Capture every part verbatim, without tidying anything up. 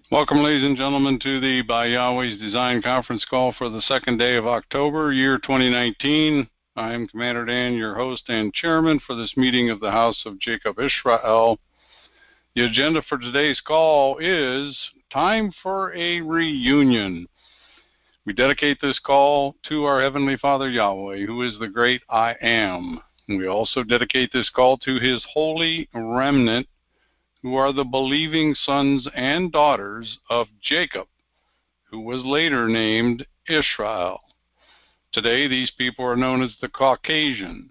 Welcome, ladies and gentlemen, to the By Yahweh's Design conference call for the second day of October, year twenty nineteen. I am Commander Dan, your host and chairman for this meeting of the House of Jacob Israel. The agenda for today's call is time for a reunion. We dedicate this call to our Heavenly Father Yahweh, who is the great I Am. We also dedicate this call to His holy remnant, who are the believing sons and daughters of Jacob, who was later named Israel. Today, these people are known as the Caucasian,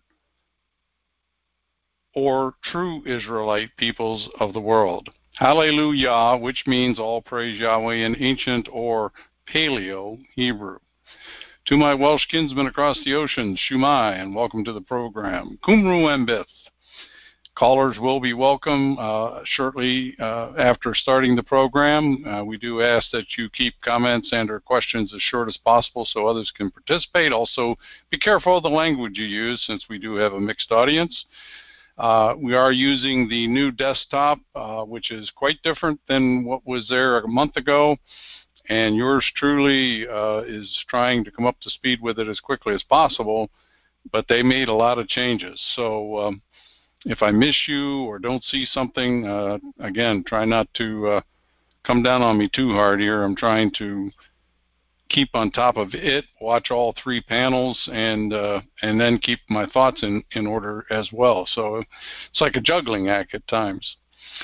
or true Israelite peoples of the world. Hallelujah, which means all praise Yahweh in ancient or Paleo Hebrew. To my Welsh kinsmen across the ocean, Shumai, and welcome to the program. Kumru Mbith. Callers will be welcome uh, shortly uh, after starting the program. Uh, we do ask that you keep comments and or questions as short as possible so others can participate. Also, be careful of the language you use since we do have a mixed audience. Uh, we are using the new desktop, uh, which is quite different than what was there a month ago, and yours truly uh, is trying to come up to speed with it as quickly as possible, but they made a lot of changes. So um, if I miss you or don't see something, uh, again, try not to uh, come down on me too hard here. I'm trying to keep on top of it, watch all three panels, and uh, and then keep my thoughts in, in order as well. So it's like a juggling act at times.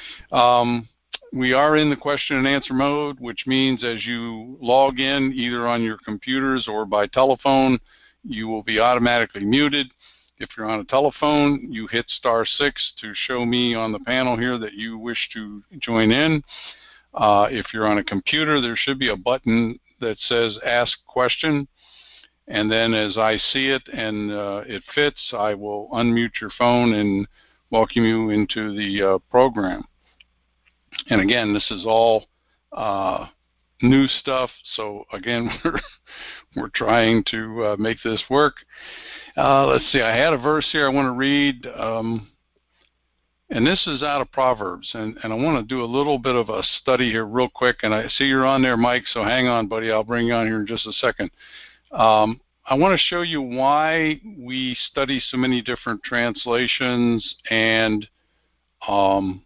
Um, we are in the question and answer mode, which means as you log in, either on your computers or by telephone, you will be automatically muted. If you're on a telephone, you hit star six to show me on the panel here that you wish to join in. Uh, if you're on a computer, there should be a button that says ask question. And then as I see it and uh, it fits, I will unmute your phone and welcome you into the uh, program. And again, this is all uh, new stuff. So again, we're, we're trying to uh, make this work. Uh, let's see, I had a verse here I want to read, um, and this is out of Proverbs, and, and I want to do a little bit of a study here real quick, and I see you're on there, Mike, so hang on, buddy. I'll bring you on here in just a second. Um, I want to show you why we study so many different translations and um,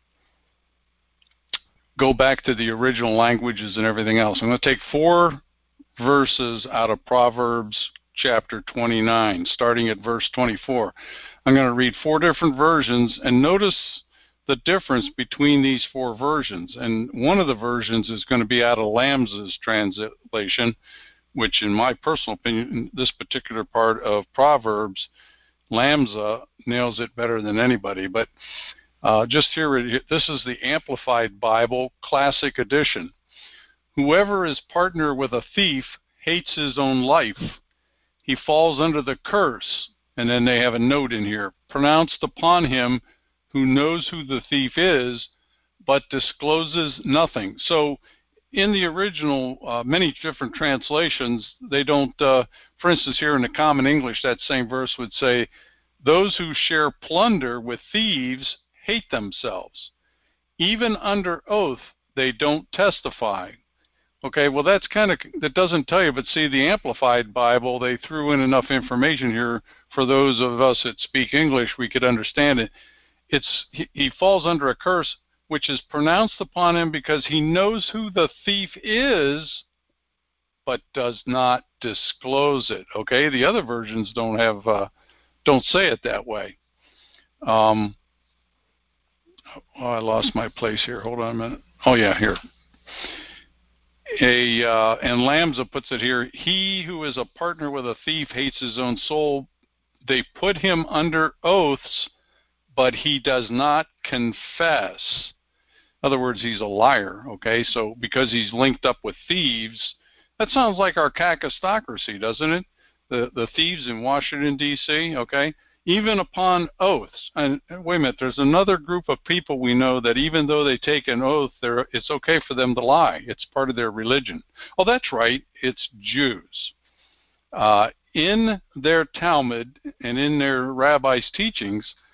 go back to the original languages and everything else. I'm going to take four verses out of Proverbs chapter twenty-nine, starting at verse twenty-four. I'm going to read four different versions, and notice the difference between these four versions. And one of the versions is going to be out of Lamb's translation, which in my personal opinion, in this particular part of Proverbs, Lambza nails it better than anybody. But uh, just here, this is the Amplified Bible Classic Edition. Whoever is partner with a thief hates his own life. He falls under the curse, and then they have a note in here, pronounced upon him who knows who the thief is, but discloses nothing. So in the original, uh, many different translations, they don't, uh, for instance, here in the Common English, that same verse would say, those who share plunder with thieves hate themselves. Even under oath, they don't testify. Okay, well, that's kind of, that doesn't tell you, but see, the Amplified Bible, they threw in enough information here for those of us that speak English, we could understand it. It's, he, he falls under a curse which is pronounced upon him because he knows who the thief is, but does not disclose it. Okay, the other versions don't have, uh, don't say it that way. Um, oh, I lost my place here. Hold on a minute. Oh, yeah, here. A, uh, and Lambza puts it here, he who is a partner with a thief hates his own soul. They put him under oaths, but he does not confess. In other words, he's a liar, okay? So because he's linked up with thieves, that sounds like our kakistocracy, doesn't it? The, the thieves in Washington, D C, okay? Even upon oaths. And wait a minute, there's another group of people we know that even though they take an oath, it's okay for them to lie. It's part of their religion. Oh, that's right, it's Jews. Uh, in their Talmud and in their rabbis' teachings,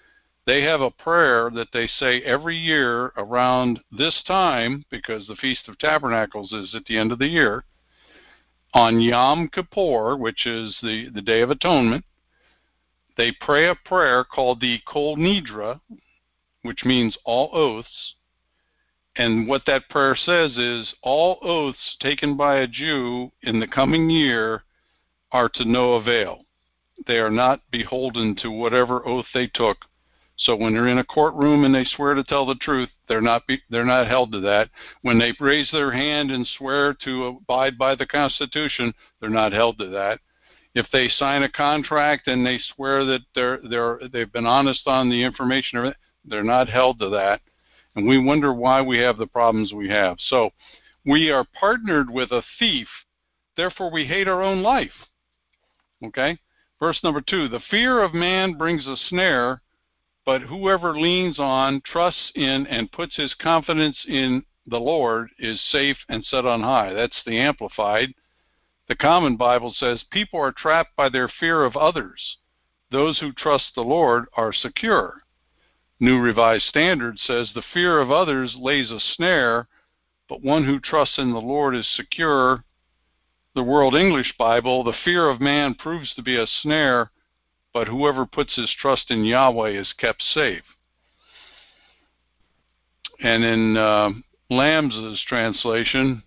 They have a prayer that they say every year around this time, because the Feast of Tabernacles is at the end of the year, on Yom Kippur, which is the, the Day of Atonement. They pray a prayer called the Kol Nidre, which means all oaths. And what that prayer says is all oaths taken by a Jew in the coming year are to no avail. They are not beholden to whatever oath they took. So when they're in a courtroom and they swear to tell the truth, they're not be, they're not held to that. When they raise their hand and swear to abide by the Constitution, they're not held to that. If they sign a contract and they swear that they're they're they've been honest on the information, they're not held to that. And we wonder why we have the problems we have. So we are partnered with a thief, therefore we hate our own life. Okay? Verse number two, the fear of man brings a snare, but whoever leans on, trusts in, and puts his confidence in the Lord is safe and set on high. That's the Amplified. The Common Bible says, people are trapped by their fear of others. Those who trust the Lord are secure. New Revised Standard says, the fear of others lays a snare, but one who trusts in the Lord is secure. The World English Bible, the fear of man proves to be a snare, but whoever puts his trust in Yahweh is kept safe. And in uh, Lamb's translation,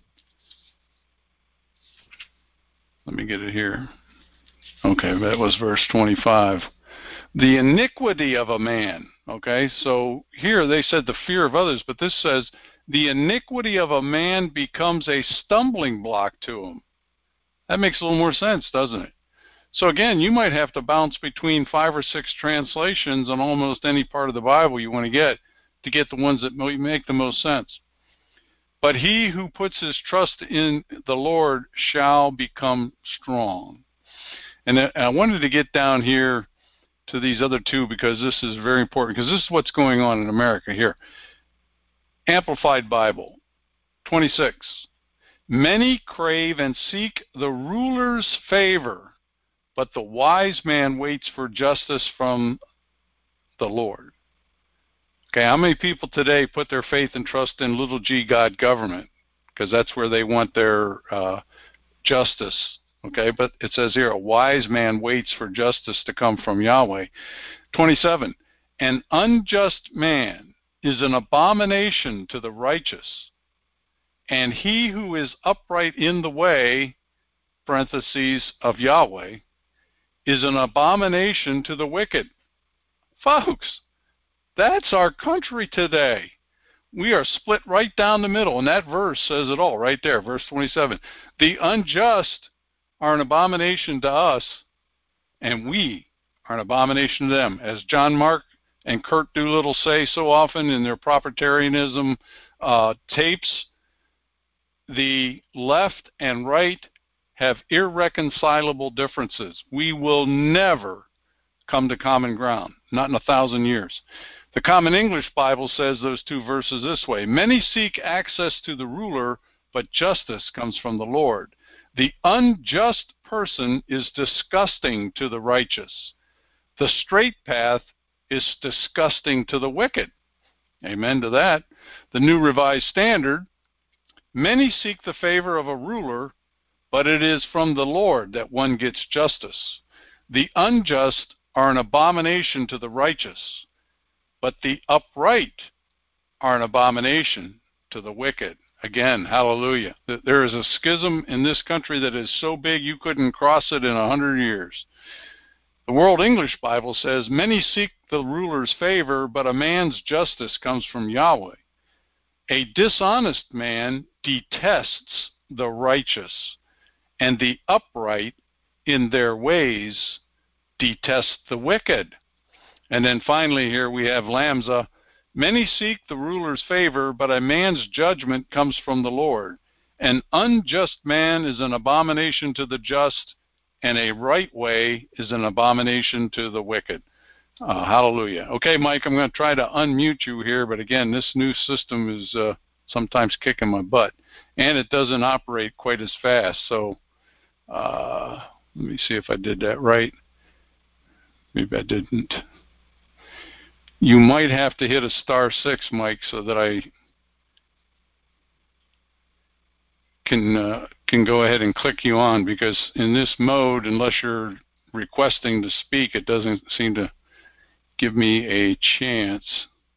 let me get it here. Okay, that was verse twenty-five. The iniquity of a man. Okay, so here they said the fear of others, but this says the iniquity of a man becomes a stumbling block to him. That makes a little more sense, doesn't it? So again, you might have to bounce between five or six translations on almost any part of the Bible you want to get to get the ones that make the most sense. But he who puts his trust in the Lord shall become strong. And I wanted to get down here to these other two because this is very important, because this is what's going on in America here. Amplified Bible, twenty-six. Many crave and seek the ruler's favor, but the wise man waits for justice from the Lord. Okay, how many people today put their faith and trust in little g God government? Because that's where they want their uh, justice. Okay, but it says here, a wise man waits for justice to come from Yahweh. twenty-seven, an unjust man is an abomination to the righteous, and he who is upright in the way, parentheses, of Yahweh, is an abomination to the wicked. Folks, that's our country today. We are split right down the middle, and that verse says it all right there, verse twenty-seven. The unjust are an abomination to us, and we are an abomination to them. As John Mark and Kurt Doolittle say so often in their propretarianism uh, tapes, the left and right have irreconcilable differences. We will never come to common ground, not in a thousand years. The Common English Bible says those two verses this way. Many seek access to the ruler, but justice comes from the Lord. The unjust person is disgusting to the righteous. The straight path is disgusting to the wicked. Amen to that. The New Revised Standard, many seek the favor of a ruler, but it is from the Lord that one gets justice. The unjust are an abomination to the righteous, but the upright are an abomination to the wicked. Again, hallelujah. There is a schism in this country that is so big you couldn't cross it in a hundred years. The World English Bible says, many seek the ruler's favor, but a man's justice comes from Yahweh. A dishonest man detests the righteous, and the upright in their ways detest the wicked. And then finally here we have Lamza. Many seek the ruler's favor, but a man's judgment comes from the Lord. An unjust man is an abomination to the just, and a right way is an abomination to the wicked. Uh, hallelujah. Okay, Mike, I'm going to try to unmute you here, but again, this new system is uh, sometimes kicking my butt, and it doesn't operate quite as fast. So uh, let me see if I did that right. Maybe I didn't. you might have to hit a star six, Mike, so that I can uh, can go ahead and click you on, because in this mode, unless you're requesting to speak, it doesn't seem to give me a chance.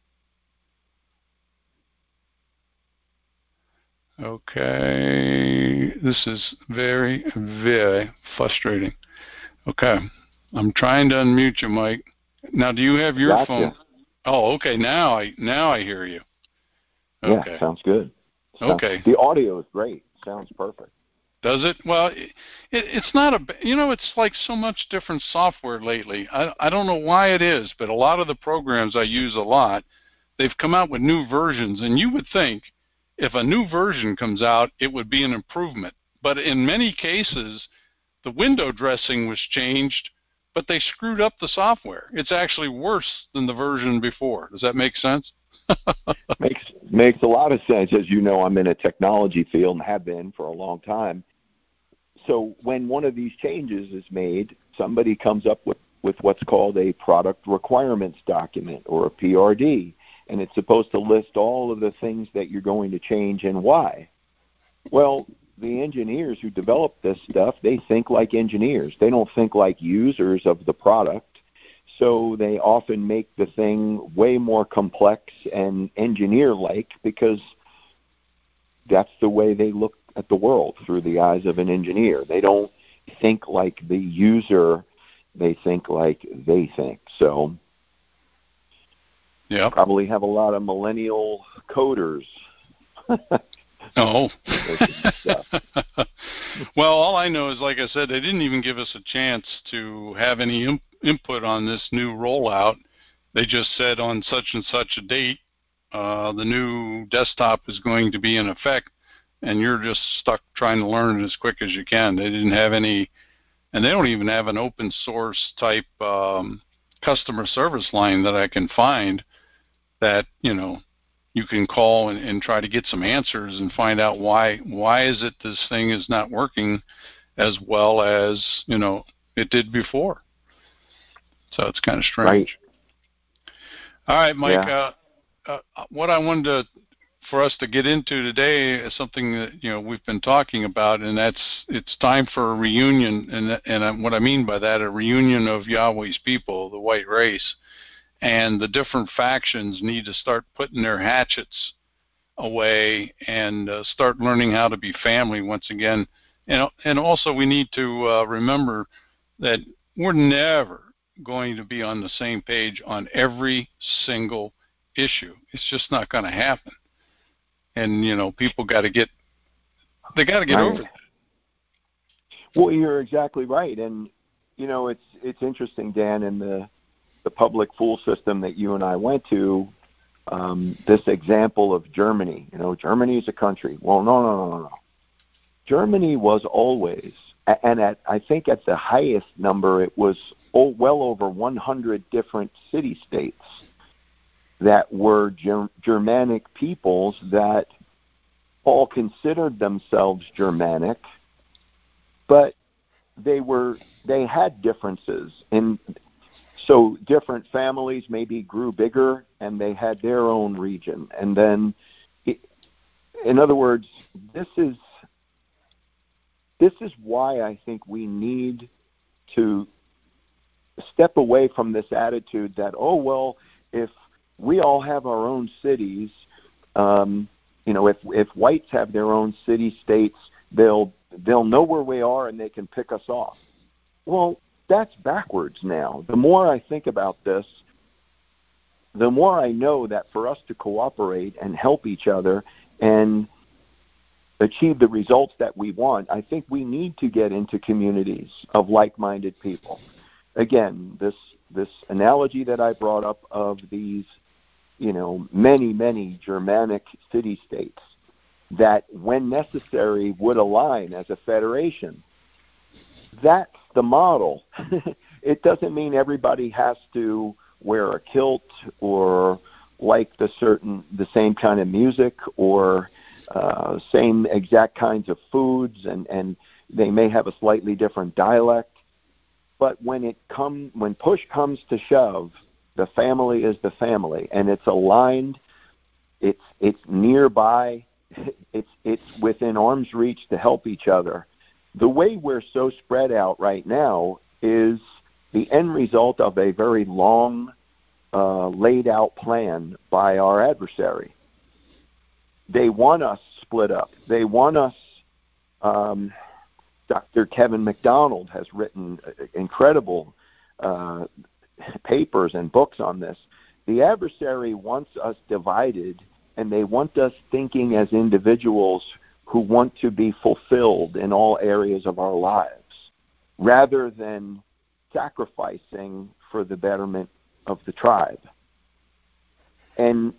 Okay, this is very, very frustrating. Okay, I'm trying to unmute you, Mike. Now, do you have your Gotcha. phone? Oh, okay. Now I now I hear you. Okay. Yeah, sounds good. Sounds, okay. The audio is great. Sounds perfect. Does it? Well, it, it's not a, you know, it's like so much different software lately. I, I don't know why it is, but a lot of the programs I use a lot, they've come out with new versions, and you would think if a new version comes out, it would be an improvement. But in many cases, the window dressing was changed, but they screwed up the software. It's actually worse than the version before. Does that make sense? makes makes a lot of sense. As you know, I'm in a technology field and have been for a long time. So when one of these changes is made, somebody comes up with, with what's called a product requirements document, or a P R D, and it's supposed to list all of the things that you're going to change and why. Well, the engineers who develop this stuff, they think like engineers. They don't think like users of the product. So they often make the thing way more complex and engineer-like, because that's the way they look at the world, through the eyes of an engineer. They don't think like the user. They think like they think. So yeah, probably have a lot of millennial coders. Oh. Well, all I know is, like I said, they didn't even give us a chance to have any imp- input on this new rollout. They just said on such and such a date, uh, the new desktop is going to be in effect, and you're just stuck trying to learn it as quick as you can. They didn't have any, and they don't even have an open source type um, customer service line that I can find that, you know, you can call and, and try to get some answers and find out why why is it this thing is not working as well as, you know, it did before. So it's kind of strange. Right. All right, Mike. Yeah. Uh, uh, what I wanted to, for us to get into today is something that, you know, we've been talking about, and that's it's time for a reunion. And and what I mean by that, a reunion of Yahweh's people, the white race. And the different factions need to start putting their hatchets away and uh, start learning how to be family once again. And, and also we need to uh, remember that we're never going to be on the same page on every single issue. It's just not going to happen. And, you know, people got to get, they got to get right. over it. Well, you're exactly right. And, you know, it's it's interesting, Dan, in the the public school system that you and I went to, um, this example of Germany. You know, Germany is a country. Well, no, no, no, no, no. Germany was always, and at I think at the highest number, it was oh, well over one hundred different city-states that were Ger- Germanic peoples that all considered themselves Germanic, but they were they had differences in. So different families maybe grew bigger, and they had their own region. And then, in other words, this is this is why I think we need to step away from this attitude that, oh, well, if we all have our own cities, um, you know, if if whites have their own city-states, they'll they'll know where we are and they can pick us off. Well, that's backwards now. The more I think about this, the more I know that for us to cooperate and help each other and achieve the results that we want, I think we need to get into communities of like-minded people. Again, this this analogy that I brought up of these, you know, many, many Germanic city-states that, when necessary, would align as a federation. That's the model. It doesn't mean everybody has to wear a kilt or like the certain the same kind of music or uh, same exact kinds of foods, and, and they may have a slightly different dialect. But when it come when push comes to shove, The family is the family, and it's aligned. It's it's nearby. It's it's within arm's reach to help each other. The way we're so spread out right now is the end result of a very long, uh, laid out plan by our adversary. They want us split up. They want us. Um, Doctor Kevin McDonald has written incredible uh, papers and books on this. The adversary wants us divided, and they want us thinking as individuals who want to be fulfilled in all areas of our lives, rather than sacrificing for the betterment of the tribe. And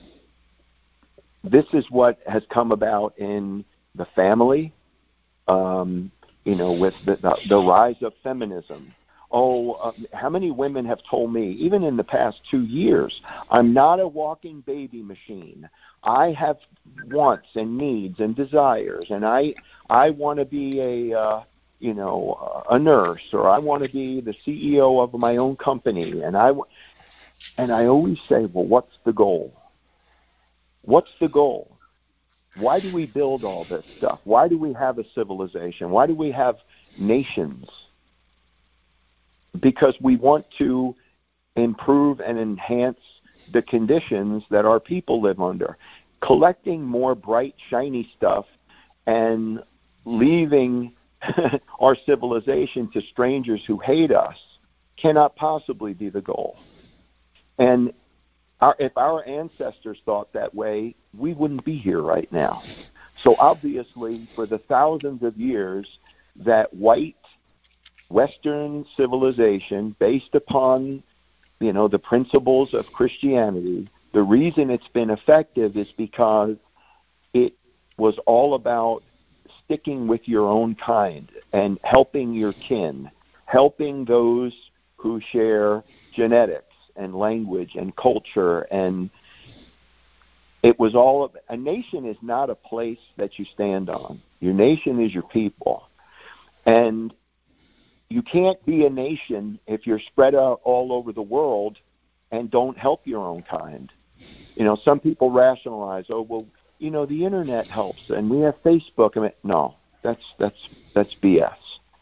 this is what has come about in the family, um, you know, with the, the, the rise of feminism. Oh, uh, how many women have told me, even in the past two years, I'm not a walking baby machine. I have wants and needs and desires, and I I want to be a uh, you know a nurse, or I want to be the C E O of my own company, and I and I always say, well, what's the goal? What's the goal? Why do we build all this stuff? Why do we have a civilization? Why do we have nations? Because we want to improve and enhance the conditions that our people live under. Collecting more bright, shiny stuff and leaving our civilization to strangers who hate us cannot possibly be the goal. And our, if our ancestors thought that way, we wouldn't be here right now. So obviously, for the thousands of years that white Western civilization, based upon, you know, the principles of Christianity, the reason it's been effective is because it was all about sticking with your own kind and helping your kin, helping those who share genetics and language and culture. And it was all of, a nation is not a place that you stand on. Your nation is your people. And you can't be a nation if you're spread out all over the world and don't help your own kind. You know, some people rationalize, oh, well, you know, the internet helps and we have Facebook. I mean, no, that's that's that's B S.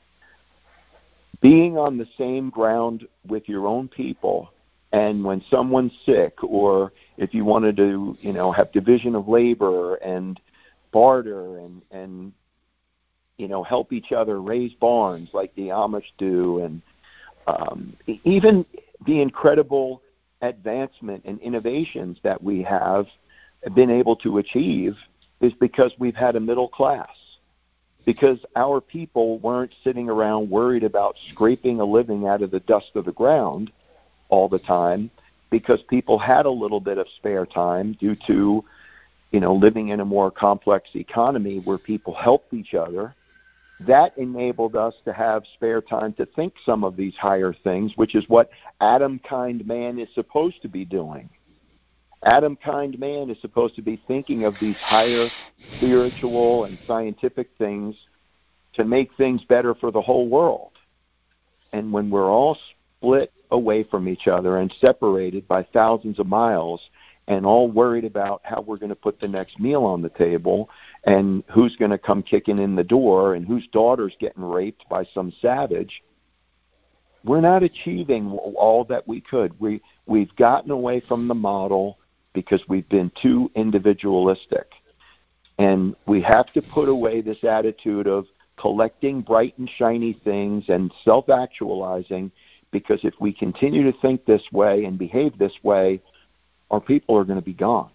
Being on the same ground with your own people, and when someone's sick, or if you wanted to, you know, have division of labor and barter and and you know, help each other raise barns like the Amish do, and um, even the incredible advancement and innovations that we have been able to achieve is because we've had a middle class, because our people weren't sitting around worried about scraping a living out of the dust of the ground all the time, because people had a little bit of spare time due to, you know, living in a more complex economy where people helped each other. That enabled us to have spare time to think some of these higher things, which is what Adam-kind man is supposed to be doing. Adam-kind man is supposed to be thinking of these higher spiritual and scientific things to make things better for the whole world. And when we're all split away from each other and separated by thousands of miles, and all worried about how we're going to put the next meal on the table and who's going to come kicking in the door and whose daughter's getting raped by some savage, we're not achieving all that we could. We, we've gotten away from the model because we've been too individualistic. And we have to put away this attitude of collecting bright and shiny things and self-actualizing, because if we continue to think this way and behave this way, our people are going to be gone.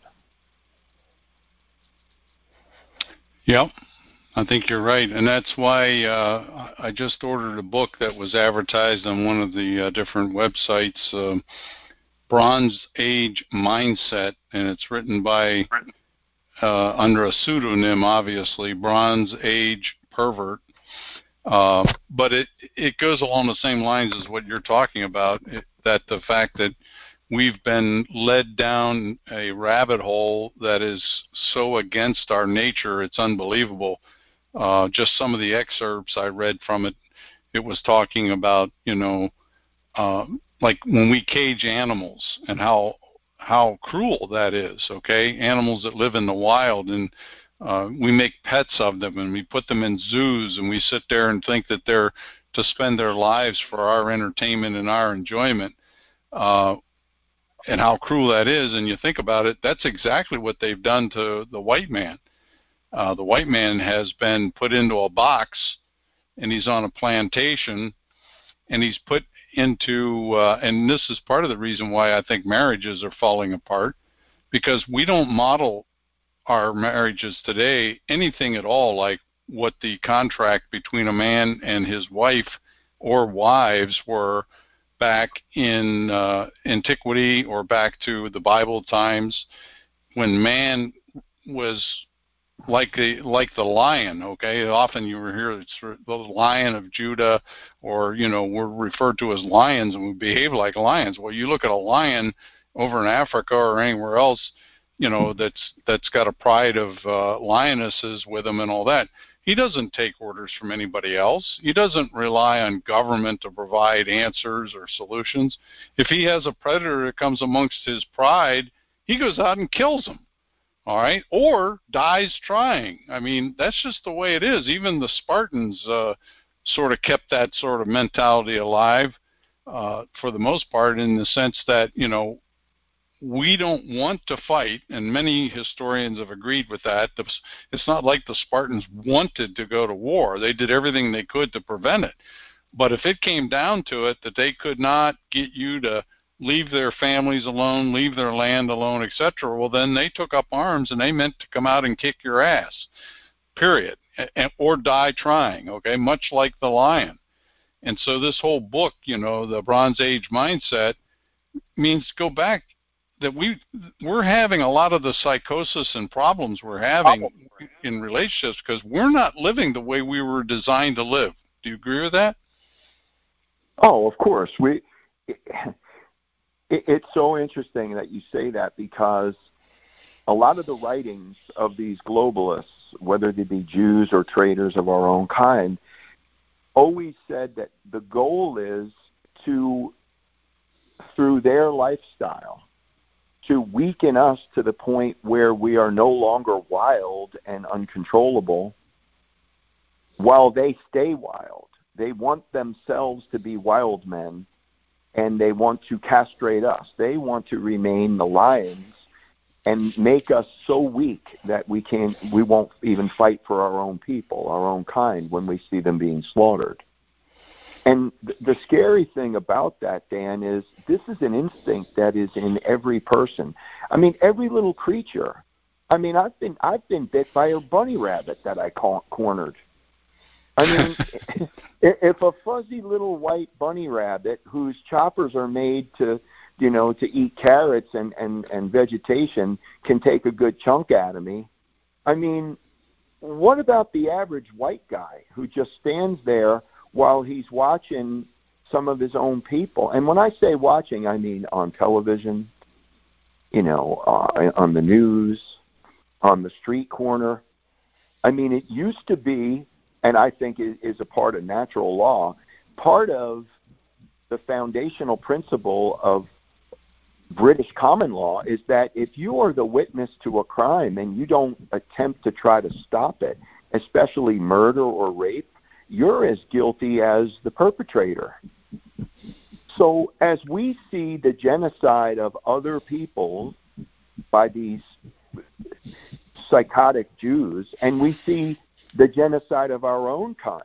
Yep, I think you're right. And that's why uh, I just ordered a book that was advertised on one of the uh, different websites, uh, Bronze Age Mindset, and it's written by, uh, under a pseudonym, obviously, Bronze Age Pervert. Uh, but it, it goes along the same lines as what you're talking about, it, that the fact that we've been led down a rabbit hole that is so against our nature, it's unbelievable. Uh, just some of the excerpts I read from it, it was talking about, you know, uh, like when we cage animals and how how cruel that is, okay? Animals that live in the wild, and uh, we make pets of them, and we put them in zoos, and we sit there and think that they're to spend their lives for our entertainment and our enjoyment, uh, and how cruel that is. And you think about it, that's exactly what they've done to the white man. Uh, the white man has been put into a box, and he's on a plantation, and he's put into, uh, and this is part of the reason why I think marriages are falling apart, because we don't model our marriages today anything at all like what the contract between a man and his wife or wives were back in uh, antiquity, or back to the Bible times, when man was like the like the lion, okay? Often you will hear it's the Lion of Judah, or, you know, we're referred to as lions and we behave like lions. Well, you look at a lion over in Africa or anywhere else, you know, that's that's got a pride of uh, lionesses with him and all that. He doesn't take orders from anybody else. He doesn't rely on government to provide answers or solutions. If he has a predator that comes amongst his pride, he goes out and kills him. All right, or dies trying. I mean, that's just the way it is. Even the Spartans uh, sort of kept that sort of mentality alive uh, for the most part, in the sense that, you know, we don't want to fight, and many historians have agreed with that. It's not like the Spartans wanted to go to war. They did everything they could to prevent it. But if it came down to it, that they could not get you to leave their families alone, leave their land alone, et cetera, well, then they took up arms and they meant to come out and kick your ass, period, or die trying, okay, much like the lion. And so this whole book, you know, the Bronze Age mindset, means go back, that we, we're having a lot of the psychosis and problems we're having in relationships because we're not living the way we were designed to live. Do you agree with that? Oh, of course. We... It's so interesting that you say that, because a lot of the writings of these globalists, whether they be Jews or traitors of our own kind, always said that the goal is to, through their lifestyle, to weaken us to the point where we are no longer wild and uncontrollable while they stay wild. They want themselves to be wild men, and they want to castrate us. They want to remain the lions and make us so weak that we can't, we won't even fight for our own people, our own kind, when we see them being slaughtered. And th- the scary thing about that, Dan, is this is an instinct that is in every person. I mean, every little creature. I mean, I've been I've been bit by a bunny rabbit that I ca- cornered. I mean, if a fuzzy little white bunny rabbit whose choppers are made to, you know, to eat carrots and, and, and vegetation can take a good chunk out of me, I mean, what about the average white guy who just stands there while he's watching some of his own people? And when I say watching, I mean on television, you know, uh, on the news, on the street corner. I mean, it used to be, and I think it is a part of natural law, part of the foundational principle of British common law is that if you are the witness to a crime and you don't attempt to try to stop it, especially murder or rape, you're as guilty as the perpetrator. So as we see the genocide of other people by these psychotic Jews, and we see the genocide of our own kind,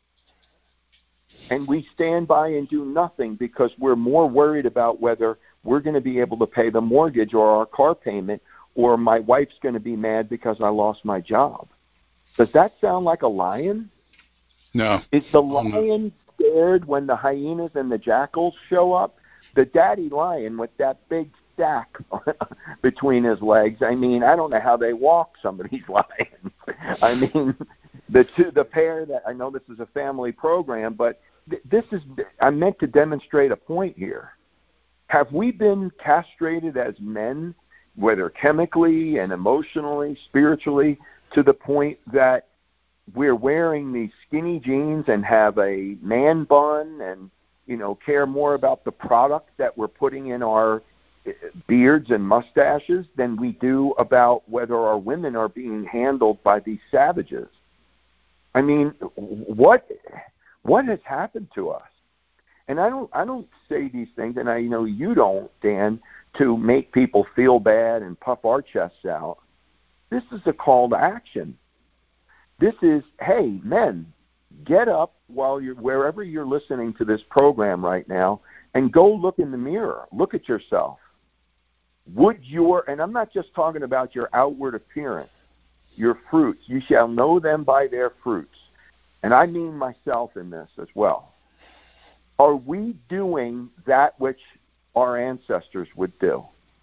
and we stand by and do nothing because we're more worried about whether we're going to be able to pay the mortgage or our car payment, or my wife's going to be mad because I lost my job. Does that sound like a lion? No. Is the lion scared when the hyenas and the jackals show up? The daddy lion with that big stack between his legs, I mean, I don't know how they walk, some of these lions. I mean, the two, the pair that, I know this is a family program, but th- this is, I meant to demonstrate a point here. Have we been castrated as men, whether chemically and emotionally, spiritually, to the point that we're wearing these skinny jeans and have a man bun and, you know, care more about the product that we're putting in our beards and mustaches than we do about whether our women are being handled by these savages. I mean, what what has happened to us? And I don't I don't say these things, and I know you don't, Dan, to make people feel bad and puff our chests out. This is a call to action. This is, hey, men, get up while you're wherever you're listening to this program right now, and go look in the mirror. Look at yourself. Would your, and I'm not just talking about your outward appearance, your fruits. You shall know them by their fruits. And I mean myself in this as well. Are we doing that which our ancestors would do?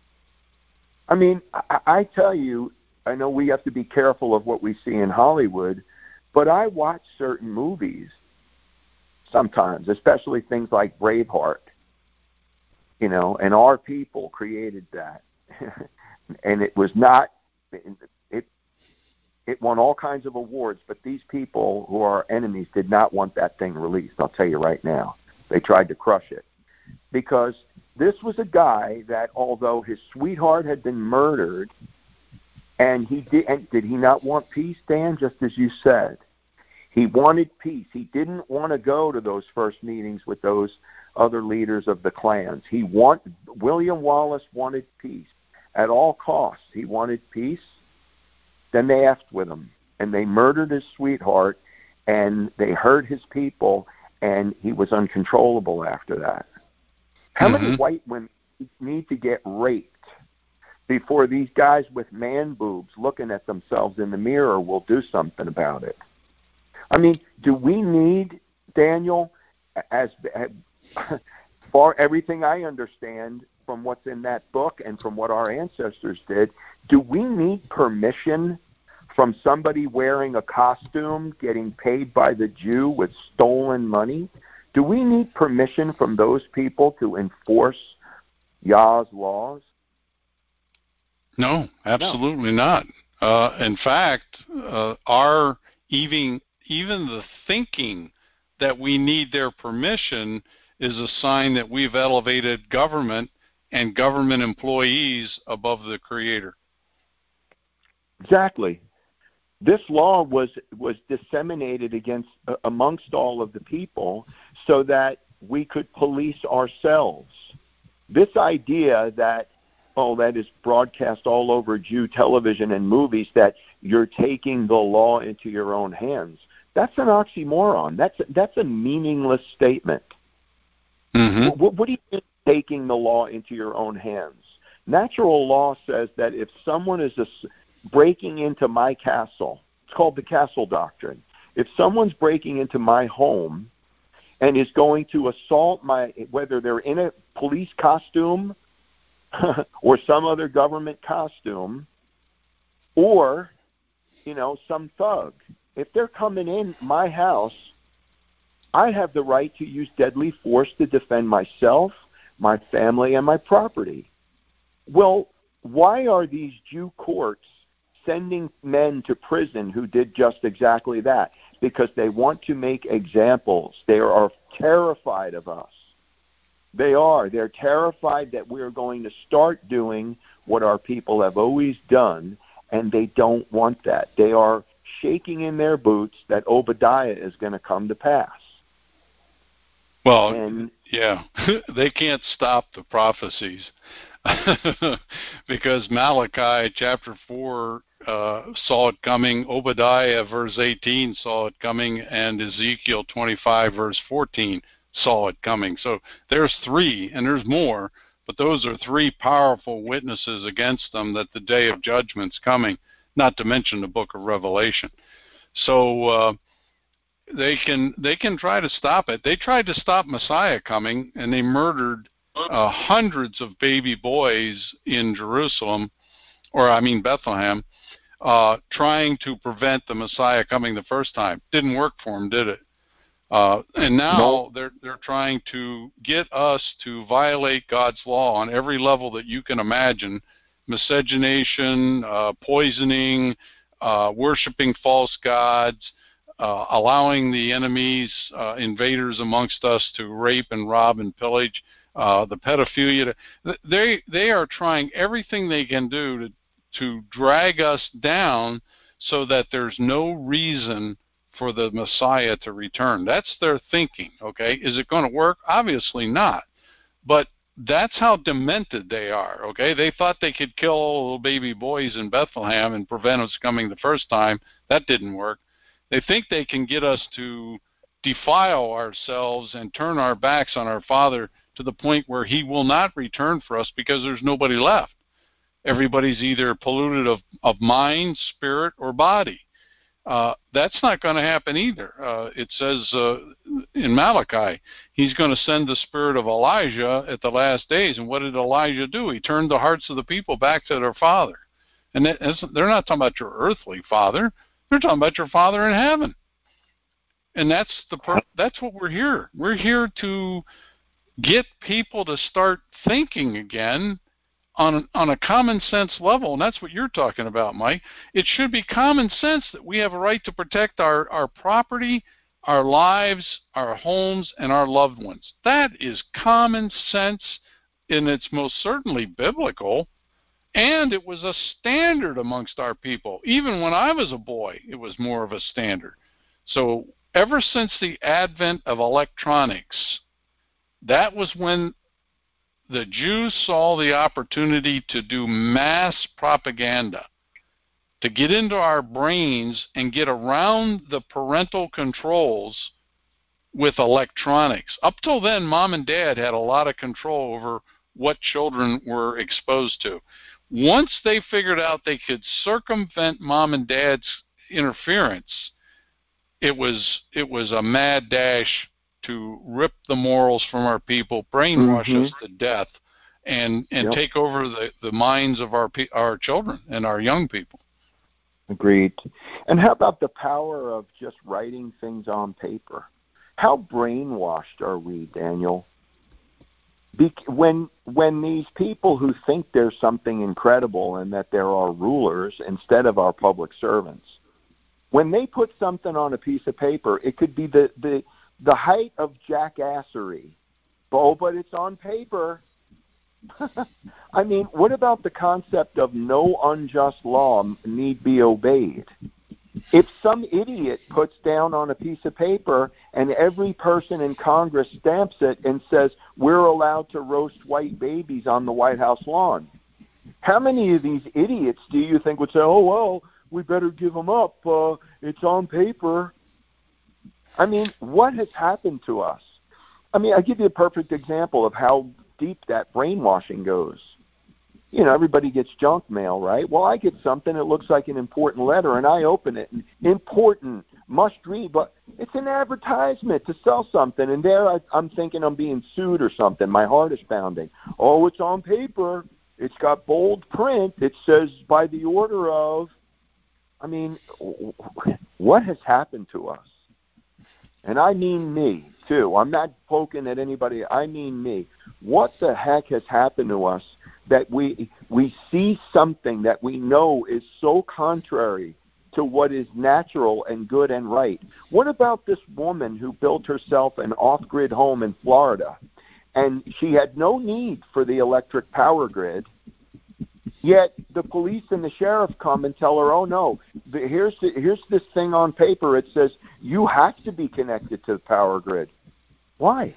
I mean, I, I tell you, I know we have to be careful of what we see in Hollywood, but I watch certain movies sometimes, especially things like Braveheart. You know, and our people created that, and it was not. It it won all kinds of awards, but these people who are enemies did not want that thing released. I'll tell you right now, they tried to crush it because this was a guy that, although his sweetheart had been murdered, and he did, and did he not want peace, Dan? Just as you said, he wanted peace. He didn't want to go to those first meetings with those other leaders of the clans. He want William Wallace wanted peace at all costs. He wanted peace. Then they effed with him, and they murdered his sweetheart, and they hurt his people, and he was uncontrollable after that. How mm-hmm. many white women need to get raped before these guys with man boobs looking at themselves in the mirror will do something about it? I mean, do we need, Daniel, as far everything I understand from what's in that book and from what our ancestors did, do we need permission from somebody wearing a costume getting paid by the Jew with stolen money? Do we need permission from those people to enforce Yah's laws? No, absolutely no. not. Uh, in fact, uh, our even even the thinking that we need their permission is a sign that we've elevated government and government employees above the Creator. Exactly. This law was was disseminated against uh, amongst all of the people so that we could police ourselves. This idea that, oh, that is broadcast all over Jew television and movies, that you're taking the law into your own hands, that's an oxymoron. That's a, that's a meaningless statement. Mm-hmm. What, what do you mean taking the law into your own hands? Natural law says that if someone is a, breaking into my castle, it's called the castle doctrine. If someone's breaking into my home and is going to assault my, whether they're in a police costume or some other government costume, or, you know, some thug, if they're coming in my house, I have the right to use deadly force to defend myself, my family, and my property. Well, why are these Jew courts sending men to prison who did just exactly that? Because they want to make examples. They are terrified of us. They are. They're terrified that we're going to start doing what our people have always done, and they don't want that. They are shaking in their boots that Obadiah is going to come to pass. Well, and, yeah, they can't stop the prophecies because Malachi chapter four uh, saw it coming, Obadiah verse eighteen saw it coming, and Ezekiel twenty-five verse fourteen saw it coming. So there's three, and there's more, but those are three powerful witnesses against them that the day of judgment's coming, not to mention the book of Revelation. So uh, they can they can try to stop it. They tried to stop Messiah coming, and they murdered uh, hundreds of baby boys in Jerusalem, or I mean Bethlehem, uh, trying to prevent the Messiah coming the first time. Didn't work for them, did it? Uh, and now no. they're they're trying to get us to violate God's law on every level that you can imagine: miscegenation, uh, poisoning, uh, worshiping false gods, uh, allowing the enemies, uh, invaders amongst us to rape and rob and pillage, uh, the pedophilia. They they are trying everything they can do to to drag us down so that there's no reason for the Messiah to return. That's their thinking, okay? Is it going to work? Obviously not. But that's how demented they are, okay? They thought they could kill little baby boys in Bethlehem and prevent us coming the first time. That didn't work. They think they can get us to defile ourselves and turn our backs on our Father to the point where he will not return for us because there's nobody left. Everybody's either polluted of, of mind, spirit, or body. Uh, that's not going to happen either. Uh, it says uh, in Malachi, he's going to send the spirit of Elijah at the last days. And what did Elijah do? He turned the hearts of the people back to their father. And that, they're not talking about your earthly father. They're talking about your Father in heaven. And that's the per- that's what we're here. We're here to get people to start thinking again on on a common sense level, and that's what you're talking about, Mike. It should be common sense that we have a right to protect our, our property, our lives, our homes, and our loved ones. That is common sense, and it's most certainly biblical, and it was a standard amongst our people. Even when I was a boy, it was more of a standard. So ever since the advent of electronics, that was when the Jews saw the opportunity to do mass propaganda, to get into our brains and get around the parental controls with electronics. Up till then, mom and dad had a lot of control over what children were exposed to. Once they figured out they could circumvent mom and dad's interference, it was it was a mad dash to rip the morals from our people, brainwash mm-hmm. us to death, and and yep. take over the, the minds of our our children and our young people. Agreed. And how about the power of just writing things on paper? How brainwashed are we, Daniel? Be- when when these people who think there's something incredible and that there are rulers instead of our public servants, when they put something on a piece of paper, it could be the the the height of jackassery. Oh, but it's on paper. I mean, what about the concept of no unjust law need be obeyed? If some idiot puts down on a piece of paper and every person in Congress stamps it and says, we're allowed to roast white babies on the White House lawn, how many of these idiots do you think would say, oh, well, we better give them up. Uh, it's on paper. I mean, what has happened to us? I mean, I'll give you a perfect example of how deep that brainwashing goes. You know, everybody gets junk mail, right? Well, I get something that looks like an important letter, and I open it. And important, must read, but it's an advertisement to sell something. And there I, I'm thinking I'm being sued or something. My heart is pounding. Oh, it's on paper. It's got bold print. It says by the order of. I mean, what has happened to us? And I mean me, too. I'm not poking at anybody. I mean me. What the heck has happened to us that we we see something that we know is so contrary to what is natural and good and right? What about this woman who built herself an off-grid home in Florida, and she had no need for the electric power grid, yet the police and the sheriff come and tell her, oh, no, the, here's, the, here's this thing on paper. It says you have to be connected to the power grid. Why?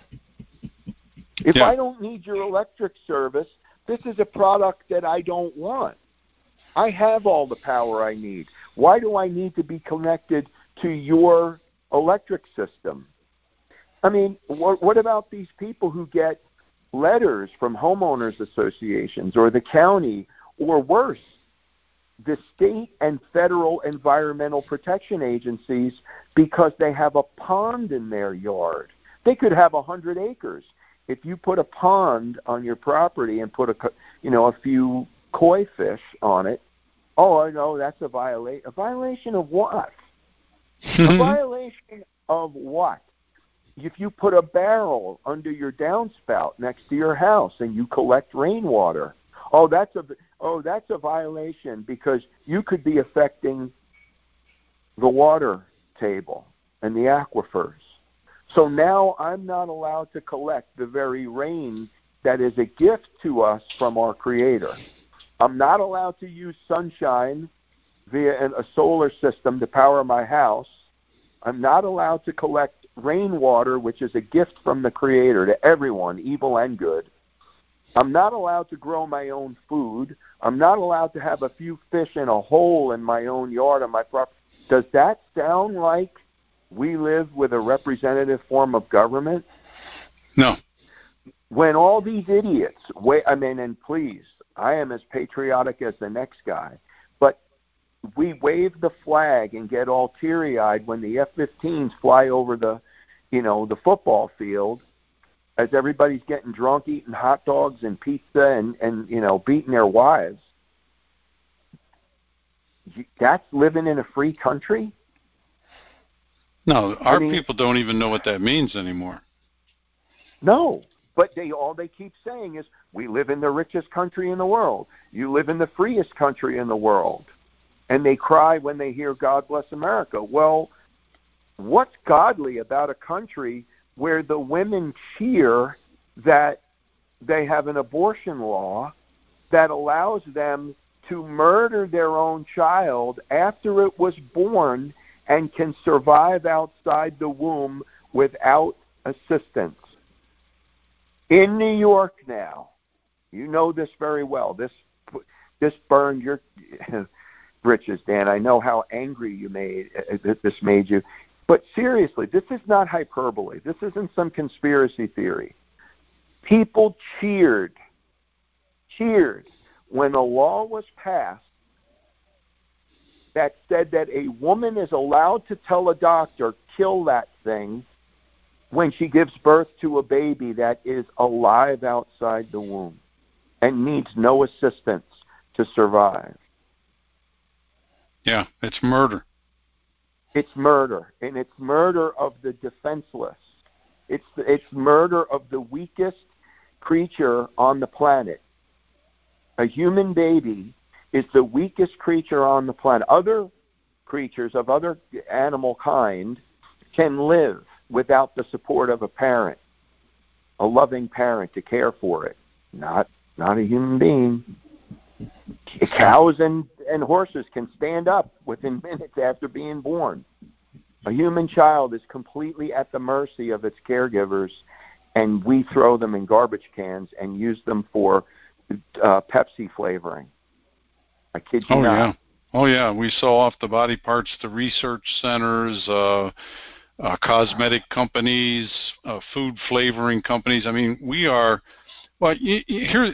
If yeah. I don't need your electric service, this is a product that I don't want. I have all the power I need. Why do I need to be connected to your electric system? I mean, what, what about these people who get letters from homeowners associations or the county, or worse, the state and federal environmental protection agencies because they have a pond in their yard? They could have one hundred acres. If you put a pond on your property and put a, you know, a few koi fish on it, oh, I know that's a violation. A violation of what? A violation of what? If you put a barrel under your downspout next to your house and you collect rainwater, oh, that's a oh, that's a violation because you could be affecting the water table. and the aquifers. So now I'm not allowed to collect the very rain that is a gift to us from our Creator. I'm not allowed to use sunshine via a solar system to power my house. I'm not allowed to collect rainwater, which is a gift from the Creator to everyone, evil and good. I'm not allowed to grow my own food. I'm not allowed to have a few fish in a hole in my own yard on my property. Does that sound like we live with a representative form of government? No. When all these idiots, wait, I mean, and please, I am as patriotic as the next guy, but we wave the flag and get all teary-eyed when the F fifteens fly over the, you know, the football field as everybody's getting drunk, eating hot dogs and pizza and, and you know, beating their wives. That's living in a free country? No, our I mean, people don't even know what that means anymore. No, but they all they keep saying is, we live in the richest country in the world. You live in the freest country in the world. And they cry when they hear God bless America. Well, what's godly about a country where the women cheer that they have an abortion law that allows them to murder their own child after it was born and can survive outside the womb without assistance? In New York now, you know this very well. This this burned your britches, Dan. I know how angry you made this made you. But seriously, this is not hyperbole. This isn't some conspiracy theory. People cheered, cheered when a law was passed that said that a woman is allowed to tell a doctor, kill that thing, when she gives birth to a baby that is alive outside the womb and needs no assistance to survive. Yeah, it's murder. It's murder, and it's murder of the defenseless. It's it's murder of the weakest creature on the planet. A human baby is the weakest creature on the planet. Other creatures of other animal kind can live without the support of a parent, a loving parent to care for it. Not not a human being. Cows and, and horses can stand up within minutes after being born. A human child is completely at the mercy of its caregivers, and we throw them in garbage cans and use them for uh, Pepsi flavoring. I kid you oh, not. Yeah. Oh, yeah. We sell off the body parts to research centers, uh, uh, cosmetic companies, uh, food flavoring companies. I mean, we are, well, you, you, here,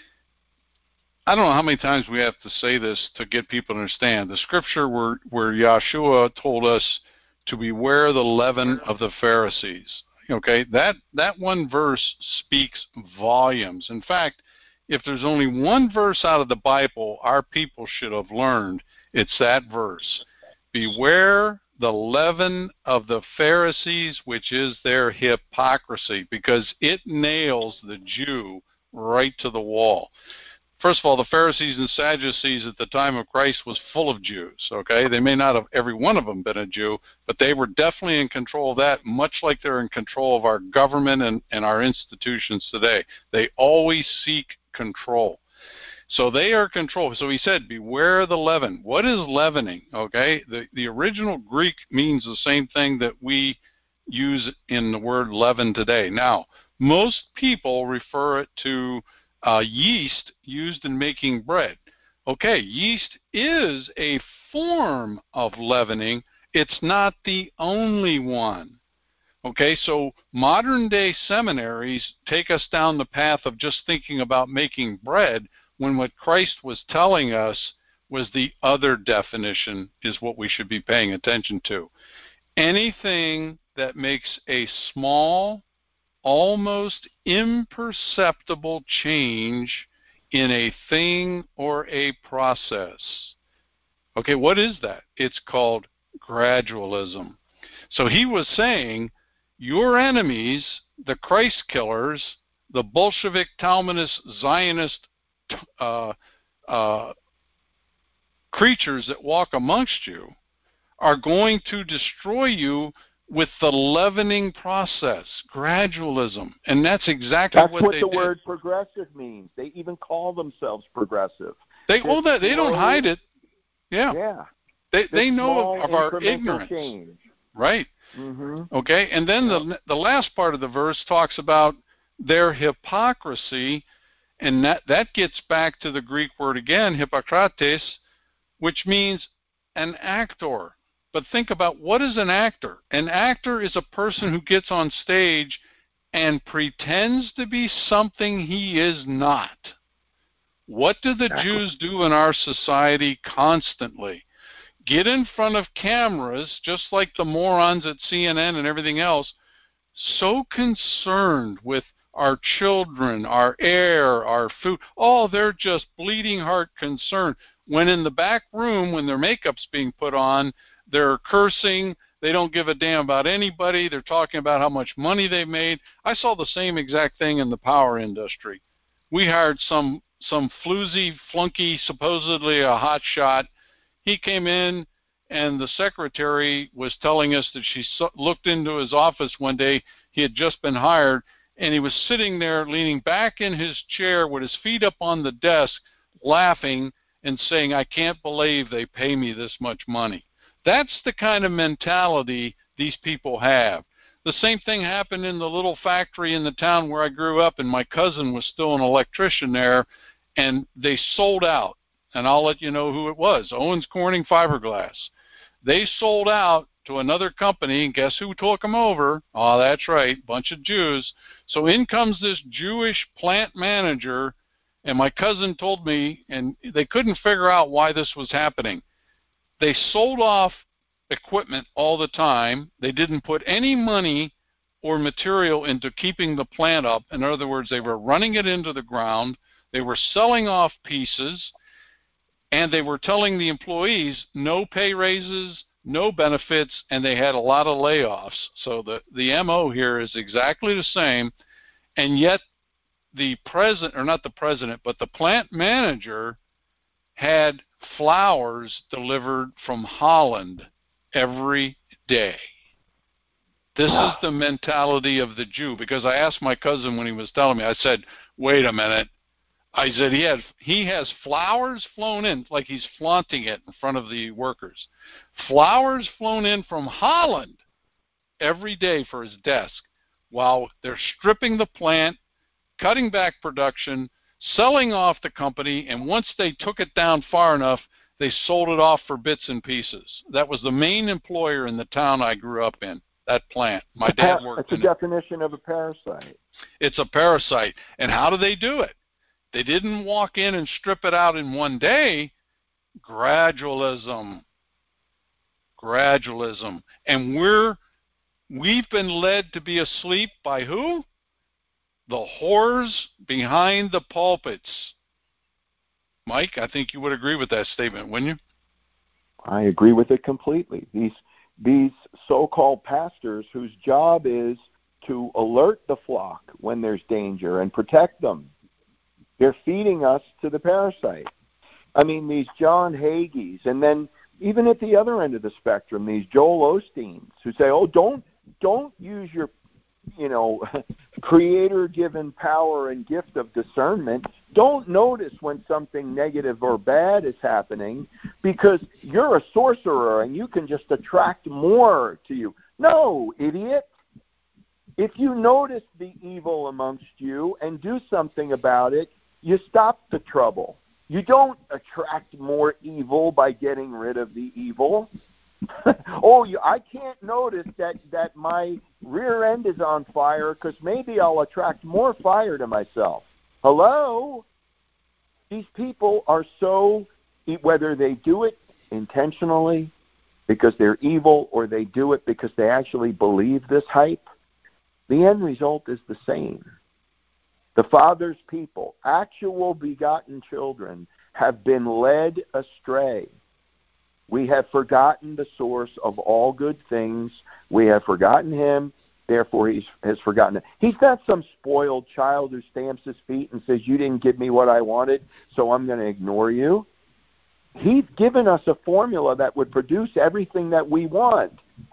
I don't know how many times we have to say this to get people to understand. The scripture where, where Yahshua told us to beware the leaven of the Pharisees. Okay, that, that one verse speaks volumes. In fact, if there's only one verse out of the Bible our people should have learned, it's that verse. Beware the leaven of the Pharisees, which is their hypocrisy, because it nails the Jew right to the wall. First of all, the Pharisees and Sadducees at the time of Christ was full of Jews, okay? They may not have every one of them been a Jew, but they were definitely in control of that, much like they're in control of our government and, and our institutions today. They always seek control. So they are controlled. So he said, beware the leaven. What is leavening, okay? The, the original Greek means the same thing that we use in the word leaven today. Now, most people refer it to Uh, yeast used in making bread. Okay, yeast is a form of leavening. It's not the only one. Okay, so modern day seminaries take us down the path of just thinking about making bread when what Christ was telling us was the other definition is what we should be paying attention to. Anything that makes a small, almost imperceptible change in a thing or a process. Okay, what is that? It's called gradualism. So he was saying, your enemies, the Christ killers, the Bolshevik, Talmudist, Zionist uh, uh, creatures that walk amongst you, are going to destroy you with the leavening process, gradualism. And that's exactly That's what, what they the did. word progressive means. They even call themselves progressive. They This oh that they don't slow- hide it. Yeah. Yeah. They This they know small of, of our incremental ignorance. change. Right. Mm-hmm. Okay. And then Yep. the the last part of the verse talks about their hypocrisy, and that, that gets back to the Greek word again, hypokrates, which means an actor. But think about, what is an actor? An actor is a person who gets on stage and pretends to be something he is not. What do the Exactly. Jews do in our society constantly? Get in front of cameras, just like the morons at C N N and everything else, so concerned with our children, our air, our food. Oh, they're just bleeding heart concerned. When in the back room, when their makeup's being put on, they're cursing. They don't give a damn about anybody. They're talking about how much money they've made. I saw the same exact thing in the power industry. We hired some some floozy flunky, supposedly a hot shot. He came in, and the secretary was telling us that she so- looked into his office one day. He had just been hired, and he was sitting there leaning back in his chair with his feet up on the desk, laughing and saying, "I can't believe they pay me this much money." That's the kind of mentality these people have. The same thing happened in the little factory in the town where I grew up, and my cousin was still an electrician there, and they sold out. And I'll let you know who it was, Owens Corning Fiberglass. They sold out to another company, and guess who took them over? Oh, that's right, bunch of Jews. So in comes this Jewish plant manager, and my cousin told me, and they couldn't figure out why this was happening. They sold off equipment all the time. They didn't put any money or material into keeping the plant up. In other words, they were running it into the ground. They were selling off pieces, and they were telling the employees no pay raises, no benefits, and they had a lot of layoffs. So the, the M O here is exactly the same, and yet the president, or not the president, but the plant manager had flowers delivered from Holland every day. This is the mentality of the Jew, because I asked my cousin when he was telling me, I said, wait a minute. I said, he had he has flowers flown in, like he's flaunting it in front of the workers. Flowers flown in from Holland every day for his desk, while they're stripping the plant, cutting back production, selling off the company, and once they took it down far enough, they sold it off for bits and pieces. That was the main employer in the town I grew up in, that plant. My dad worked in it. It's a definition of a parasite. It's a parasite. And how do they do it? They didn't walk in and strip it out in one day. Gradualism. Gradualism. And we're, we've been led to be asleep by who? The whores behind the pulpits. Mike, I think you would agree with that statement, wouldn't you? I agree with it completely. These these so-called pastors whose job is to alert the flock when there's danger and protect them. They're feeding us to the parasite. I mean, these John Hagees, and then even at the other end of the spectrum, these Joel Osteens who say, "Oh, don't don't use your, you know, creator-given power and gift of discernment. Don't notice when something negative or bad is happening because you're a sorcerer and you can just attract more to you." No, idiot. If you notice the evil amongst you and do something about it, you stop the trouble. You don't attract more evil by getting rid of the evil. oh, you, I can't notice that, that my rear end is on fire because maybe I'll attract more fire to myself. Hello? These people are so, whether they do it intentionally because they're evil or they do it because they actually believe this hype, the end result is the same. The Father's people, actual begotten children, have been led astray. We have forgotten the source of all good things. We have forgotten him, therefore he has forgotten it. He's not some spoiled child who stamps his feet and says, "You didn't give me what I wanted, so I'm going to ignore you." He's given us a formula that would produce everything that we want.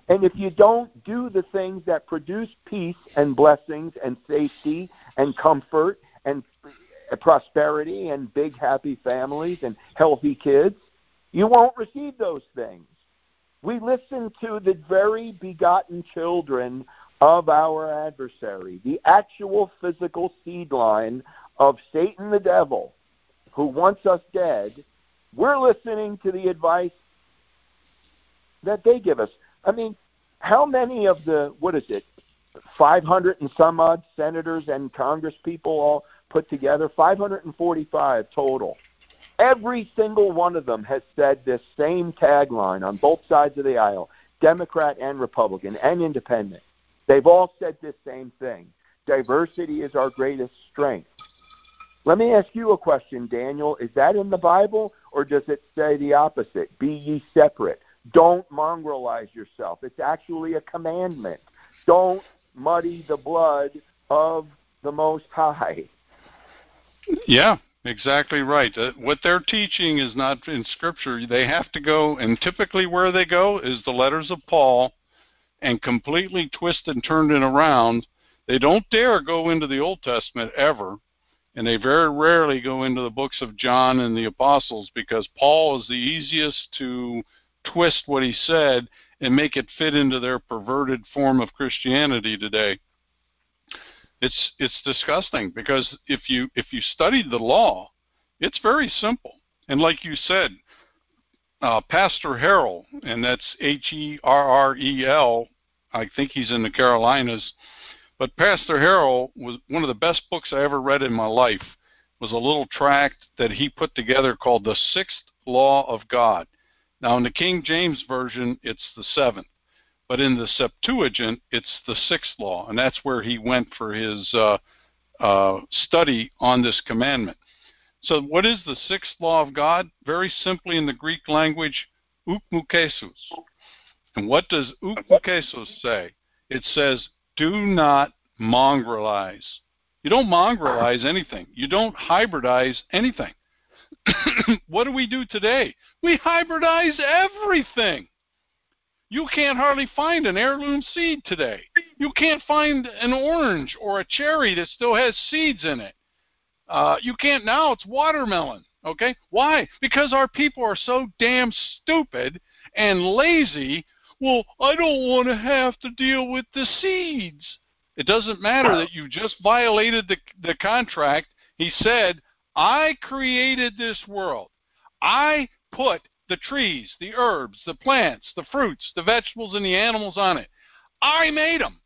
And if you don't do the things that produce peace and blessings and safety and comfort and prosperity and big happy families and healthy kids, you won't receive those things. We listen to the very begotten children of our adversary, the actual physical seed line of Satan the devil, who wants us dead. We're listening to the advice that they give us. I mean, how many of the, what is it, five hundred and some odd senators and Congress people all put together, five hundred forty-five total, every single one of them has said this same tagline on both sides of the aisle, Democrat and Republican and independent. They've all said this same thing. Diversity is our greatest strength. Let me ask you a question, Daniel. Is that in the Bible, or does it say the opposite? Be ye separate. Don't mongrelize yourself. It's actually a commandment. Don't muddy the blood of the Most High. Yeah, exactly right. Uh, what they're teaching is not in Scripture. They have to go, and typically where they go is the letters of Paul, and completely twist and turn it around. They don't dare go into the Old Testament ever, and they very rarely go into the books of John and the Apostles, because Paul is the easiest to twist what he said and make it fit into their perverted form of Christianity today. It's it's disgusting, because if you if you studied the law, it's very simple. And like you said, uh, Pastor Harrell, and that's H E R R E L, I think he's in the Carolinas, but Pastor Harrell was one of the best books I ever read in my life. Was a little tract that he put together called The Sixth Law of God. Now, in the King James Version, it's the seventh. But in the Septuagint, it's the sixth law. And that's where he went for his uh, uh, study on this commandment. So what is the sixth law of God? Very simply in the Greek language, ukmukesus. And what does ukmukesus say? It says, do not mongrelize. You don't mongrelize anything. You don't hybridize anything. What do we do today? We hybridize everything. You can't hardly find an heirloom seed today. You can't find an orange or a cherry that still has seeds in it. Uh, you can't now. It's watermelon. Okay? Why? Because our people are so damn stupid and lazy. Well, I don't want to have to deal with the seeds. It doesn't matter that you just violated the, the contract. He said, I created this world. I put the trees, the herbs, the plants, the fruits, the vegetables, and the animals on it. I made them.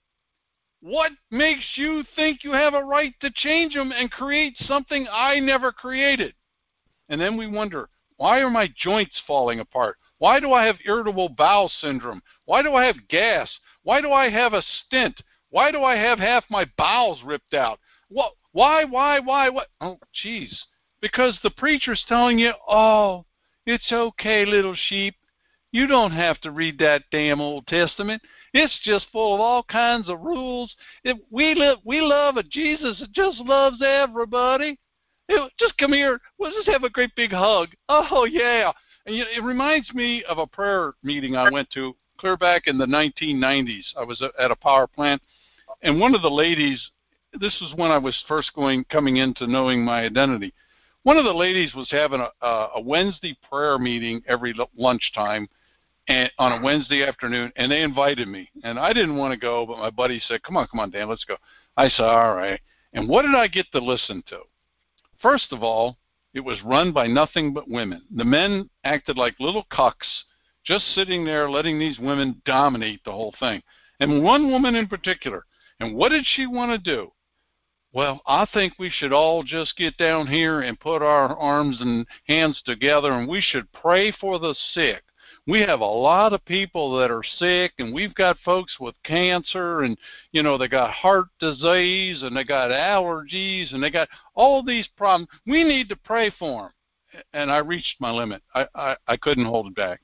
What makes you think you have a right to change them and create something I never created? And then we wonder, why are my joints falling apart? Why do I have irritable bowel syndrome? Why do I have gas? Why do I have a stent? Why do I have half my bowels ripped out? What? Why, why, why, what? Oh, geez. Because the preacher's telling you, oh, it's okay, little sheep. You don't have to read that damn Old Testament. It's just full of all kinds of rules. If we, live, we love a Jesus that just loves everybody. It, just come here. We'll just have a great big hug. Oh, yeah. And you, it reminds me of a prayer meeting I went to clear back in the nineteen nineties. I was at a power plant, and one of the ladies, this was when I was first going, coming into knowing my identity. One of the ladies was having a, a Wednesday prayer meeting every lunchtime and, on a Wednesday afternoon, and they invited me. And I didn't want to go, but my buddy said, come on, come on, Dan, let's go. I said, all right. And what did I get to listen to? First of all, it was run by nothing but women. The men acted like little cucks, just sitting there letting these women dominate the whole thing. And one woman in particular. And what did she want to do? Well, I think we should all just get down here and put our arms and hands together, and we should pray for the sick. We have a lot of people that are sick, and we've got folks with cancer, and, you know, they got heart disease, and they got allergies, and they got all these problems. We need to pray for them. And I reached my limit. I, I, I couldn't hold it back.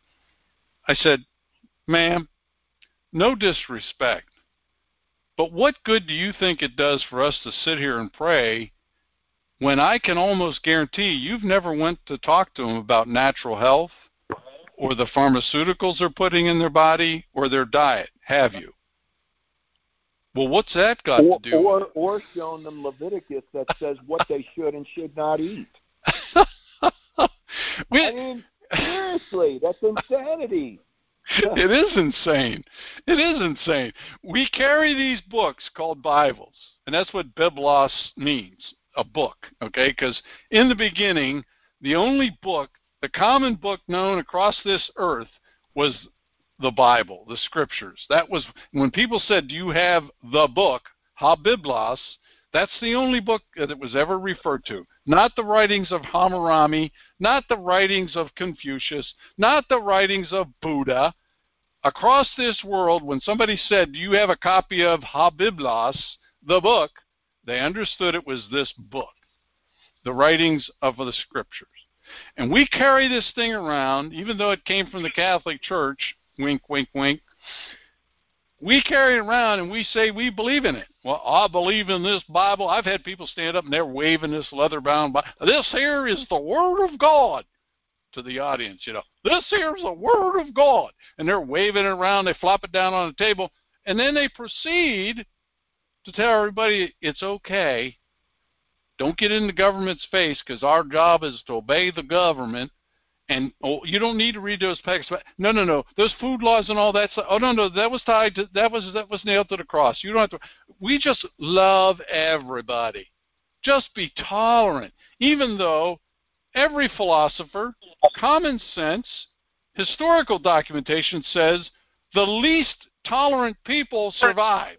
I said, ma'am, no disrespect, but what good do you think it does for us to sit here and pray when I can almost guarantee you've never went to talk to them about natural health or the pharmaceuticals they're putting in their body, or their diet, have you? Well, what's that got or, to do or, with it? Or shown them Leviticus that says what they should and should not eat. we, I mean, seriously, that's insanity. It is insane. It is insane. We carry these books called Bibles, and that's what Biblos means, a book, okay? Because in the beginning, the only book, the common book known across this earth was the Bible, the Scriptures. That was, when people said, do you have the book, Ha-Biblos, that's the only book that it was ever referred to. Not the writings of Hammurabi, not the writings of Confucius, not the writings of Buddha. Across this world, when somebody said, do you have a copy of Ha-Biblos, the book, they understood it was this book, the writings of the Scriptures. And we carry this thing around, even though it came from the Catholic Church, wink, wink, wink, we carry it around and we say we believe in it. Well, I believe in this Bible. I've had people stand up and they're waving this leather-bound Bible. This here is the Word of God to the audience, you know. This here is the Word of God. And they're waving it around. They flop it down on the table. And then they proceed to tell everybody it's okay. Don't get in the government's face because our job is to obey the government. And oh, you don't need to read those packets. No, no, no. Those food laws and all that stuff. Oh, no, no. That was tied to that was that was nailed to the cross. You don't have to. We just love everybody. Just be tolerant, even though every philosopher, common sense, historical documentation says the least tolerant people survive.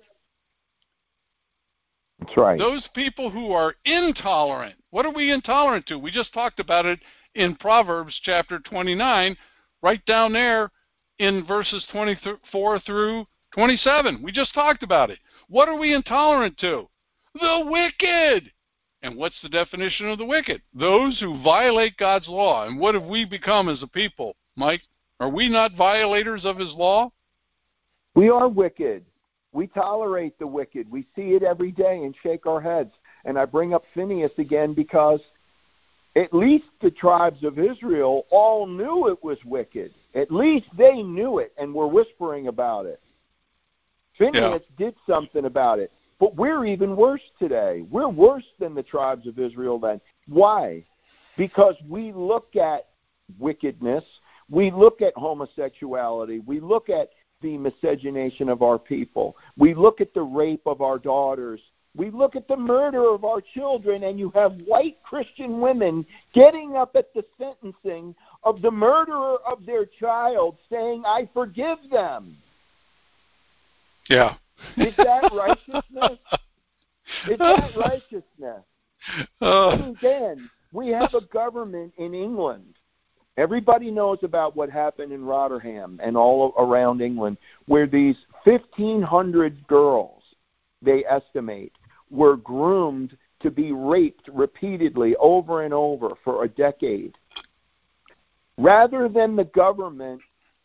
That's right. Those people who are intolerant. What are we intolerant to? We just talked about it in Proverbs chapter twenty-nine, right down there in verses twenty-four through twenty-seven. We just talked about it. What are we intolerant to? The wicked. And what's the definition of the wicked? Those who violate God's law. And what have we become as a people, Mike? Are we not violators of his law? We are wicked. We tolerate the wicked. We see it every day and shake our heads. And I bring up Phineas again because at least the tribes of Israel all knew it was wicked. At least they knew it and were whispering about it. Phineas yeah. did something about it. But we're even worse today. We're worse than the tribes of Israel then. Why? Because we look at wickedness. We look at homosexuality. We look at the miscegenation of our people. We look at the rape of our daughters. We look at the murder of our children, and you have white Christian women getting up at the sentencing of the murderer of their child saying, I forgive them. Yeah. Is that righteousness? Is that righteousness? Uh, I mean, Dan, we have a government in England. Everybody knows about what happened in Rotterdam and all around England, where these fifteen hundred girls, they estimate, were groomed to be raped repeatedly over and over for a decade. Rather than the government,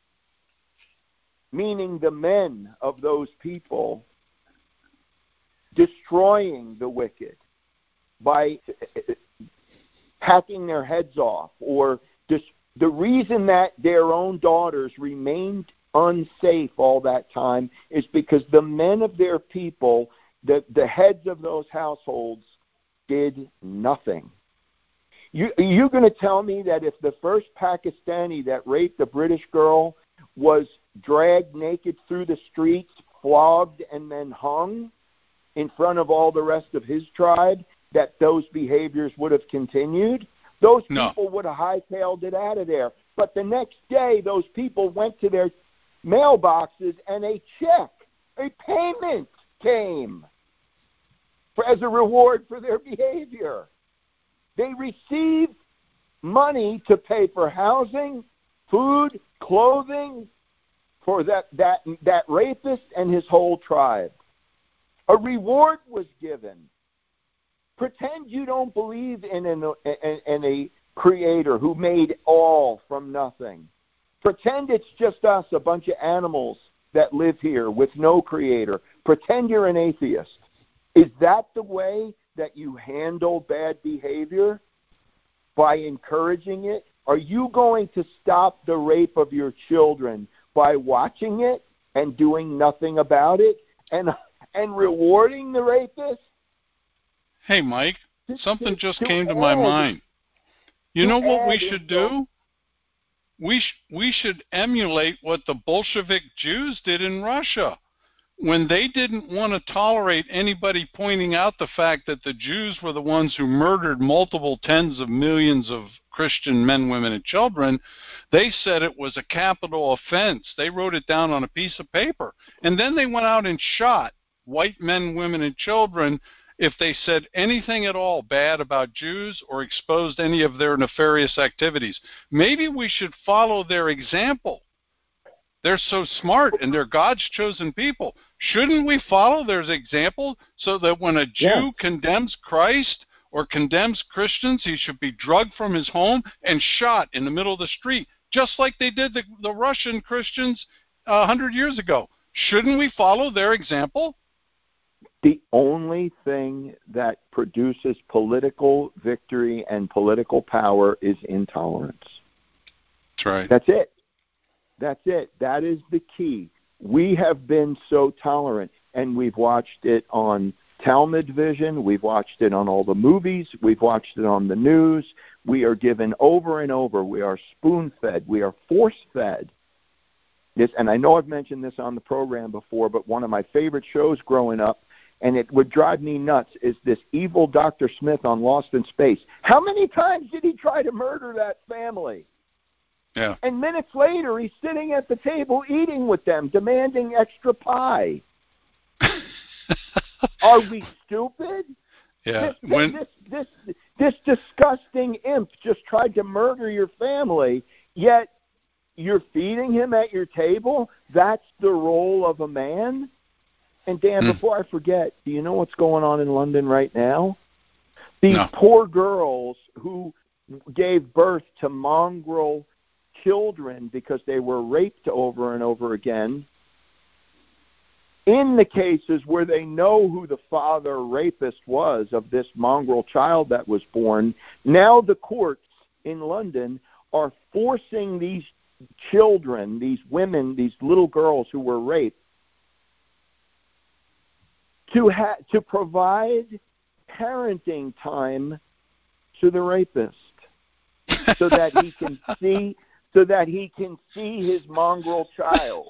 meaning the men of those people, destroying the wicked by hacking their heads off, or dis- the reason that their own daughters remained unsafe all that time is because the men of their people, the, the heads of those households, did nothing. You, you're going to tell me that if the first Pakistani that raped a British girl was dragged naked through the streets, flogged, and then hung in front of all the rest of his tribe, that those behaviors would have continued? Those people no. would have hightailed it out of there. But the next day, those people went to their mailboxes and a check, a payment came for, as a reward for their behavior. They received money to pay for housing, food, clothing for that, that, that rapist and his whole tribe. A reward was given. Pretend you don't believe in, an, in, in a creator who made all from nothing. Pretend it's just us, a bunch of animals that live here with no creator. Pretend you're an atheist. Is that the way that you handle bad behavior? By encouraging it, Are you going to stop the rape of your children by watching it and doing nothing about it and and rewarding the rapist? Hey, Mike, something to, just to came to add, my mind. You know what we add should insult. do? We, sh- we should emulate what the Bolshevik Jews did in Russia. When they didn't want to tolerate anybody pointing out the fact that the Jews were the ones who murdered multiple tens of millions of Christian men, women, and children, they said it was a capital offense. They wrote it down on a piece of paper. And then they went out and shot white men, women, and children if they said anything at all bad about Jews or exposed any of their nefarious activities. Maybe we should follow their example. They're so smart, and they're God's chosen people. Shouldn't we follow their example so that when a Jew Yeah. condemns Christ or condemns Christians, he should be drugged from his home and shot in the middle of the street, just like they did the, the Russian Christians uh, one hundred years ago? Shouldn't we follow their example? The only thing that produces political victory and political power is intolerance. That's right. That's it. That's it. That is the key. We have been so tolerant, and we've watched it on Talmud Vision. We've watched it on all the movies. We've watched it on the news. We are given over and over. We are spoon-fed. We are force-fed. This, and I know I've mentioned this on the program before, but one of my favorite shows growing up, and it would drive me nuts, is this evil Doctor Smith on Lost in Space. How many times did he try to murder that family? Yeah. And minutes later, he's sitting at the table eating with them, demanding extra pie. Are we stupid? Yeah. This, When this, this, this disgusting imp just tried to murder your family, yet you're feeding him at your table? That's the role of a man? And Dan, Hmm. before I forget, do you know what's going on in London right now? These No. poor girls who gave birth to mongrel children because they were raped over and over again, in the cases where they know who the father rapist was of this mongrel child that was born, now the courts in London are forcing these children, these women, these little girls who were raped, to ha- to provide parenting time to the rapist so that he can see so that he can see his mongrel child.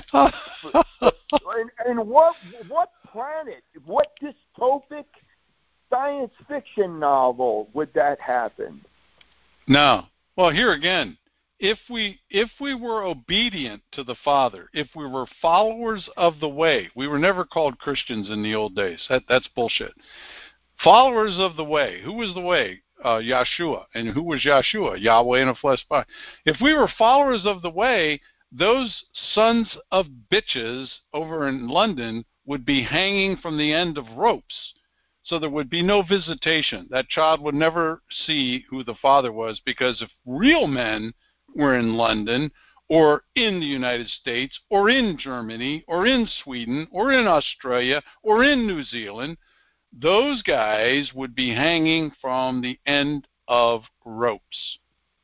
and, and what what planet, what dystopic science fiction novel would that happen? No. Well, here again, if we if we were obedient to the Father, if we were followers of the way, we were never called Christians in the old days. That that's bullshit. Followers of the way. Who was the way? Uh, Yeshua. And who was Yeshua? Yahweh in a flesh body. If we were followers of the way, those sons of bitches over in London would be hanging from the end of ropes. So there would be no visitation. That child would never see who the father was, because if real men were in London or in the United States or in Germany or in Sweden or in Australia or in New Zealand, those guys would be hanging from the end of ropes.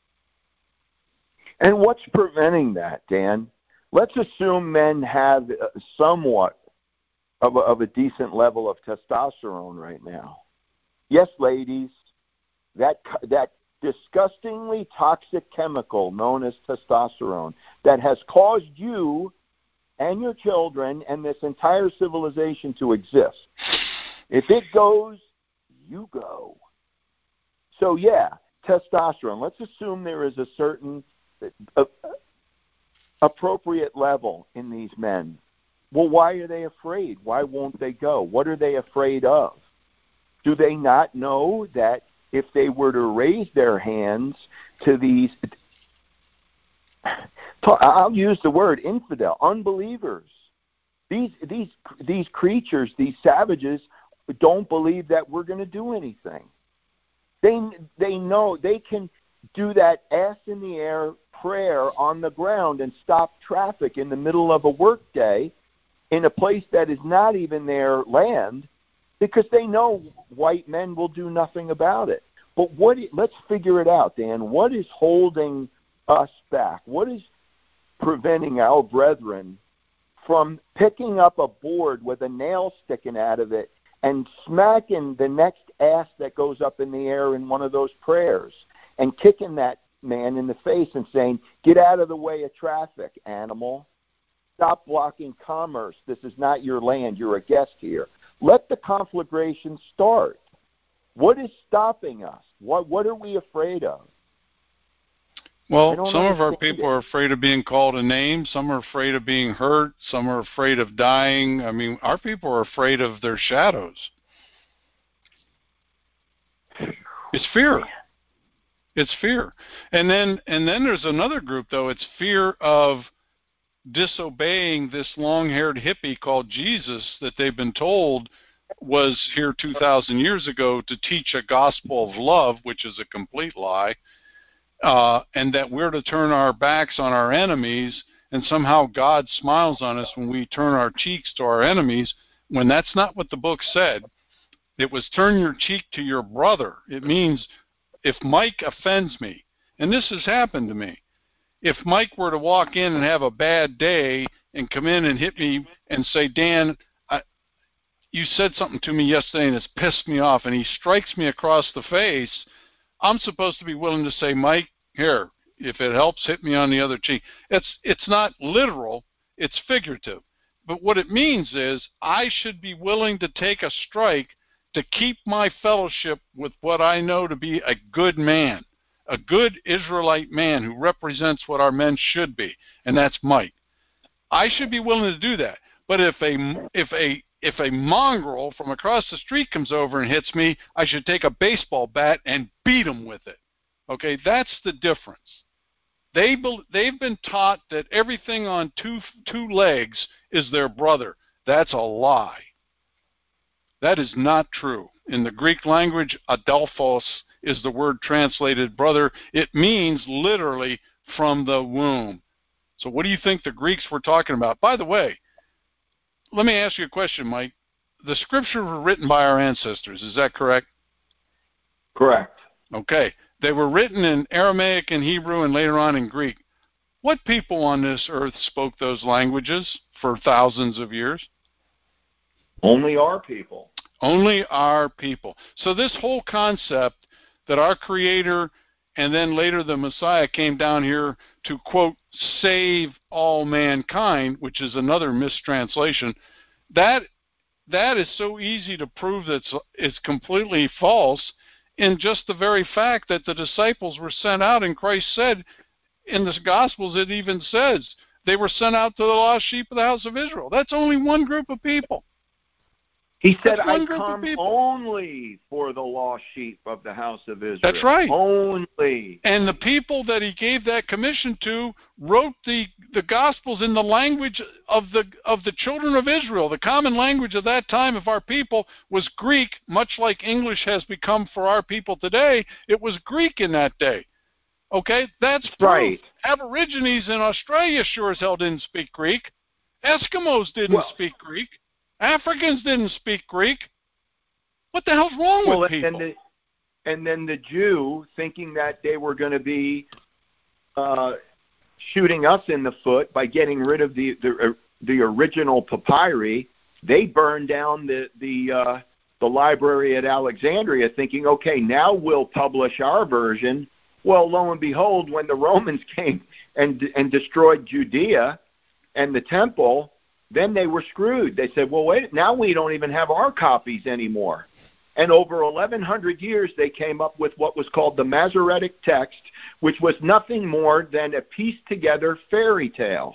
And what's preventing that, Dan? Let's assume men have somewhat of a, of a decent level of testosterone right now. Yes, ladies, that that disgustingly toxic chemical known as testosterone that has caused you and your children and this entire civilization to exist. If it goes, you go. So, yeah, testosterone. Let's assume there is a certain uh, appropriate level in these men. Well, why are they afraid? Why won't they go? What are they afraid of? Do they not know that if they were to raise their hands to these, I'll use the word infidel, unbelievers, these these these creatures, these savages, don't believe that we're going to do anything. They they know they can do that ass in the air prayer on the ground and stop traffic in the middle of a workday in a place that is not even their land, because they know white men will do nothing about it. But what? Let's figure it out, Dan. What is holding us back? What is preventing our brethren from picking up a board with a nail sticking out of it and smacking the next ass that goes up in the air in one of those prayers and kicking that man in the face and saying, get out of the way of traffic, animal. Stop blocking commerce. This is not your land. You're a guest here. Let the conflagration start. What is stopping us? What What are we afraid of? Well, some of our people it. are afraid of being called a name. Some are afraid of being hurt. Some are afraid of dying. I mean, our people are afraid of their shadows. It's fear. It's fear. And then and then there's another group, though. It's fear of disobeying this long-haired hippie called Jesus that they've been told was here two thousand years ago to teach a gospel of love, which is a complete lie, uh, and that we're to turn our backs on our enemies, and somehow God smiles on us when we turn our cheeks to our enemies, when that's not what the book said. It was turn your cheek to your brother. It means if Mike offends me, and this has happened to me, if Mike were to walk in and have a bad day and come in and hit me and say, Dan, I, you said something to me yesterday and it's pissed me off, and he strikes me across the face, I'm supposed to be willing to say, Mike, here, if it helps, hit me on the other cheek. It's, it's not literal, it's figurative. But what it means is I should be willing to take a strike to keep my fellowship with what I know to be a good man. A good Israelite man who represents what our men should be, and that's Mike. I should be willing to do that. But if a if a if a mongrel from across the street comes over and hits me, I should take a baseball bat and beat him with it. Okay, that's the difference. They they've been taught that everything on two two legs is their brother. That's a lie. That is not true. In the Greek language, adelphos is the word translated brother. It means literally from the womb. So what do you think the Greeks were talking about? By the way, let me ask you a question, Mike. The scriptures were written by our ancestors. Is that correct? Correct. Okay. They were written in Aramaic and Hebrew and later on in Greek. What people on this earth spoke those languages for thousands of years? Only our people. Only our people. So this whole concept that our Creator and then later the Messiah came down here to, quote, save all mankind, which is another mistranslation, that that is so easy to prove that it's, it's completely false in just the very fact that the disciples were sent out, and Christ said in the Gospels, it even says they were sent out to the lost sheep of the house of Israel. That's only one group of people. He said, I come only for the lost sheep of the house of Israel. That's right. Only. And the people that he gave that commission to wrote the, the Gospels in the language of the of the children of Israel. The common language of that time of our people was Greek, much like English has become for our people today. It was Greek in that day. Okay? That's proof. Right. Aborigines in Australia sure as hell didn't speak Greek. Eskimos didn't well, speak Greek. Africans didn't speak Greek. What the hell's wrong well, with people? And, the, and then the Jew, thinking that they were going to be uh, shooting us in the foot by getting rid of the the, the original papyri, they burned down the the uh, the library at Alexandria, thinking, okay, now we'll publish our version. Well, lo and behold, when the Romans came and and destroyed Judea and the temple, then they were screwed. They said, well, wait, now we don't even have our copies anymore. And over eleven hundred years, they came up with what was called the Masoretic text, which was nothing more than a pieced-together fairy tale.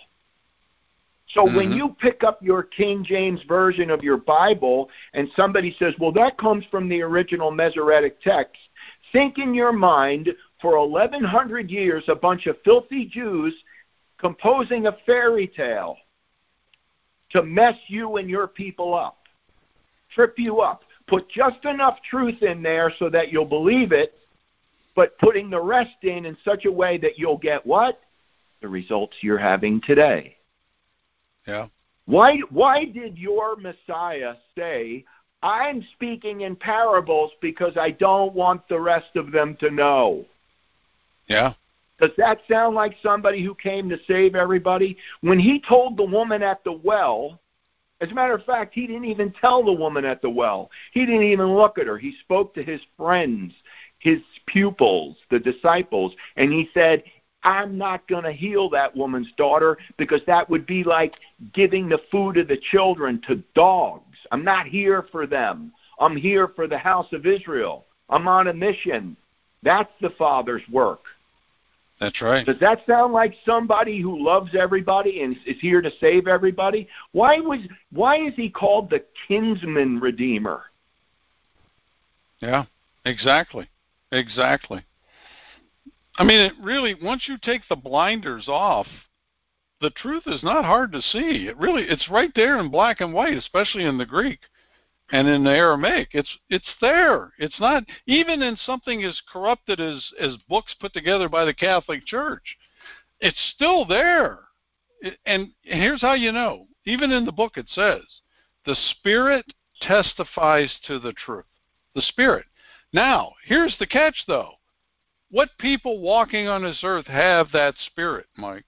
So mm-hmm. when you pick up your King James version of your Bible and somebody says, well, that comes from the original Masoretic text, think in your mind, for eleven hundred years, a bunch of filthy Jews composing a fairy tale to mess you and your people up, trip you up, put just enough truth in there so that you'll believe it, but putting the rest in in such a way that you'll get what? The results you're having today. Yeah. Why, why did your Messiah say, I'm speaking in parables because I don't want the rest of them to know. Yeah. Does that sound like somebody who came to save everybody? When he told the woman at the well, as a matter of fact, he didn't even tell the woman at the well. He didn't even look at her. He spoke to his friends, his pupils, the disciples, and he said, I'm not going to heal that woman's daughter because that would be like giving the food of the children to dogs. I'm not here for them. I'm here for the house of Israel. I'm on a mission. That's the Father's work. That's right. Does that sound like somebody who loves everybody and is here to save everybody? Why was why is he called the kinsman redeemer? Yeah, exactly. Exactly. I mean, it really, once you take the blinders off, the truth is not hard to see. It really, it's right there in black and white, especially in the Greek and in the Aramaic. It's it's there. It's not, even in something as corrupted as, as books put together by the Catholic Church, it's still there. It, and here's how you know. Even in the book it says, the Spirit testifies to the truth. The Spirit. Now, here's the catch, though. What people walking on this earth have that Spirit, Mike?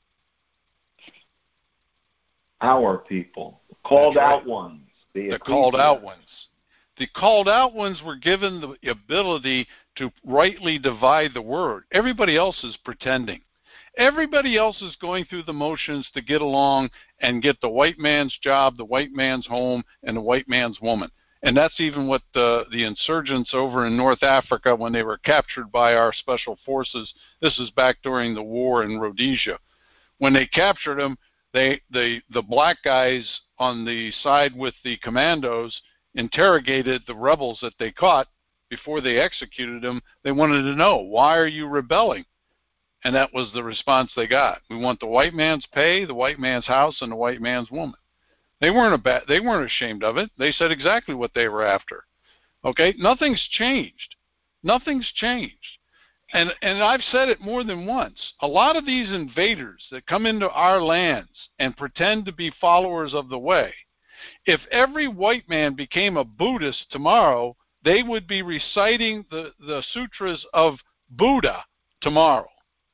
Our people. Called right. out ones. The, the called out ones. The called out ones were given the ability to rightly divide the word. Everybody else is pretending. Everybody else is going through the motions to get along and get the white man's job, the white man's home, and the white man's woman. And that's even what the, the insurgents over in North Africa, when they were captured by our special forces, this is back during the war in Rhodesia. When they captured them, they, they, the black guys on the side with the commandos interrogated the rebels that they caught before they executed them. They wanted to know, why are you rebelling? And that was the response they got. We want the white man's pay, the white man's house, and the white man's woman. They weren't a ba- they weren't ashamed of it. They said exactly what they were after. Okay? Nothing's changed. Nothing's changed. And and I've said it more than once. A lot of these invaders that come into our lands and pretend to be followers of the way, if every white man became a Buddhist tomorrow, they would be reciting the, the sutras of Buddha tomorrow.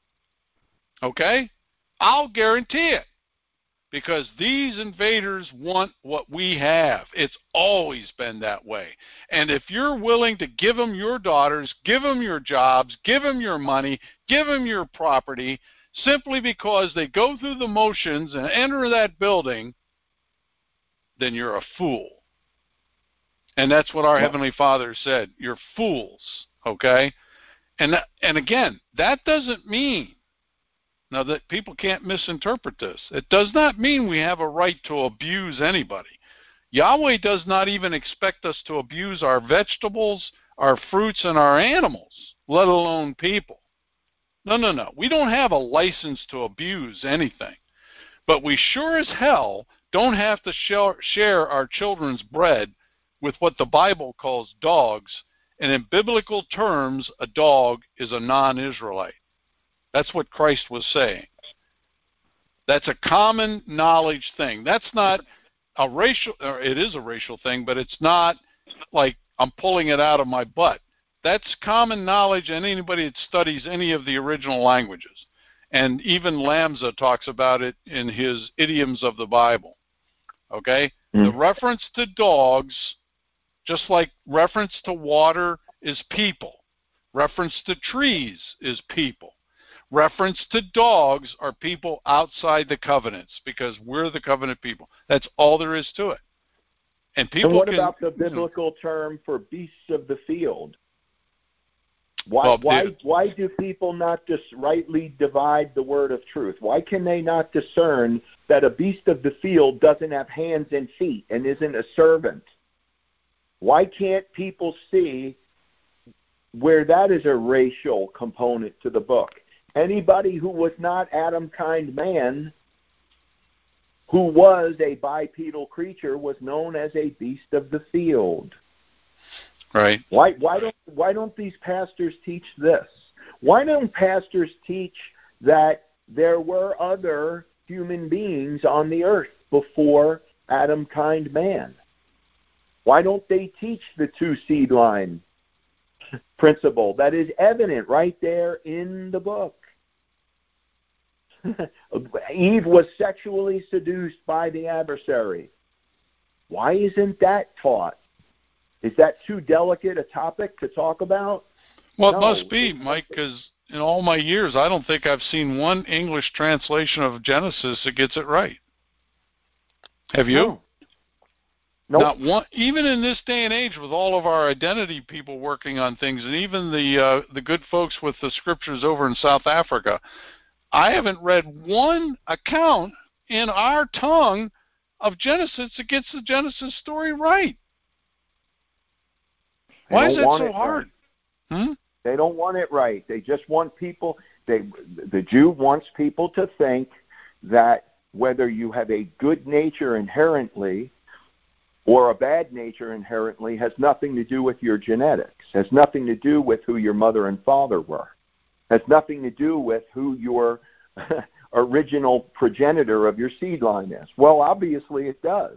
Okay? I'll guarantee it. Because these invaders want what we have. It's always been that way. And if you're willing to give them your daughters, give them your jobs, give them your money, give them your property, simply because they go through the motions and enter that building, then you're a fool. And that's what our yeah. Heavenly Father said. You're fools, okay? And that, and again, that doesn't mean, now that people can't misinterpret this, it does not mean we have a right to abuse anybody. Yahweh does not even expect us to abuse our vegetables, our fruits, and our animals, let alone people. No, no, no. We don't have a license to abuse anything. But we sure as hell don't have to share our children's bread with what the Bible calls dogs. And in biblical terms, a dog is a non-Israelite. That's what Christ was saying. That's a common knowledge thing. That's not a racial, or it is a racial thing, but it's not like I'm pulling it out of my butt. That's common knowledge, and anybody that studies any of the original languages. And even Lamza talks about it in his Idioms of the Bible. Okay? Mm. The reference to dogs, just like reference to water is people. Reference to trees is people. Reference to dogs are people outside the covenants, because we're the covenant people. That's all there is to it. And people and what can, about the biblical term for beasts of the field? Why, well, why, the, why do people not just rightly divide the word of truth? Why can they not discern that a beast of the field doesn't have hands and feet and isn't a servant? Why can't people see where that is a racial component to the book? Anybody who was not Adam-kind man, who was a bipedal creature, was known as a beast of the field. Right. Why, why don't why don't these pastors teach this? Why don't pastors teach that there were other human beings on the earth before Adam-kind man? Why don't they teach the two seed line principle that is evident right there in the book? Eve was sexually seduced by the adversary. Why isn't that taught? Is that too delicate a topic to talk about? Well, no. It must be, Mike, because in all my years, I don't think I've seen one English translation of Genesis that gets it right. Have you? No. Nope. Not one. Even in this day and age, with all of our identity people working on things, and even the uh, the good folks with the scriptures over in South Africa, I haven't read one account in our tongue of Genesis that gets the Genesis story right. They Why don't is that want so it hard? Right. Hmm? They don't want it right. They just want people. They the Jew wants people to think that whether you have a good nature inherently or a bad nature inherently has nothing to do with your genetics, has nothing to do with who your mother and father were, has nothing to do with who your original progenitor of your seed line is. Well, obviously it does.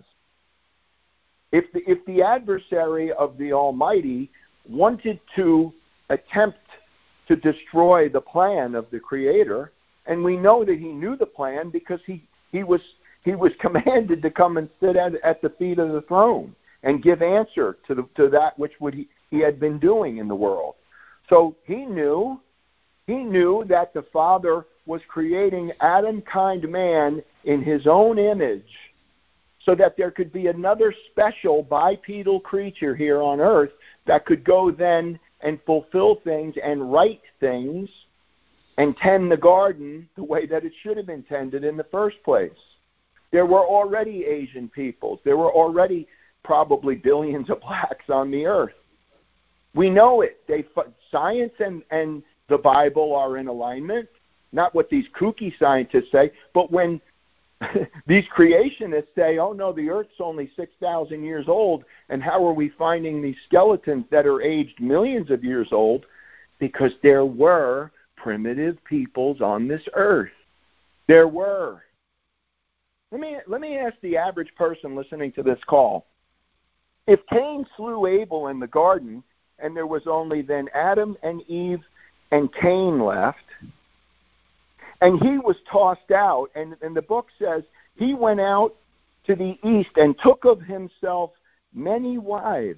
If the, if the adversary of the Almighty wanted to attempt to destroy the plan of the Creator, and we know that he knew the plan because he, he was he was commanded to come and sit at, at the feet of the throne and give answer to the, to that which would he, he had been doing in the world. So he knew he knew that the Father was creating Adam kind man in his own image, so that there could be another special bipedal creature here on earth that could go then and fulfill things and right things and tend the garden the way that it should have been tended in the first place. There were already Asian peoples. There were already probably billions of blacks on the earth. We know it. They, science and, and the Bible are in alignment, not what these kooky scientists say, but when these creationists say, oh no, the earth's only six thousand years old, and how are we finding these skeletons that are aged millions of years old? Because there were primitive peoples on this earth. There were. Let me, let me ask the average person listening to this call. If Cain slew Abel in the garden, and there was only then Adam and Eve and Cain left, and he was tossed out, and, and the book says he went out to the east and took of himself many wives.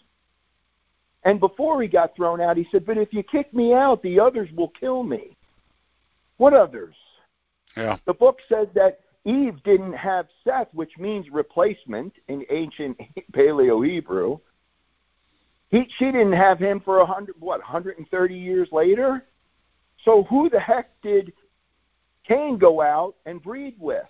And before he got thrown out, he said, but if you kick me out, the others will kill me. What others? Yeah. The book said that Eve didn't have Seth, which means replacement in ancient Paleo-Hebrew. He, she didn't have him for a hundred, what, one hundred thirty years later? So who the heck did Cain go out and breed with?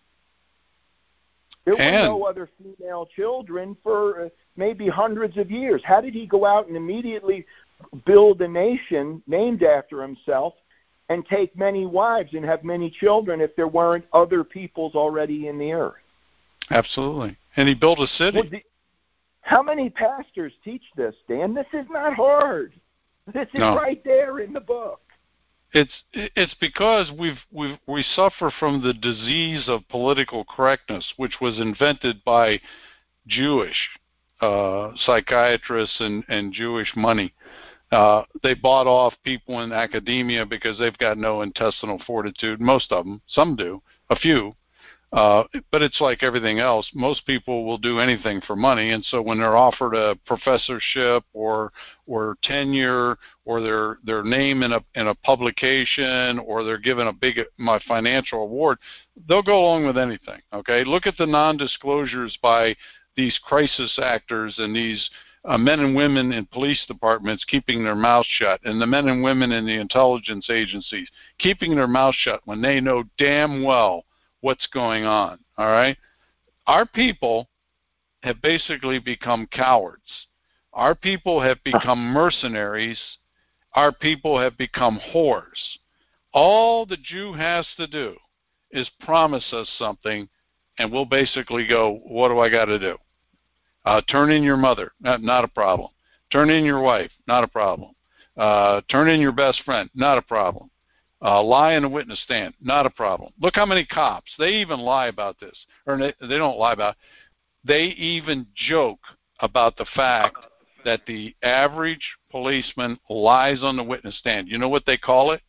There and, were no other female children for uh, maybe hundreds of years. How did he go out and immediately build a nation named after himself and take many wives and have many children if there weren't other peoples already in the earth? Absolutely. And he built a city. Well, the, how many pastors teach this, Dan? This is not hard. This is no. right there in the book. It's it's because we've we we suffer from the disease of political correctness, which was invented by Jewish uh, psychiatrists and, and Jewish money. Uh, they bought off people in academia because they've got no intestinal fortitude. Most of them, some do, a few. Uh, but it's like everything else. Most people will do anything for money, and so when they're offered a professorship or or tenure or their their name in a in a publication or they're given a big my financial award, they'll go along with anything. Okay, look at the non-disclosures by these crisis actors and these uh, men and women in police departments keeping their mouths shut, and the men and women in the intelligence agencies keeping their mouths shut when they know damn well what's going on. All right, our people have basically become cowards. Our people have become mercenaries. Our people have become whores. All the Jew has to do is promise us something, and we'll basically go, what do I got to do? Uh, turn in your mother, not, not a problem. Turn in your wife, not a problem. Uh, turn in your best friend, not a problem. Uh, lie in a witness stand, not a problem. Look how many cops, they even lie about this. Or they, they don't lie about it. They even joke about the fact that the average policeman lies on the witness stand. You know what they call it?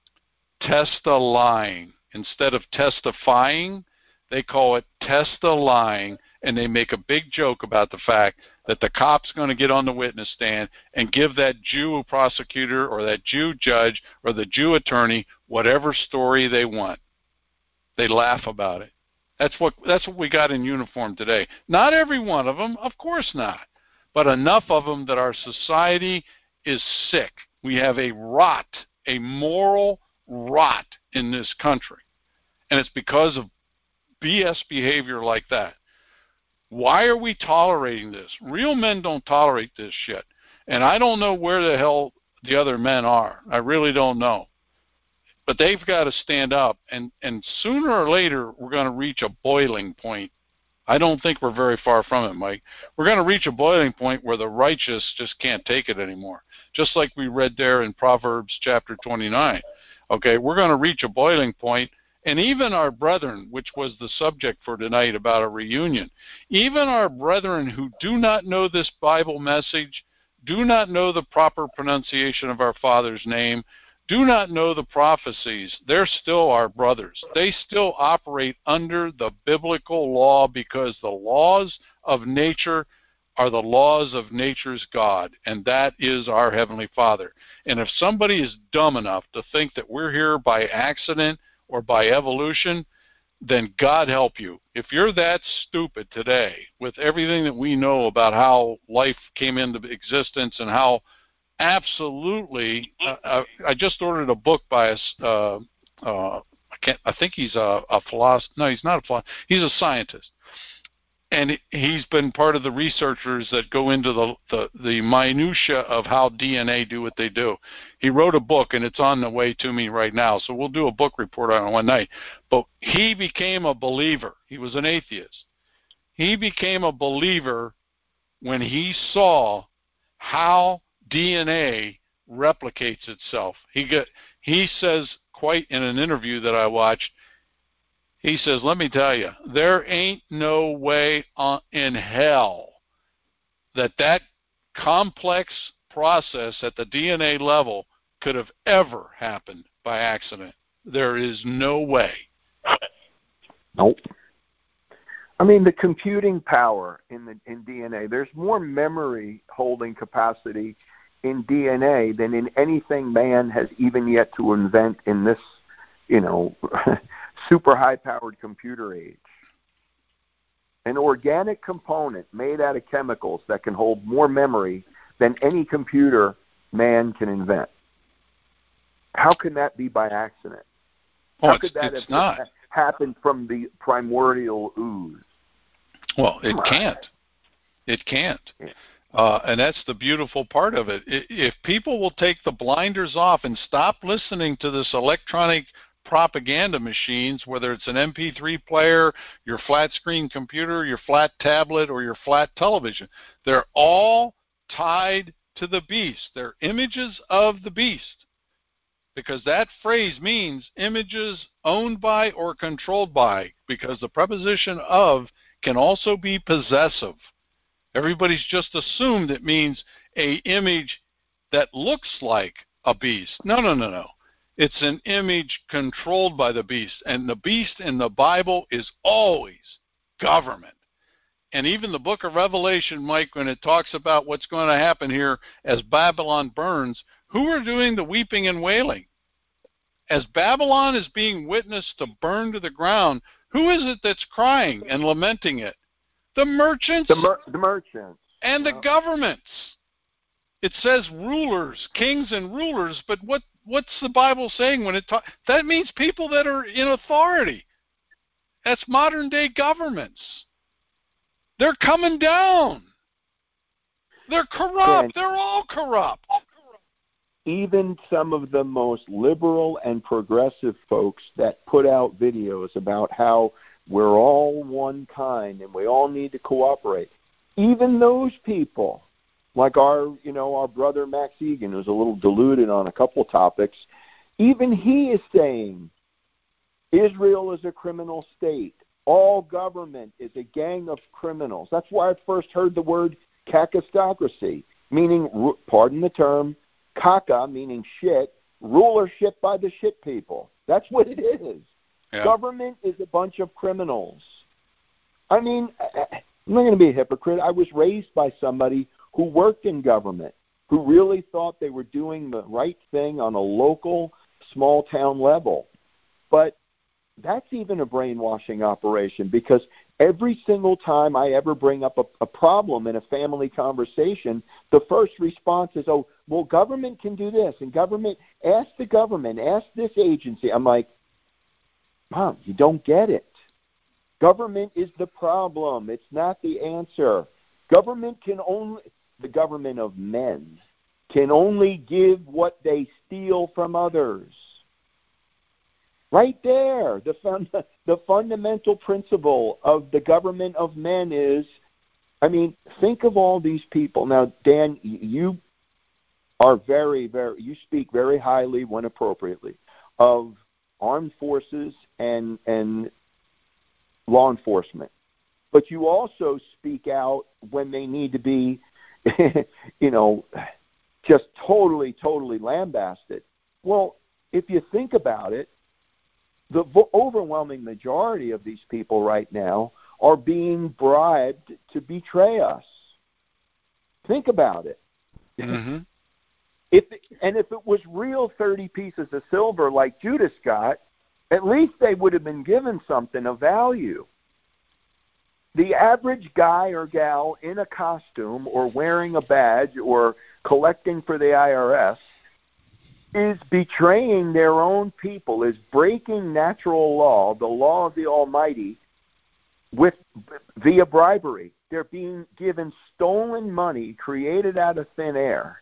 Test-a-lying. Instead of testifying, they call it test-a-lying, and they make a big joke about the fact that the cop's going to get on the witness stand and give that Jew prosecutor or that Jew judge or the Jew attorney whatever story they want. They laugh about it. That's what that's what we got in uniform today. Not every one of them, of course not, but enough of them that our society is sick. We have a rot, a moral rot in this country, and it's because of B S behavior like that. Why are we tolerating this? Real men don't tolerate this shit, and I don't know where the hell the other men are. I really don't know. But they've got to stand up, and, and sooner or later, we're going to reach a boiling point. I don't think we're very far from it, Mike. We're going to reach a boiling point where the righteous just can't take it anymore, just like we read there in Proverbs chapter twenty-nine. Okay, we're going to reach a boiling point, and even our brethren, which was the subject for tonight about a reunion, even our brethren who do not know this Bible message, do not know the proper pronunciation of our Father's name, do not know the prophecies, they're still our brothers. They still operate under the biblical law because the laws of nature are the laws of nature's God, and that is our Heavenly Father. And if somebody is dumb enough to think that we're here by accident or by evolution, then God help you. If you're that stupid today, with everything that we know about how life came into existence and how absolutely, uh, I, I just ordered a book by a, uh, uh, I can't, I think he's a, a philosopher. No, he's not a philosopher. He's a scientist, and he's been part of the researchers that go into the, the the minutia of how D N A do what they do. He wrote a book, and it's on the way to me right now. So we'll do a book report on it one night. But he became a believer. He was an atheist. He became a believer when he saw how D N A replicates itself. He get, he says quite in an interview that I watched, he says, let me tell you, there ain't no way on, in hell that that complex process at the D N A level could have ever happened by accident. There is no way. Nope. I mean, the computing power in the in D N A, there's more memory holding capacity in D N A than in anything man has even yet to invent in this, you know, super high-powered computer age. An organic component made out of chemicals that can hold more memory than any computer man can invent. How can that be by accident? Oh, How it's, could that it's have not. happened from the primordial ooze? Well, it Come on. can't. It can't. Yeah. Uh, and that's the beautiful part of it. If people will take the blinders off and stop listening to this electronic propaganda machines, whether it's an M P three player, your flat screen computer, your flat tablet, or your flat television, they're all tied to the beast. They're images of the beast, because that phrase means images owned by or controlled by, because the preposition of can also be possessive. Everybody's just assumed it means a image that looks like a beast. No, no, no, no. It's an image controlled by the beast. And the beast in the Bible is always government. And even the book of Revelation, Mike, when it talks about what's going to happen here as Babylon burns, who are doing the weeping and wailing? As Babylon is being witnessed to burn to the ground, who is it that's crying and lamenting it? The merchants, The, mer- the merchants. and the Yeah. governments. It says rulers, kings and rulers, but what, what's the Bible saying when it talks? That means people that are in authority. That's modern day governments. They're coming down. They're corrupt. And They're all corrupt. even some of the most liberal and progressive folks that put out videos about how we're all one kind and we all need to cooperate, even those people, like our, you know, our brother Max Egan, who's a little deluded on a couple topics, even he is saying Israel is a criminal state. All government is a gang of criminals. That's where I first heard the word kakistocracy, meaning, pardon the term, kaka, meaning shit, rulership by the shit people. That's what it is. Yeah. Government is a bunch of criminals. I mean, I'm not going to be a hypocrite. I was raised by somebody who worked in government, who really thought they were doing the right thing on a local, small-town level. But that's even a brainwashing operation, because every single time I ever bring up a, a problem in a family conversation, the first response is, oh, well, government can do this, and government, ask the government, ask this agency. I'm like, Mom, you don't get it. Government is the problem. It's not the answer. Government can only, the government of men, can only give what they steal from others. Right there, the fun, the fundamental principle of the government of men is, I mean, think of all these people. Now, Dan, you are very, very, you speak very highly, when appropriately, of armed forces and and law enforcement. But you also speak out when they need to be, you know, just totally, totally lambasted. Well, if you think about it, the overwhelming majority of these people right now are being bribed to betray us. Think about it. Mm-hmm. If and if it was real thirty pieces of silver like Judas got, at least they would have been given something of value. The average guy or gal in a costume or wearing a badge or collecting for the I R S is betraying their own people, is breaking natural law, the law of the Almighty, with via bribery. They're being given stolen money created out of thin air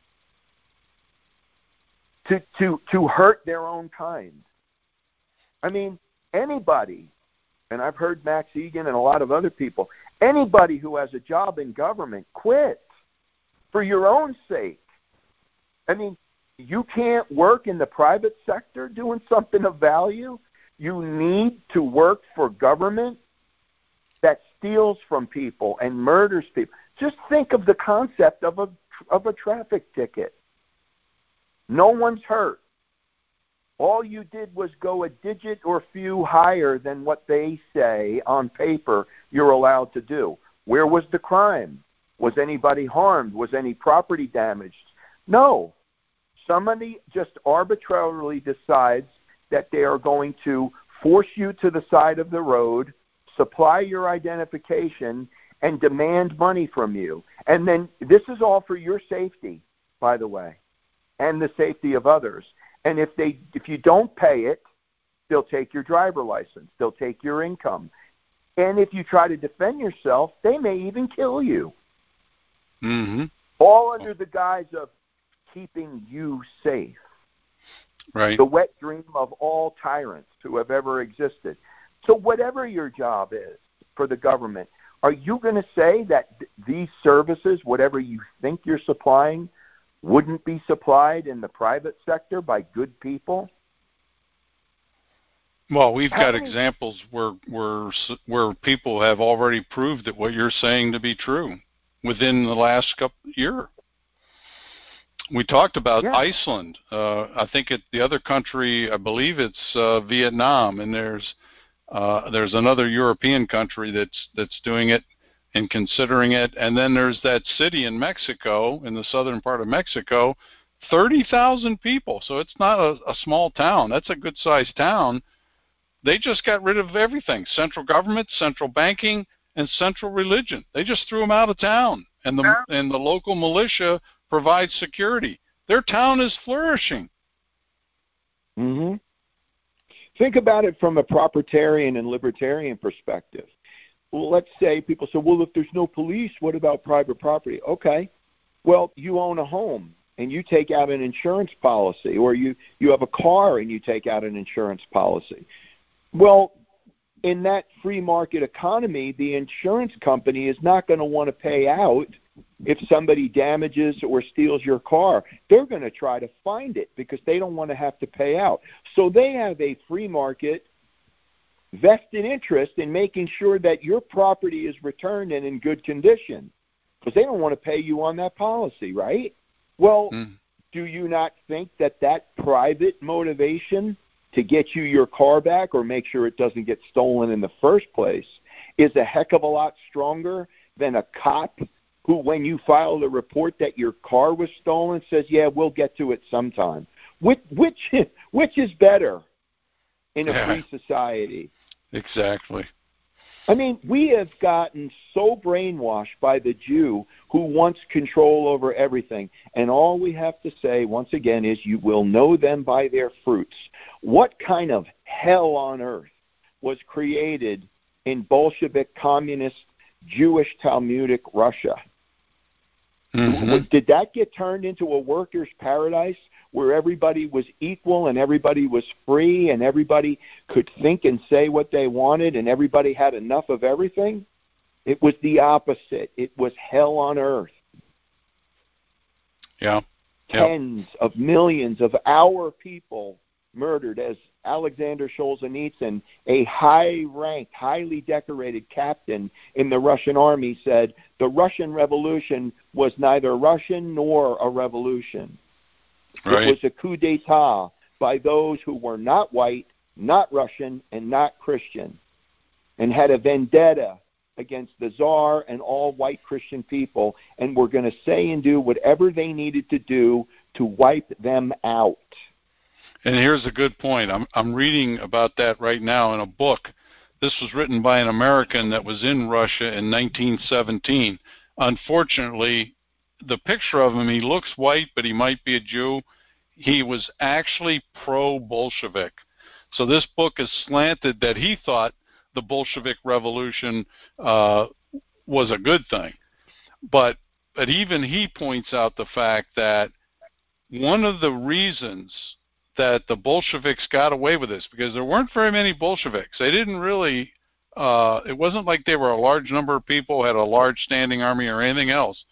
to to to hurt their own kind. I mean, anybody, and I've heard Max Egan and a lot of other people, anybody who has a job in government, quit for your own sake. I mean, you can't work in the private sector doing something of value. You need to work for government that steals from people and murders people. Just think of the concept of a of a traffic ticket. No one's hurt. All you did was go a digit or few higher than what they say on paper you're allowed to do. Where was the crime? Was anybody harmed? Was any property damaged? No. Somebody just arbitrarily decides that they are going to force you to the side of the road, supply your identification, and demand money from you. And then this is all for your safety, by the way, and the safety of others. And if they, if you don't pay it, they'll take your driver license. They'll take your income. And if you try to defend yourself, they may even kill you. Mm-hmm. All under the guise of keeping you safe. Right. The wet dream of all tyrants who have ever existed. So whatever your job is for the government, are you going to say that th- these services, whatever you think you're supplying, wouldn't be supplied in the private sector by good people? Well, we've How got many... examples where where where people have already proved that what you're saying to be true within the last couple year. We talked about yeah. Iceland. Uh, I think it, the other country, I believe it's uh, Vietnam, and there's uh, there's another European country that's that's doing it and considering it. And then there's that city in Mexico, in the southern part of Mexico, thirty thousand people. So it's not a, a small town. That's a good-sized town. They just got rid of everything: central government, central banking, and central religion. They just threw them out of town, and the yeah. and the local militia provides security. Their town is flourishing. Mm-hmm. Think about it from a proprietarian and libertarian perspective. Well, let's say people say, well, if there's no police, what about private property? Okay. Well, you own a home and you take out an insurance policy, or you, you have a car and you take out an insurance policy. Well, in that free market economy, the insurance company is not going to want to pay out if somebody damages or steals your car. They're going to try to find it because they don't want to have to pay out. So they have a free market vested interest in making sure that your property is returned and in good condition. because they don't want to pay you on that policy, right? Well, mm. do you not think that that private motivation to get you your car back or make sure it doesn't get stolen in the first place is a heck of a lot stronger than a cop who, when you filed a report that your car was stolen, says, yeah, we'll get to it sometime? Which, which, which is better in a yeah. free society? Exactly. I mean, we have gotten so brainwashed by the Jew who wants control over everything. And all we have to say, once again, is you will know them by their fruits. What kind of hell on earth was created in Bolshevik, communist, Jewish, Talmudic Russia? Mm-hmm. Did that get turned into a workers' paradise where everybody was equal and everybody was free and everybody could think and say what they wanted and everybody had enough of everything? It was the opposite. It was hell on earth. Yeah. Tens yep. of millions of our people murdered, as Alexander Solzhenitsyn, a high-ranked, highly decorated captain in the Russian army, said the Russian Revolution was neither Russian nor a revolution. Right. It was a coup d'etat by those who were not white, not Russian, and not Christian, and had a vendetta against the Tsar and all white Christian people, and were going to say and do whatever they needed to do to wipe them out. And here's a good point. I'm I'm reading about that right now in a book. This was written by an American that was in Russia in nineteen seventeen. Unfortunately, the picture of him, he looks white, but he might be a Jew. He was actually pro-Bolshevik. So this book is slanted that he thought the Bolshevik Revolution uh, was a good thing. But but even he points out the fact that one of the reasons that the Bolsheviks got away with this, because there weren't very many Bolsheviks. They didn't really, uh, it wasn't like they were a large number of people, had a large standing army or anything else.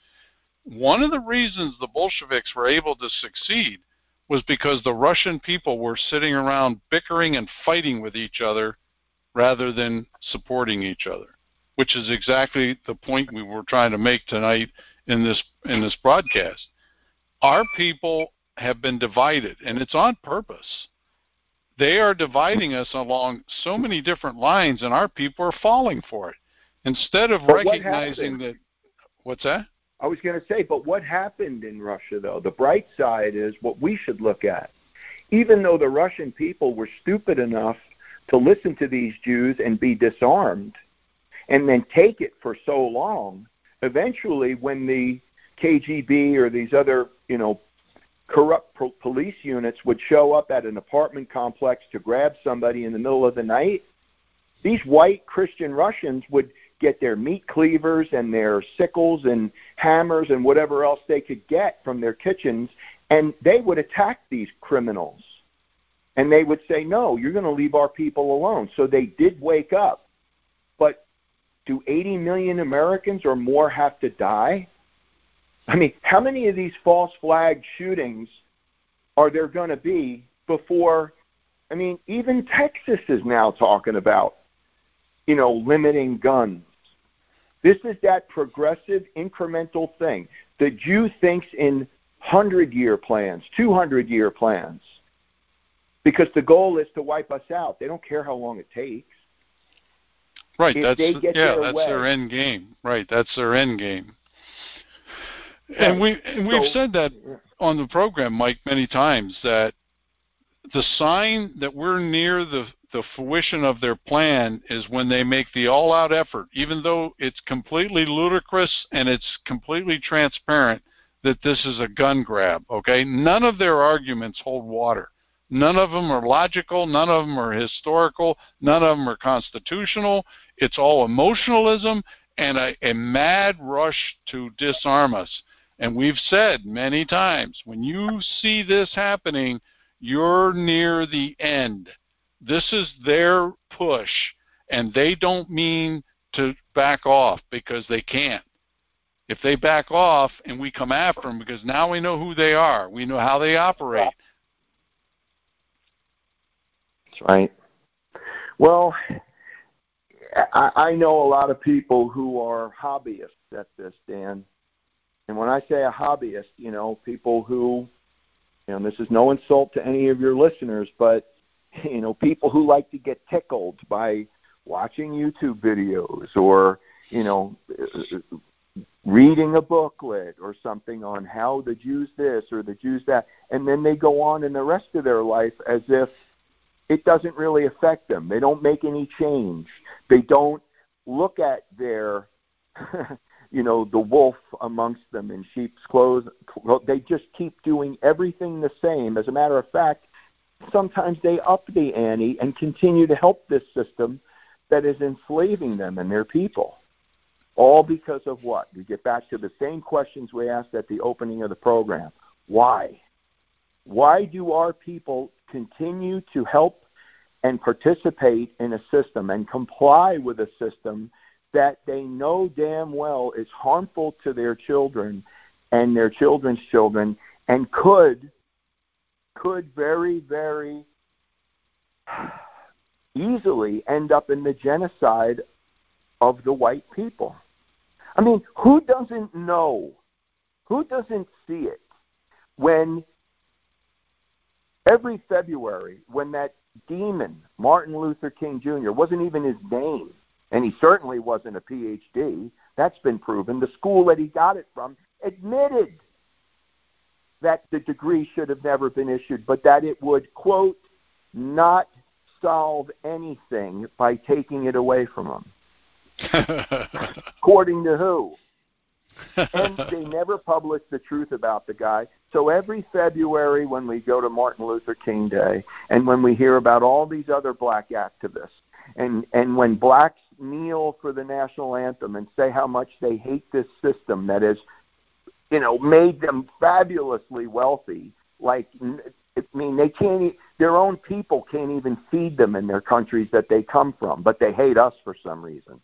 One of the reasons the Bolsheviks were able to succeed was because the Russian people were sitting around bickering and fighting with each other rather than supporting each other, which is exactly the point we were trying to make tonight in this in this broadcast. Our people have been divided, and it's on purpose. They are dividing us along so many different lines, and our people are falling for it. Instead of but recognizing that, what's that? I was going to say, but what happened in Russia, though? The bright side is what we should look at. Even though the Russian people were stupid enough to listen to these Jews and be disarmed, and then take it for so long, eventually when the K G B or these other, you know, corrupt pro- police units would show up at an apartment complex to grab somebody in the middle of the night, these white Christian Russians would get their meat cleavers and their sickles and hammers and whatever else they could get from their kitchens, and they would attack these criminals. And they would say, no, you're going to leave our people alone. So they did wake up. But do eighty million Americans or more have to die? I mean, how many of these false flag shootings are there going to be before? I mean, even Texas is now talking about, you know, limiting guns. This is that progressive, incremental thing. The Jew thinks in hundred-year plans, two hundred-year plans, because the goal is to wipe us out. They don't care how long it takes. Right. If that's they get yeah. their That's way. their end game. Right. That's their end game. And we and we've so, said that on the program, Mike, many times, that the sign that we're near the, the fruition of their plan is when they make the all-out effort, even though it's completely ludicrous and it's completely transparent that this is a gun grab, okay? None of their arguments hold water. None of them are logical. None of them are historical. None of them are constitutional. It's all emotionalism and a, a mad rush to disarm us. And we've said many times, when you see this happening, you're near the end. This is their push, and they don't mean to back off because they can't. If they back off and we come after them, because now we know who they are, we know how they operate. That's right. Well, I, I know a lot of people who are hobbyists at this, Dan. And when I say a hobbyist, you know, people who, you know, this is no insult to any of your listeners, but, you know, people who like to get tickled by watching YouTube videos or, you know, reading a booklet or something on how the Jews this or the Jews that, and then they go on in the rest of their life as if it doesn't really affect them. They don't make any change. They don't look at their, you know, the wolf amongst them in sheep's clothes. They just keep doing everything the same. As a matter of fact, sometimes they up the ante and continue to help this system that is enslaving them and their people. All because of what? We get back to the same questions we asked at the opening of the program. Why? Why do our people continue to help and participate in a system and comply with a system that they know damn well is harmful to their children and their children's children and could, could very, very easily end up in the genocide of the white people? I mean, who doesn't know? Who doesn't see it when every February, when that demon, Martin Luther King Junior, wasn't even his name, and he certainly wasn't a P H D, that's been proven. The school that he got it from admitted that the degree should have never been issued, but that it would, quote, not solve anything by taking it away from him. According to who? And they never published the truth about the guy. So every February when we go to Martin Luther King Day and when we hear about all these other black activists and, and when blacks kneel for the national anthem and say how much they hate this system that has, you know, made them fabulously wealthy, like, I mean, they can't, their own people can't even feed them in their countries that they come from, but they hate us for some reason.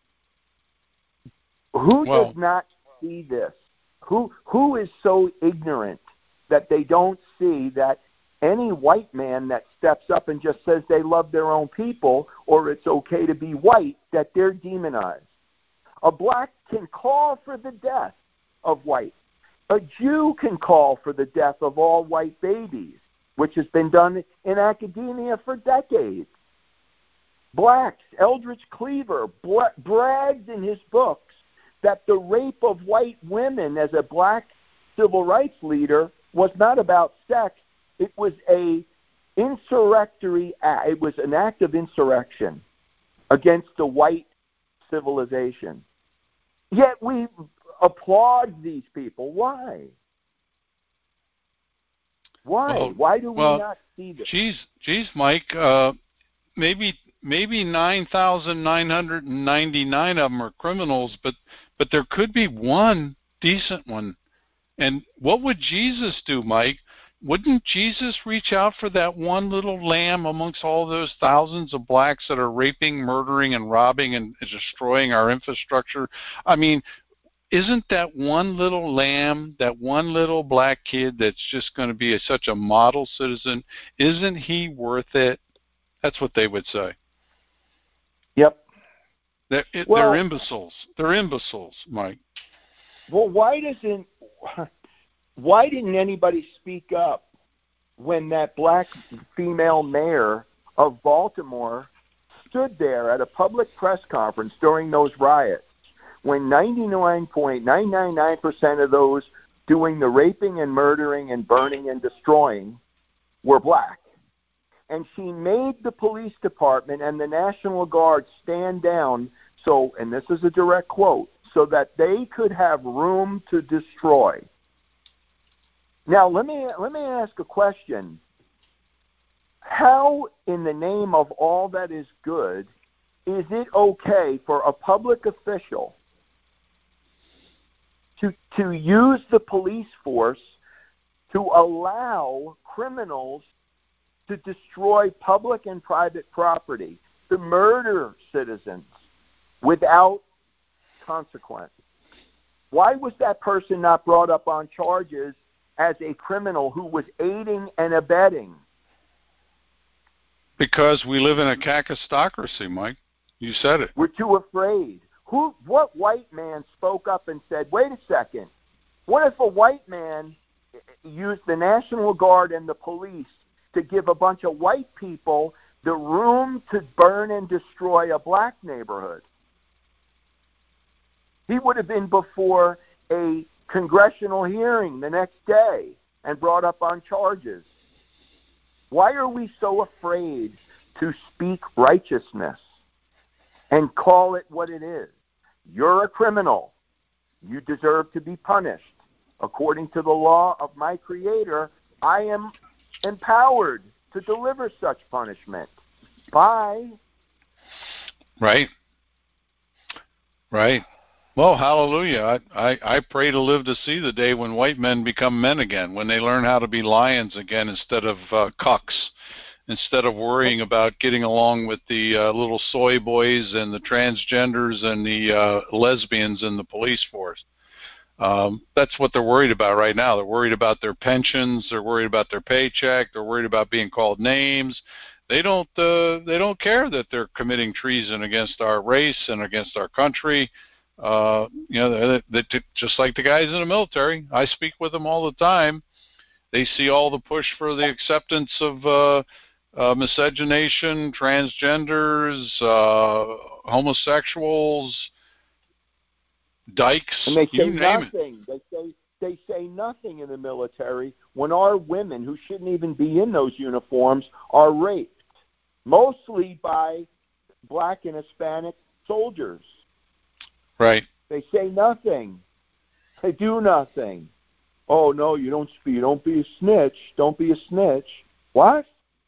Who well, does not see this? Who who is so ignorant that they don't see that any white man that steps up and just says they love their own people or it's okay to be white, that they're demonized? A black can call for the death of white. A Jew can call for the death of all white babies, which has been done in academia for decades. Blacks, Eldridge Cleaver bla- bragged in his books that the rape of white women as a black civil rights leader was not about sex. It was a insurrectory act. It was an act of insurrection against the white civilization. Yet we applaud these people. Why? Why? Well, Why do we well, not see this? Geez, geez, Mike, uh, maybe maybe nine thousand nine hundred ninety-nine of them are criminals, but but there could be one decent one. And what would Jesus do, Mike? Wouldn't Jesus reach out for that one little lamb amongst all those thousands of blacks that are raping, murdering, and robbing and destroying our infrastructure? I mean, isn't that one little lamb, that one little black kid that's just going to be a, such a model citizen, isn't he worth it? That's what they would say. Yep. They're, it, well, they're imbeciles. They're imbeciles, Mike. Well, why doesn't why didn't anybody speak up when that black female mayor of Baltimore stood there at a public press conference during those riots when ninety-nine point nine nine nine percent of those doing the raping and murdering and burning and destroying were black? And she made the police department and the National Guard stand down so, and this is a direct quote, so that they could have room to destroy. Now, let me let me ask a question. How, in the name of all that is good, is it okay for a public official to to use the police force to allow criminals to destroy public and private property, to murder citizens without consequence? Why was that person not brought up on charges as a criminal who was aiding and abetting? Because we live in a kakistocracy, Mike. You said it. We're too afraid. Who? What white man spoke up and said, wait a second, What if a white man used the National Guard and the police to give a bunch of white people the room to burn and destroy a black neighborhood? He would have been before a congressional hearing the next day and brought up on charges. Why are we so afraid to speak righteousness and call it what it is? You're a criminal. You deserve to be punished. According to the law of my Creator, I am empowered to deliver such punishment. Bye. Right. Right. Well, hallelujah. I, I, I pray to live to see the day when white men become men again, when they learn how to be lions again instead of uh, cucks, instead of worrying about getting along with the uh, little soy boys and the transgenders and the uh, lesbians in the police force. Um, that's what they're worried about right now. They're worried about their pensions. They're worried about their paycheck. They're worried about being called names. They don't. Uh, they don't care that they're committing treason against our race and against our country. Uh, you know, they, they, just like the guys in the military. I speak with them all the time. They see all the push for the acceptance of uh, uh, miscegenation, transgenders, uh, homosexuals, dykes, and they say you name nothing. it. They say they say nothing in the military when our women, who shouldn't even be in those uniforms, are raped, mostly by black and Hispanic soldiers. Right. They say nothing. They do nothing. Oh no, you don't speak. You don't be a snitch. Don't be a snitch. What?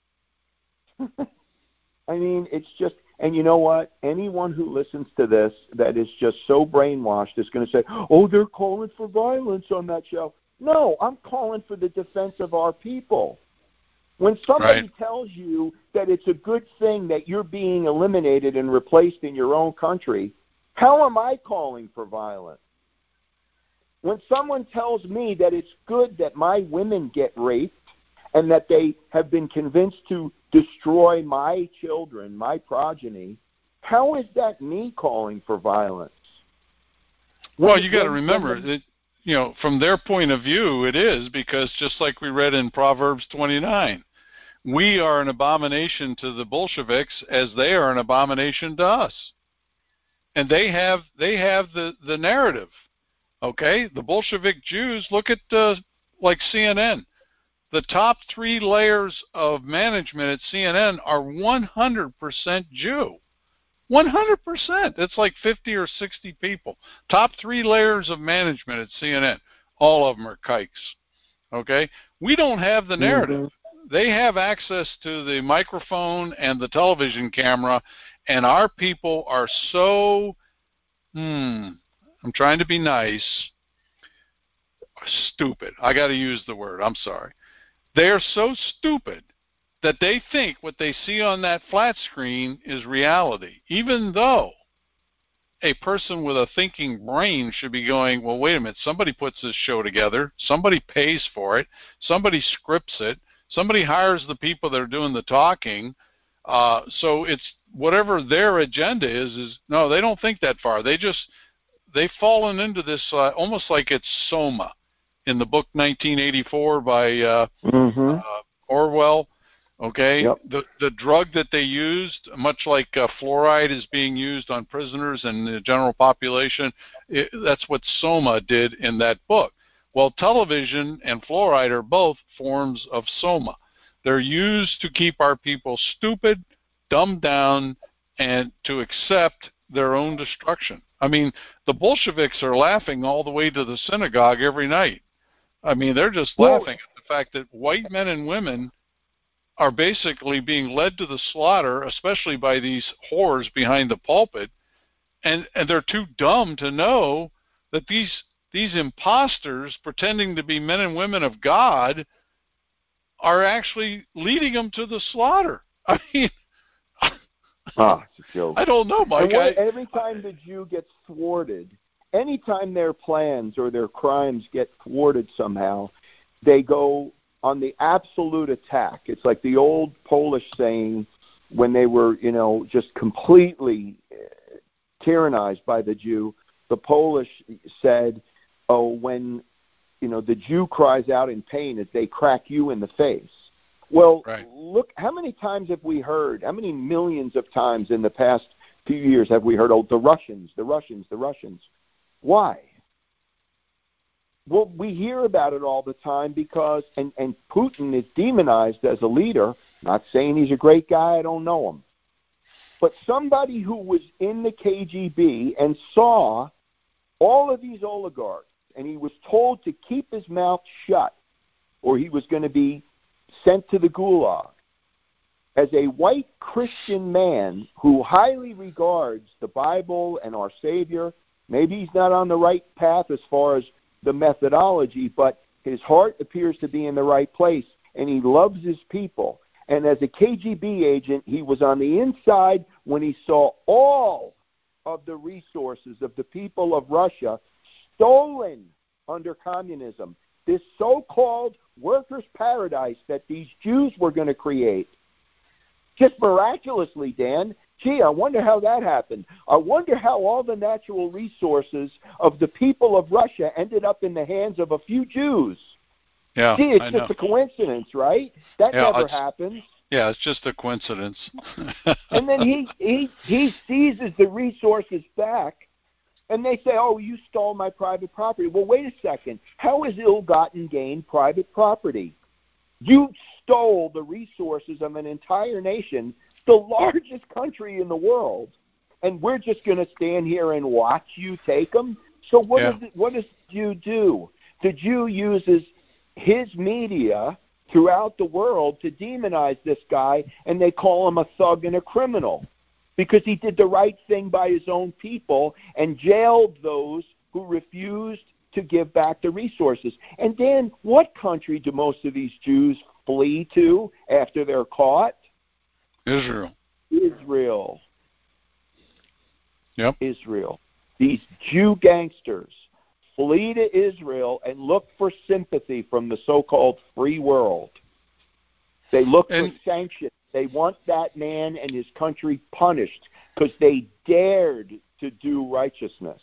I mean, it's just. And you know what? Anyone who listens to this that is just so brainwashed is going to say, oh, they're calling for violence on that show. No, I'm calling for the defense of our people. When somebody right. tells you that it's a good thing that you're being eliminated and replaced in your own country, how am I calling for violence? When someone tells me that it's good that my women get raped and that they have been convinced to destroy my children, my progeny, how is that me calling for violence? When, well, you got to remember when, that, you know, from their point of view, it is, because just like we read in Proverbs twenty-nine, we are an abomination to the Bolsheviks as they are an abomination to us. And they have they have the, the narrative, okay? The Bolshevik Jews, look at uh, like C N N. The top three layers of management at C N N are one hundred percent Jew. one hundred percent. It's like fifty or sixty people. Top three layers of management at C N N. All of them are kikes. Okay? We don't have the narrative. Mm-hmm. They have access to the microphone and the television camera, and our people are so, hmm, I'm trying to be nice, stupid. I got to use the word. I'm sorry. They are so stupid that they think what they see on that flat screen is reality, even though a person with a thinking brain should be going, well, wait a minute, somebody puts this show together, somebody pays for it, somebody scripts it, somebody hires the people that are doing the talking, uh, so it's whatever their agenda is, is, no, they don't think that far. They just, they've fallen into this uh, almost like it's Soma in the book nineteen eighty-four by uh, mm-hmm. uh, Orwell. Okay, yep. the the drug that they used, much like uh, fluoride is being used on prisoners and the general population, it, that's what Soma did in that book. Well, television and fluoride are both forms of Soma. They're used to keep our people stupid, dumbed down, and to accept their own destruction. I mean, the Bolsheviks are laughing all the way to the synagogue every night. I mean, they're just laughing at the fact that white men and women are basically being led to the slaughter, especially by these whores behind the pulpit, and, and they're too dumb to know that these these imposters pretending to be men and women of God are actually leading them to the slaughter. I mean, ah, it's a joke. I don't know, Mike. And what, I, every time the Jew gets thwarted, anytime their plans or their crimes get thwarted somehow, they go on the absolute attack. It's like the old Polish saying when they were, you know, just completely tyrannized by the Jew. The Polish said, oh, when you know, the Jew cries out in pain as they crack you in the face. Well, right. Look, how many times have we heard, how many millions of times in the past few years have we heard, oh, the Russians, the Russians, the Russians? Why? Well, we hear about it all the time because, and, and Putin is demonized as a leader. Not saying he's a great guy, I don't know him. But somebody who was in the K G B and saw all of these oligarchs, and he was told to keep his mouth shut or he was going to be sent to the gulag. As a white Christian man who highly regards the Bible and our Savior, maybe he's not on the right path as far as the methodology, but his heart appears to be in the right place, and he loves his people. And as a K G B agent, he was on the inside when he saw all of the resources of the people of Russia stolen under communism. This so-called workers' paradise that these Jews were going to create. Just miraculously, Dan. Gee, I wonder how that happened. I wonder how all the natural resources of the people of Russia ended up in the hands of a few Jews. Yeah, Gee, it's I just know. a coincidence, right? That yeah, never happens. Yeah, it's just a coincidence. And then he, he, he seizes the resources back, and they say, oh, you stole my private property. Well, wait a second. How is ill-gotten gain private property? You stole the resources of an entire nation, the largest country in the world, and we're just going to stand here and watch you take them? So what, yeah. is it, what does the Jew do? The Jew uses his media throughout the world to demonize this guy, and they call him a thug and a criminal because he did the right thing by his own people and jailed those who refused to give back the resources. And Dan, what country do most of these Jews flee to after they're caught? Israel. Israel. Yep. Israel. These Jew gangsters flee to Israel and look for sympathy from the so-called free world. They look and, for sanctions. They want that man and his country punished because they dared to do righteousness.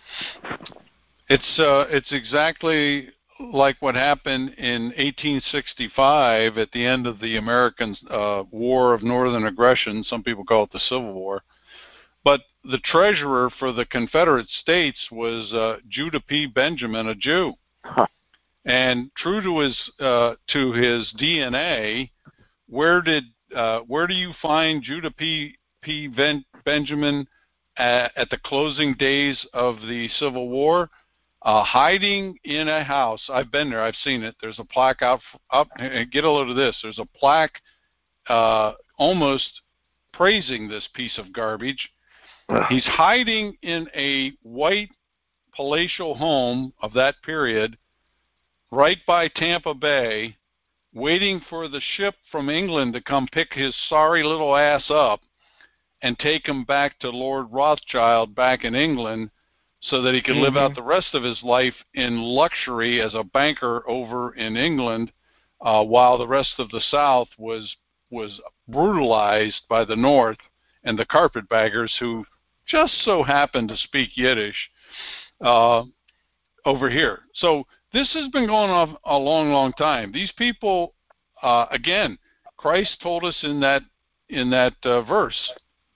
It's uh, it's exactly like what happened in eighteen sixty-five at the end of the American uh, War of Northern Aggression. Some people call it the Civil War. But the treasurer for the Confederate States was uh, Judah P. Benjamin, a Jew. Huh. And true to his uh, to his D N A, where did uh, where do you find Judah P. P. Ben- Benjamin at, at the closing days of the Civil War? Uh, hiding in a house. I've been there. I've seen it. There's a plaque out up. Get a load of this. There's a plaque uh, almost praising this piece of garbage. He's hiding in a white palatial home of that period right by Tampa Bay, waiting for the ship from England to come pick his sorry little ass up and take him back to Lord Rothschild back in England so that he could mm-hmm. live out the rest of his life in luxury as a banker over in England uh, while the rest of the South was was brutalized by the North and the carpetbaggers who just so happened to speak Yiddish uh, over here. So this has been going on a long, long time. These people, uh, again, Christ told us in that in that uh, verse,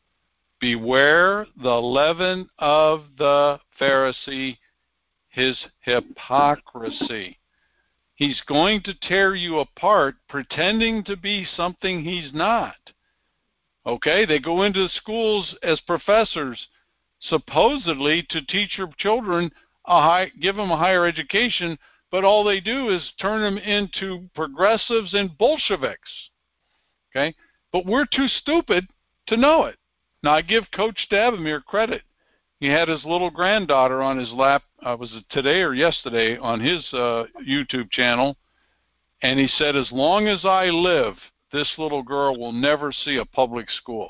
beware the leaven of the Pharisee, his hypocrisy. He's going to tear you apart pretending to be something he's not. Okay, they go into schools as professors, supposedly to teach your children, a high, give them a higher education, but all they do is turn them into progressives and Bolsheviks. Okay, but we're too stupid to know it. Now, I give Coach Davimir credit. He had his little granddaughter on his lap, uh, was it today or yesterday, on his uh, YouTube channel, and he said, as long as I live, this little girl will never see a public school.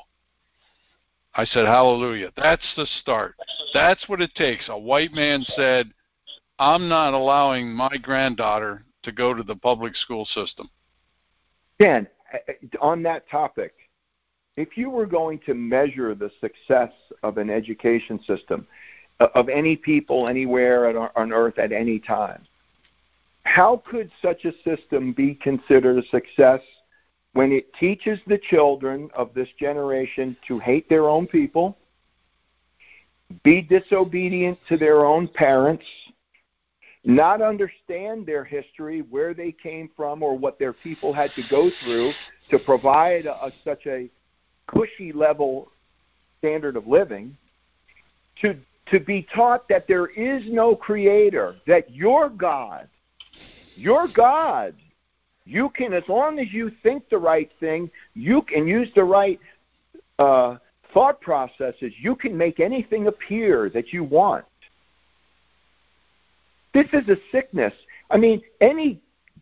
I said, hallelujah. That's the start. That's what it takes. A white man said, I'm not allowing my granddaughter to go to the public school system. Dan, on that topic, if you were going to measure the success of an education system, of any people anywhere on earth at any time, how could such a system be considered a success when it teaches the children of this generation to hate their own people, be disobedient to their own parents, not understand their history, where they came from, or what their people had to go through to provide a, a, such a cushy level standard of living, to, to be taught that there is no creator, that you're God, you're God. You can, as long as you think the right thing, you can use the right uh, thought processes, you can make anything appear that you want. This is a sickness. I mean, any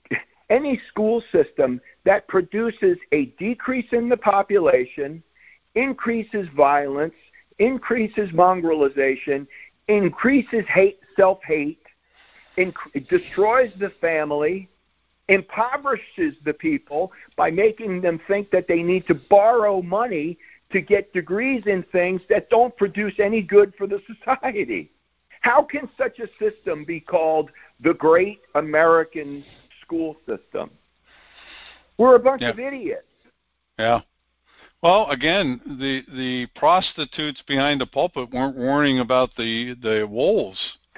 any school system that produces a decrease in the population, increases violence, increases mongrelization, increases hate, self-hate, inc- destroys the family, impoverishes the people by making them think that they need to borrow money to get degrees in things that don't produce any good for the society. How can such a system be called the great American school system? We're a bunch yeah. of idiots. Yeah. Well, again, the the prostitutes behind the pulpit weren't warning about the, the wolves.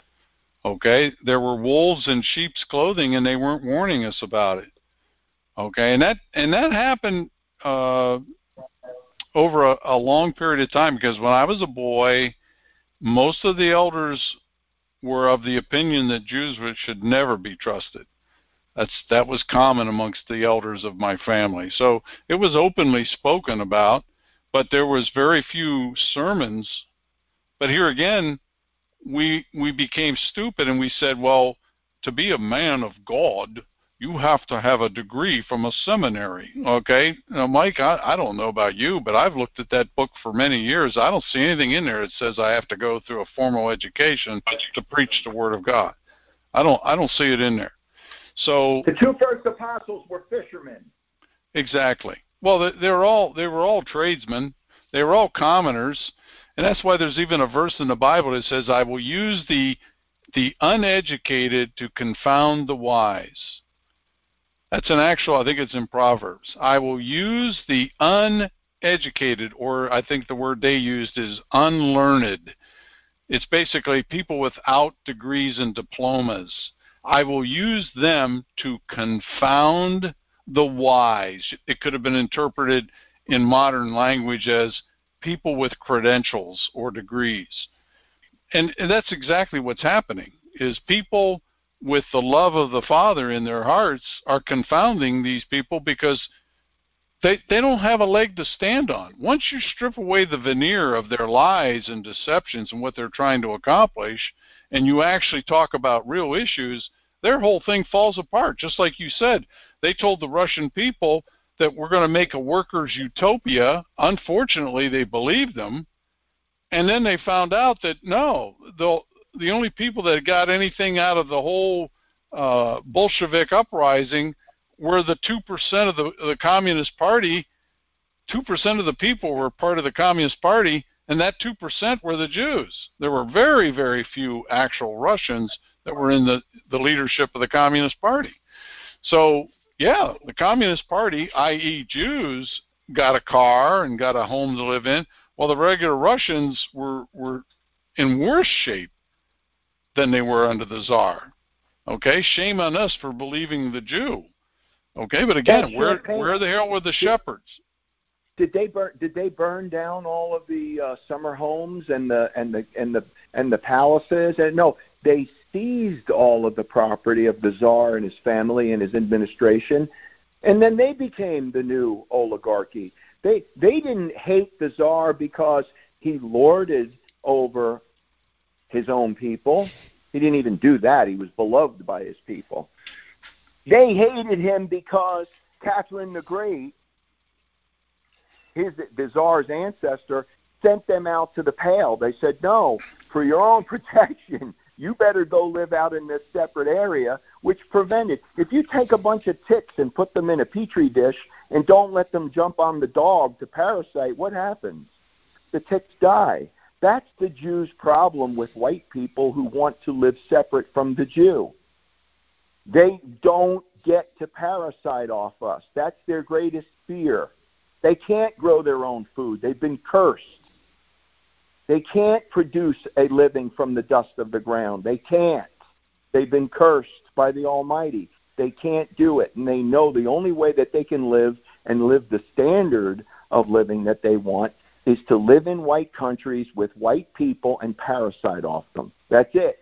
Okay? There were wolves in sheep's clothing, and they weren't warning us about it. Okay? And that and that happened uh, over a, a long period of time, because when I was a boy, most of the elders were of the opinion that Jews should never be trusted. That's that was common amongst the elders of my family. So it was openly spoken about, but there was very few sermons. But here again, we we became stupid and we said, well, to be a man of God, you have to have a degree from a seminary. Okay? Now, Mike, I, I don't know about you, but I've looked at that book for many years. I don't see anything in there that says I have to go through a formal education to preach the Word of God. I don't I don't see it in there. So the two first apostles were fishermen. Exactly. Well, they were all they were all tradesmen. They were all commoners, and that's why there's even a verse in the Bible that says, "I will use the the uneducated to confound the wise." That's an actual. I think it's in Proverbs. I will use the uneducated, or I think the word they used is unlearned. It's basically people without degrees and diplomas. I will use them to confound the wise. It could have been interpreted in modern language as people with credentials or degrees. And, and that's exactly what's happening, is people with the love of the Father in their hearts are confounding these people because they, they don't have a leg to stand on. Once you strip away the veneer of their lies and deceptions and what they're trying to accomplish, and you actually talk about real issues, their whole thing falls apart. Just like you said, they told the Russian people that we're going to make a workers' utopia. Unfortunately, they believed them. And then they found out that, no, the, the only people that got anything out of the whole uh, Bolshevik uprising were the two percent of the, the Communist Party. two percent of the people were part of the Communist Party, and that two percent were the Jews. There were very, very few actual Russians that were in the, the leadership of the Communist Party. So, yeah, the Communist Party, that is. Jews, got a car and got a home to live in, while the regular Russians were, were in worse shape than they were under the Tsar. Okay, shame on us for believing the Jew. Okay, but again, where where the hell were the shepherds? Did they burn? Did they burn down all of the uh, summer homes and the and the and the and the palaces? And no, they seized all of the property of the Tsar and his family and his administration, and then they became the new oligarchy. They they didn't hate the Tsar because he lorded over his own people. He didn't even do that. He was beloved by his people. They hated him because Catherine the Great, his the Tsar's ancestor, sent them out to the Pale. They said, no, for your own protection, you better go live out in this separate area, which prevented. If you take a bunch of ticks and put them in a petri dish and don't let them jump on the dog to parasite, what happens? The ticks die. That's the Jew's problem with white people who want to live separate from the Jew. They don't get to parasite off us. That's their greatest fear. They can't grow their own food. They've been cursed. They can't produce a living from the dust of the ground. They can't. They've been cursed by the Almighty. They can't do it. And they know the only way that they can live and live the standard of living that they want is to live in white countries with white people and parasite off them. That's it.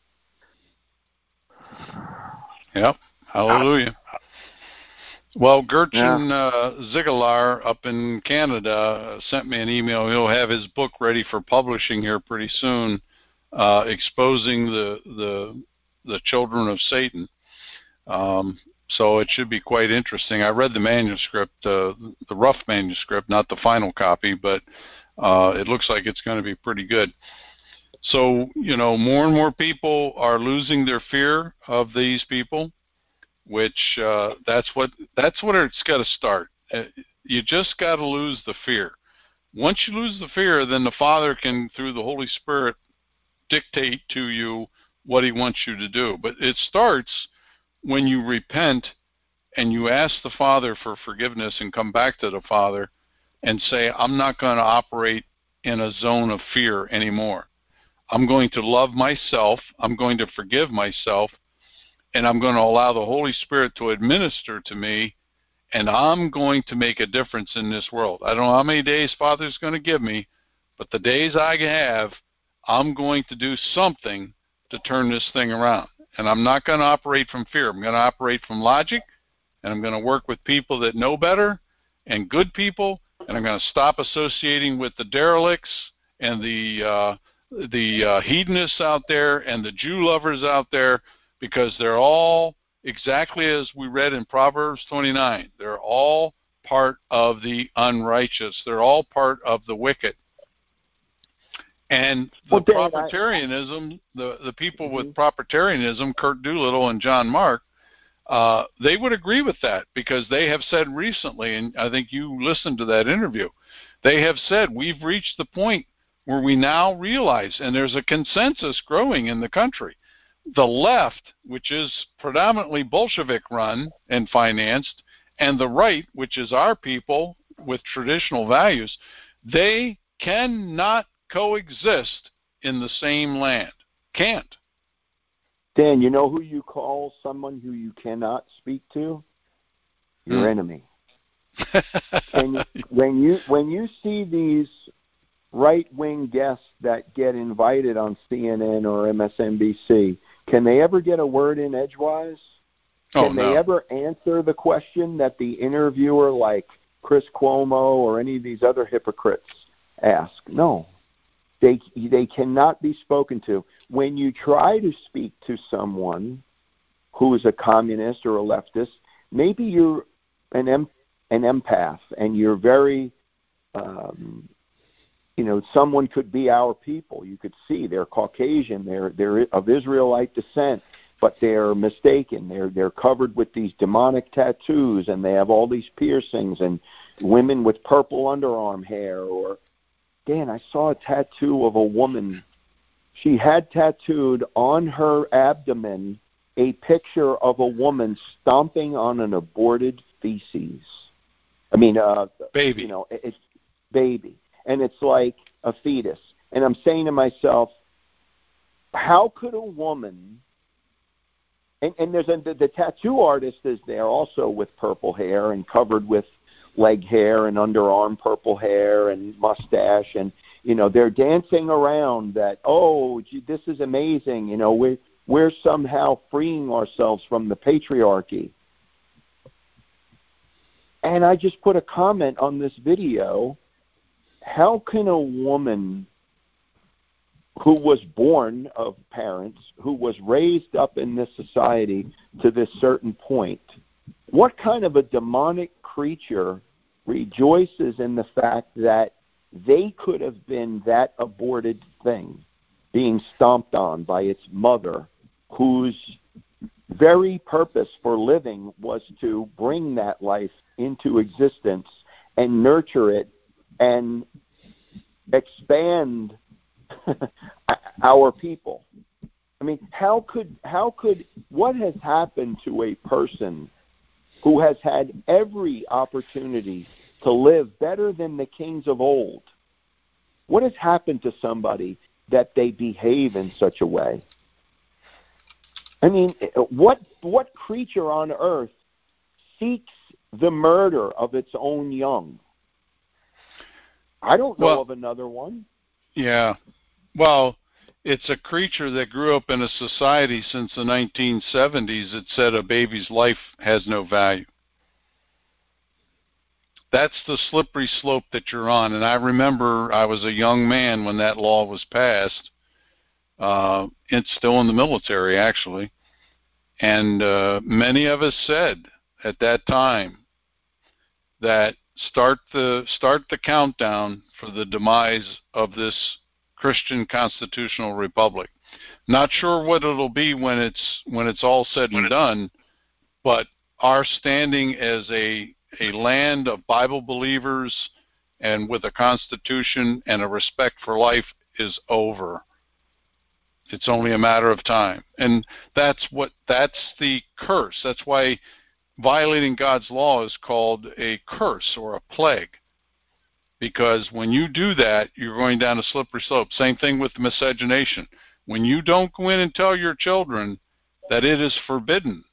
Yep. Hallelujah. Well, Gertchen Yeah. uh, Ziegler up in Canada sent me an email. He'll have his book ready for publishing here pretty soon, uh, exposing the the the children of Satan. Um, so it should be quite interesting. I read the manuscript, uh, the rough manuscript, not the final copy, but uh, it looks like it's going to be pretty good. So, you know, more and more people are losing their fear of these people, which uh, that's what that's what it's got to start. Uh, you just got to lose the fear. Once you lose the fear, then the Father can, through the Holy Spirit, dictate to you what he wants you to do. But it starts when you repent and you ask the Father for forgiveness and come back to the Father and say, I'm not going to operate in a zone of fear anymore. I'm going to love myself. I'm going to forgive myself. And I'm going to allow the Holy Spirit to administer to me, and I'm going to make a difference in this world. I don't know how many days Father's going to give me, but the days I have, I'm going to do something to turn this thing around. And I'm not going to operate from fear. I'm going to operate from logic, and I'm going to work with people that know better and good people, and I'm going to stop associating with the derelicts and the uh, the uh, hedonists out there and the Jew lovers out there, because they're all exactly as we read in Proverbs twenty-nine. They're all part of the unrighteous. They're all part of the wicked. And the Well, Dan, Propertarianism, the, the people mm-hmm. with Propertarianism, Kurt Doolittle and John Mark, uh, they would agree with that, because they have said recently, and I think you listened to that interview, they have said we've reached the point where we now realize, and there's a consensus growing in the country, the left, which is predominantly Bolshevik run and financed, and the right, which is our people with traditional values, they cannot coexist in the same land. Can't. Dan, you know who you call someone who you cannot speak to? Your hmm. enemy. And when you when you see these right-wing guests that get invited on C N N or M S N B C, can they ever get a word in edgewise? Can oh, no. they ever answer the question that the interviewer, like Chris Cuomo or any of these other hypocrites, ask? No. They they cannot be spoken to. When you try to speak to someone who is a communist or a leftist, maybe you're an em, an empath and you're very, um, you know, someone could be our people. You could see they're Caucasian, they're they're of Israelite descent, but they're mistaken. They're they're covered with these demonic tattoos, and they have all these piercings, and women with purple underarm hair. Or Dan, I saw a tattoo of a woman. She had tattooed on her abdomen a picture of a woman stomping on an aborted feces. I mean, uh, baby. You know, it's baby. And it's like a fetus. And I'm saying to myself, how could a woman, and, and there's a, the, the tattoo artist is there also with purple hair and covered with leg hair and underarm purple hair and mustache, and, you know, they're dancing around that, oh, gee, this is amazing, you know, we're, we're somehow freeing ourselves from the patriarchy. And I just put a comment on this video. How can a woman who was born of parents, who was raised up in this society to this certain point, what kind of a demonic creature rejoices in the fact that they could have been that aborted thing being stomped on by its mother, whose very purpose for living was to bring that life into existence and nurture it and expand our people? I mean, how could how could what has happened to a person who has had every opportunity to live better than the kings of old? What has happened to somebody that they behave in such a way? I mean, what what creature on earth seeks the murder of its own young? I don't know well, of another one. Yeah. Well, it's a creature that grew up in a society since the nineteen seventies that said a baby's life has no value. That's the slippery slope that you're on. And I remember I was a young man when that law was passed. Uh, it's still in the military, actually. And uh, many of us said at that time that start the start the countdown for the demise of this Christian constitutional republic. Not sure what it'll be when it's when it's all said and done, but our standing as a a land of Bible believers and with a constitution and a respect for life is over. It's only a matter of time. And that's what that's the curse. That's why violating God's law is called a curse or a plague. Because when you do that, you're going down a slippery slope. Same thing with miscegenation. When you don't go in and tell your children that it is forbidden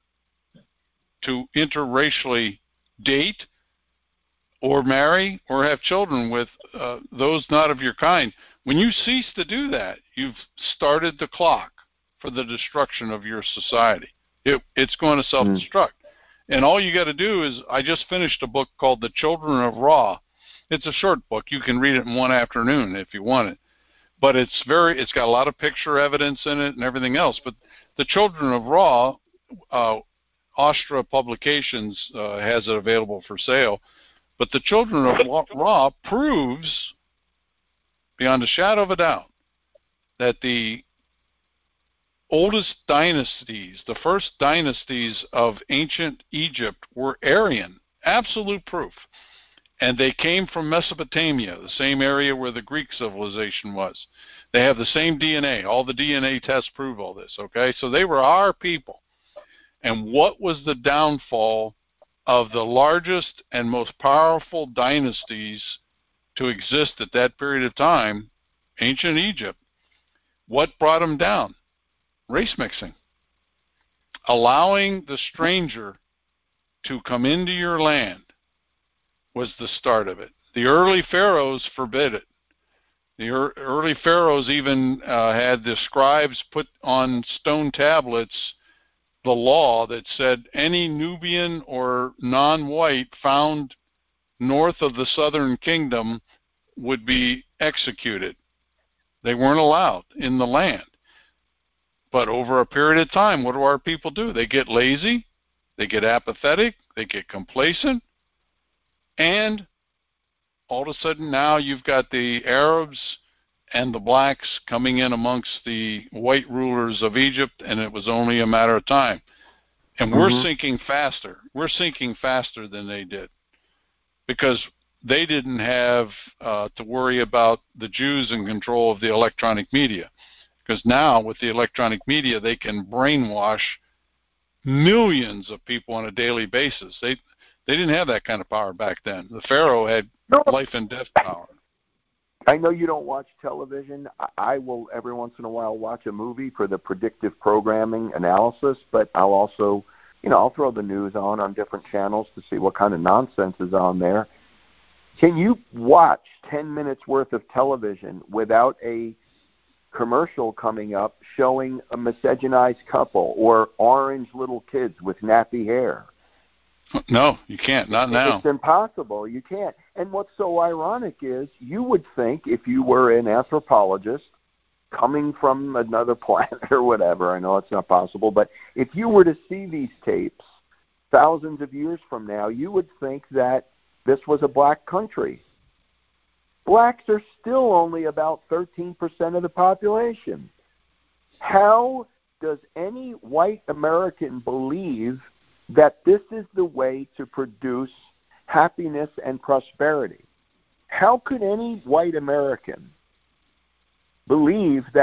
to interracially date or marry or have children with uh, those not of your kind, when you cease to do that, you've started the clock for the destruction of your society. It, it's going to self-destruct. Mm. And all you got to do is, I just finished a book called The Children of Ra. It's a short book. You can read it in one afternoon if you want it. But it's very, it's got a lot of picture evidence in it and everything else. But The Children of Ra, uh, Astra Publications uh, has it available for sale. But The Children of Ra proves, beyond a shadow of a doubt, that the oldest dynasties, the first dynasties of ancient Egypt were Aryan. Absolute proof. And they came from Mesopotamia, the same area where the Greek civilization was. They have the same D N A. All the D N A tests prove all this, okay? So they were our people. And what was the downfall of the largest and most powerful dynasties to exist at that period of time, ancient Egypt? What brought them down? Race mixing. Allowing the stranger to come into your land was the start of it. The early pharaohs forbid it. The er early pharaohs even uh, had the scribes put on stone tablets the law that said any Nubian or non-white found north of the southern kingdom would be executed. They weren't allowed in the land. But over a period of time, what do our people do? They get lazy, they get apathetic, they get complacent, and all of a sudden now you've got the Arabs and the blacks coming in amongst the white rulers of Egypt, and it was only a matter of time. And we're mm-hmm. sinking faster. We're sinking faster than they did because they didn't have uh, to worry about the Jews in control of the electronic media. Because now with the electronic media, they can brainwash millions of people on a daily basis. They they didn't have that kind of power back then. The Pharaoh had no. life and death power. I know you don't watch television. I will every once in a while watch a movie for the predictive programming analysis, but I'll also, you know, I'll throw the news on on different channels to see what kind of nonsense is on there. Can you watch ten minutes worth of television without a commercial coming up showing a miscegenized couple or orange little kids with nappy hair? No, you can't. Not now. It's impossible. You can't. And what's so ironic is you would think if you were an anthropologist coming from another planet or whatever, I know it's not possible, but if you were to see these tapes thousands of years from now, you would think that this was a black country. Blacks are still only about thirteen percent of the population. How does any white American believe that this is the way to produce happiness and prosperity? How could any white American believe that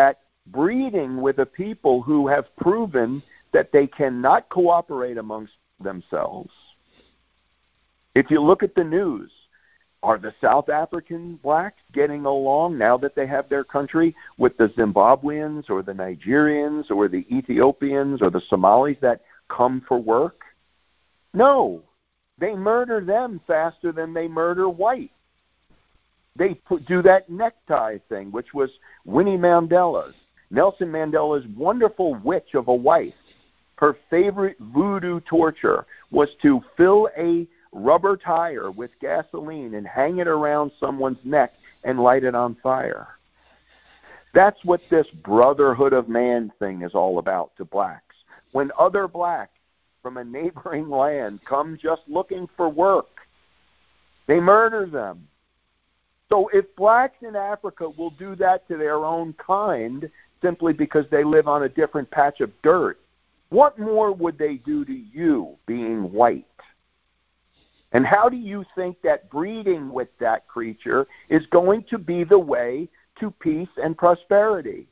breeding with a people who have proven that they cannot cooperate amongst themselves. If you look at the news, are the South African blacks getting along now that they have their country with the Zimbabweans or the Nigerians or the Ethiopians or the Somalis that come for work? No. They murder them faster than they murder white. They put, do that necktie thing, which was Winnie Mandela's. Nelson Mandela's wonderful witch of a wife. Her favorite voodoo torture was to fill a rubber tire with gasoline and hang it around someone's neck and light it on fire. That's what this brotherhood of man thing is all about to blacks. When other blacks from a neighboring land come just looking for work, they murder them. So if blacks in Africa will do that to their own kind simply because they live on a different patch of dirt, what more would they do to you being white? And how do you think that breeding with that creature is going to be the way to peace and prosperity?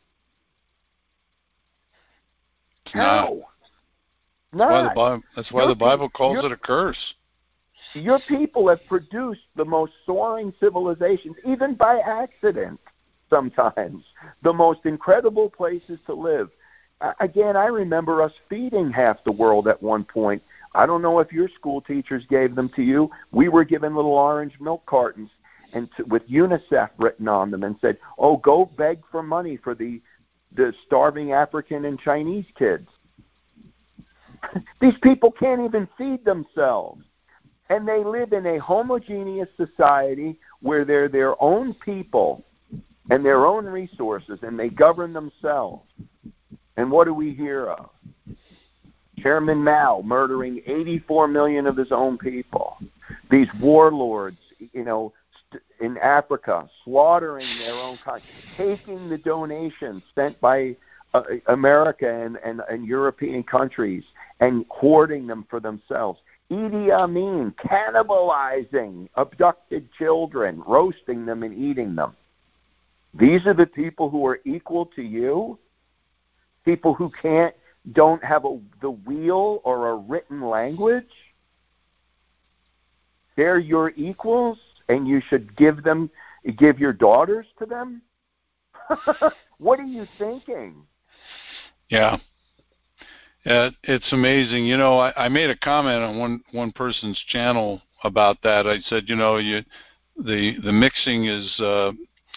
How? That's why the Bible, that's why the Bible calls it a curse. Your people have produced the most soaring civilizations, even by accident sometimes, the most incredible places to live. Again, I remember us feeding half the world at one point. I don't know if your school teachers gave them to you. We were given little orange milk cartons and to, with UNICEF written on them and said, oh, go beg for money for the, the starving African and Chinese kids. These people can't even feed themselves. And they live in a homogeneous society where they're their own people and their own resources, and they govern themselves. And what do we hear of? Chairman Mao murdering eighty-four million of his own people. These warlords, you know, in Africa, slaughtering their own kind, taking the donations sent by uh, America and, and, and European countries and hoarding them for themselves. Idi Amin cannibalizing abducted children, roasting them and eating them. These are the people who are equal to you? People who can't, don't have a, the wheel or a written language? They're your equals, and you should give them, give your daughters to them? What are you thinking? Yeah. Uh, it's amazing. You know, I, I made a comment on one, one person's channel about that. I said, you know, you, the the mixing is uh,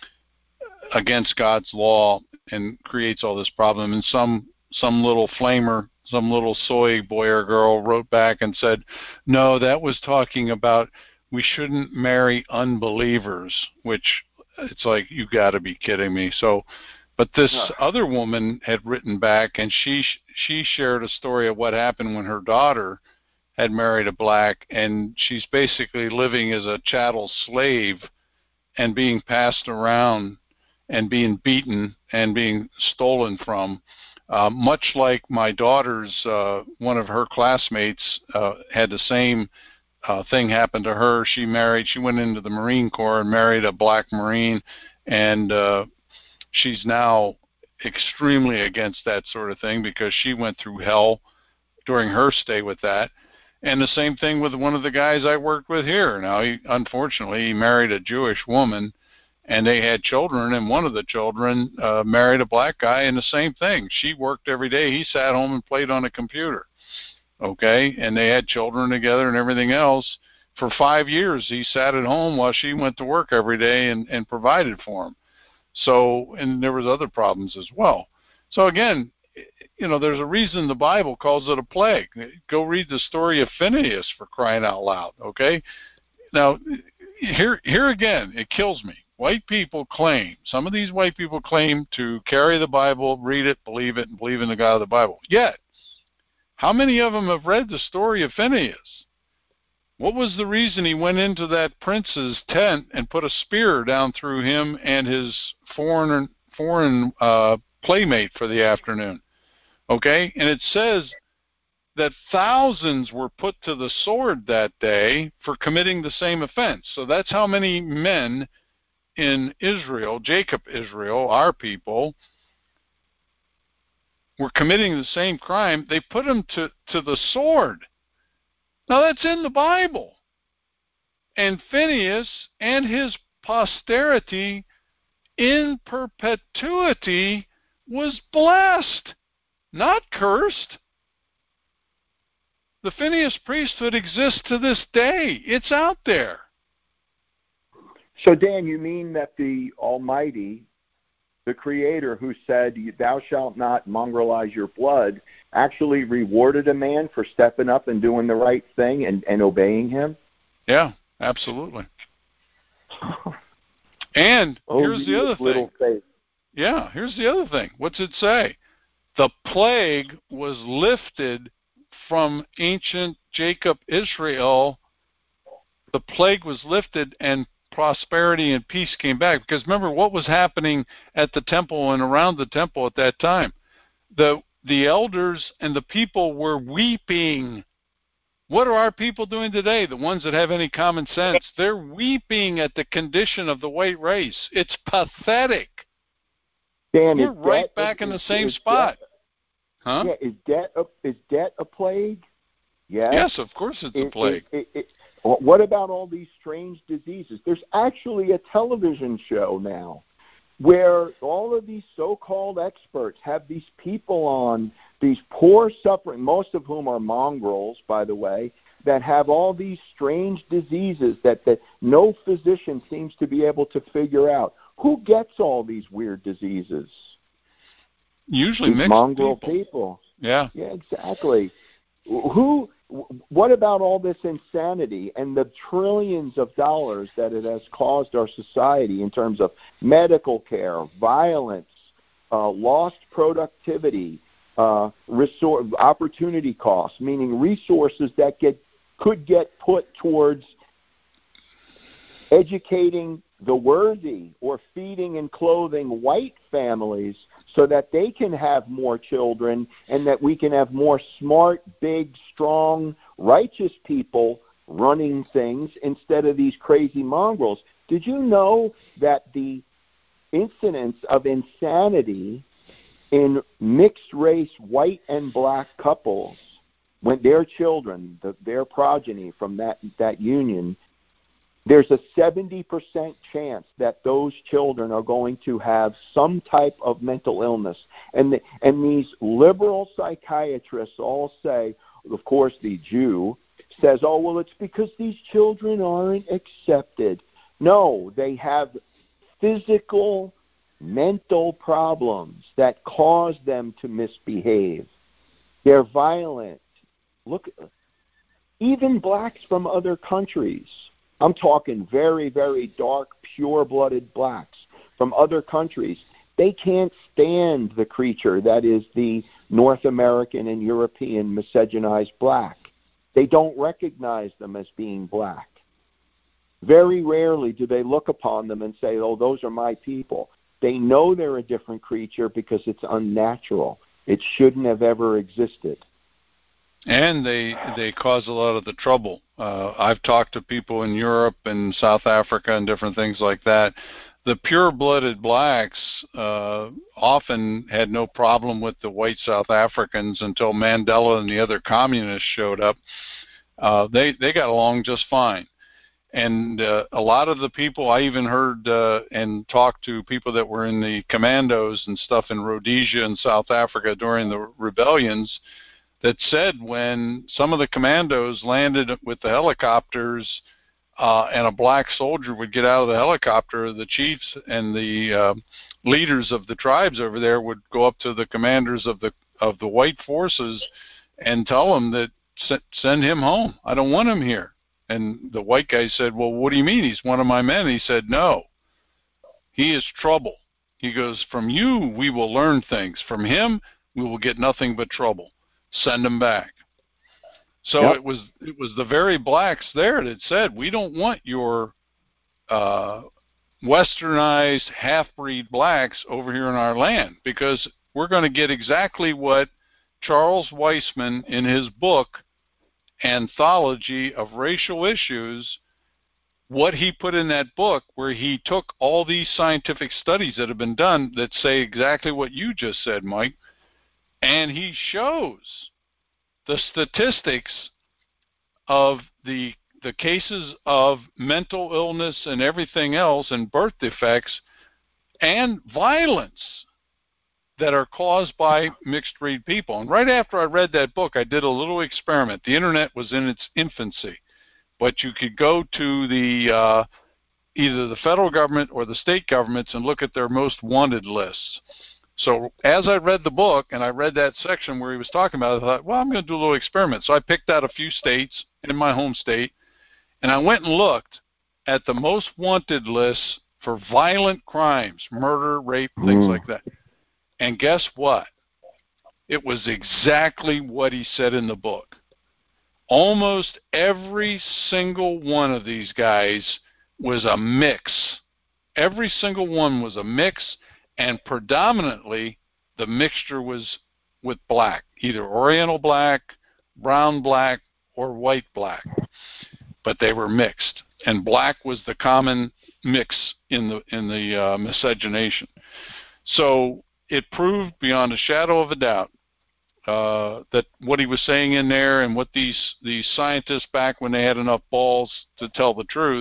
against God's law and creates all this problem. And some some little flamer, some little soy boy or girl wrote back and said, no, that was talking about we shouldn't marry unbelievers, which it's like, you got to be kidding me. So, but this huh. other woman had written back, and she she shared a story of what happened when her daughter had married a black, and she's basically living as a chattel slave and being passed around and being beaten and being stolen from. Uh, much like my daughter's, uh, one of her classmates uh, had the same uh, thing happen to her. She married, she went into the Marine Corps and married a black Marine, and uh, she's now extremely against that sort of thing because she went through hell during her stay with that. And the same thing with one of the guys I worked with here. Now, he, unfortunately, he married a Jewish woman, and they had children, and one of the children uh, married a black guy, and the same thing. She worked every day. He sat home and played on a computer, okay? And they had children together and everything else. For five years, he sat at home while she went to work every day and, and provided for him. So, and there was other problems as well. So again, you know, there's a reason the Bible calls it a plague. Go read the story of Phineas, for crying out loud, okay? Now, here, here again, it kills me. White people claim, some of these white people claim to carry the Bible, read it, believe it, and believe in the God of the Bible. Yet, how many of them have read the story of Phineas? What was the reason he went into that prince's tent and put a spear down through him and his foreign foreign uh, playmate for the afternoon? Okay, and it says that thousands were put to the sword that day for committing the same offense. So that's how many men in Israel, Jacob Israel, our people, were committing the same crime, they put them to, to the sword. Now, that's in the Bible. And Phineas and his posterity in perpetuity was blessed, not cursed. The Phineas priesthood exists to this day. It's out there. So, Dan, you mean that the Almighty, the Creator who said, thou shalt not mongrelize your blood, actually rewarded a man for stepping up and doing the right thing and, and obeying him? Yeah, absolutely. And oh, here's the other thing. Faith. Yeah, here's the other thing. What's it say? The plague was lifted from ancient Jacob Israel. The plague was lifted and prosperity and peace came back. Because remember what was happening at the temple and around the temple at that time. The the elders and the people were weeping. What are our people doing today? The ones that have any common sense. They're weeping at the condition of the white race. It's pathetic. Dan, We're right debt, back in is, the same is spot. Debt, huh? Yeah, is debt a, is debt a plague? Yes. Yes, of course it's it, a plague. It, it, it, what about all these strange diseases? There's actually a television show now where all of these so-called experts have these people on, these poor suffering, most of whom are mongrels, by the way, that have all these strange diseases that, that no physician seems to be able to figure out. Who gets all these weird diseases? Usually these mixed mongrel people. people. Yeah. Yeah, exactly. Who? What about all this insanity and the trillions of dollars that it has caused our society in terms of medical care, violence, uh, lost productivity, uh, resor- opportunity costs, meaning resources that get could get put towards educating the worthy or feeding and clothing white families so that they can have more children and that we can have more smart, big, strong, righteous people running things instead of these crazy mongrels. Did you know that the incidence of insanity in mixed-race white and black couples, when their children, the, their progeny from that, that union, there's a seventy percent chance that those children are going to have some type of mental illness. And, the, and these liberal psychiatrists all say, of course the Jew says, oh, well, it's because these children aren't accepted. No, they have physical, mental problems that cause them to misbehave. They're violent. Look, even blacks from other countries, I'm talking very, very dark, pure-blooded blacks from other countries. They can't stand the creature that is the North American and European miscegenized black. They don't recognize them as being black. Very rarely do they look upon them and say, oh, those are my people. They know they're a different creature because it's unnatural. It shouldn't have ever existed. And they they cause a lot of the trouble. Uh, I've talked to people in Europe and South Africa and different things like that. The pure-blooded blacks uh, often had no problem with the white South Africans until Mandela and the other communists showed up. Uh, they they got along just fine. And uh, a lot of the people, I even heard uh, and talked to people that were in the commandos and stuff in Rhodesia and South Africa during the rebellions, that said when some of the commandos landed with the helicopters uh, and a black soldier would get out of the helicopter, the chiefs and the uh, leaders of the tribes over there would go up to the commanders of the of the white forces and tell them that send him home. I don't want him here. And the white guy said, well, what do you mean? He's one of my men. He said, no, he is trouble. He goes, from you, we will learn things. From him, we will get nothing but trouble. Send him back. So yep. it was it was the very blacks there that said, we don't want your uh, westernized half-breed blacks over here in our land, because we're going to get exactly what Charles Weissman in his book, Anthology of Racial Issues, what he put in that book, where he took all these scientific studies that have been done that say exactly what you just said, Mike. And he shows the statistics of the the cases of mental illness and everything else and birth defects and violence that are caused by mixed breed people. And right after I read that book, I did a little experiment. The internet was in its infancy, but you could go to the uh, either the federal government or the state governments and look at their most wanted lists. So as I read the book and I read that section where he was talking about it, I thought, well, I'm going to do a little experiment. So I picked out a few states in my home state, and I went and looked at the most wanted lists for violent crimes, murder, rape, things Mm. like that. And guess what? It was exactly what he said in the book. Almost every single one of these guys was a mix. Every single one was a mix, and predominantly the mixture was with black, either Oriental black, brown black, or white black. But they were mixed, and black was the common mix in the in the uh, miscegenation. So it proved beyond a shadow of a doubt uh, that what he was saying in there and what these, these scientists back when they had enough balls to tell the truth,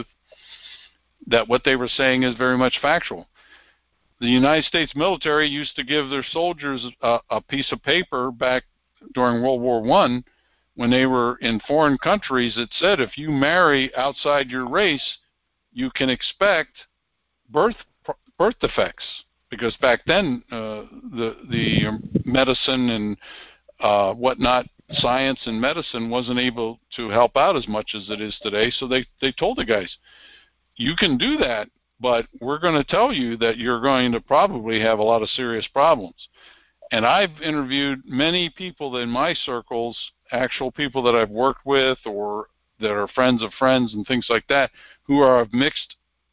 that what they were saying is very much factual. The United States military used to give their soldiers a, a piece of paper back during World War One when they were in foreign countries that said if you marry outside your race, you can expect birth birth defects. Because back then, uh, the the medicine and uh, whatnot, science and medicine wasn't able to help out as much as it is today. So they, they told the guys, you can do that, but we're going to tell you that you're going to probably have a lot of serious problems. And I've interviewed many people in my circles, actual people that I've worked with or that are friends of friends and things like that, who are of mixed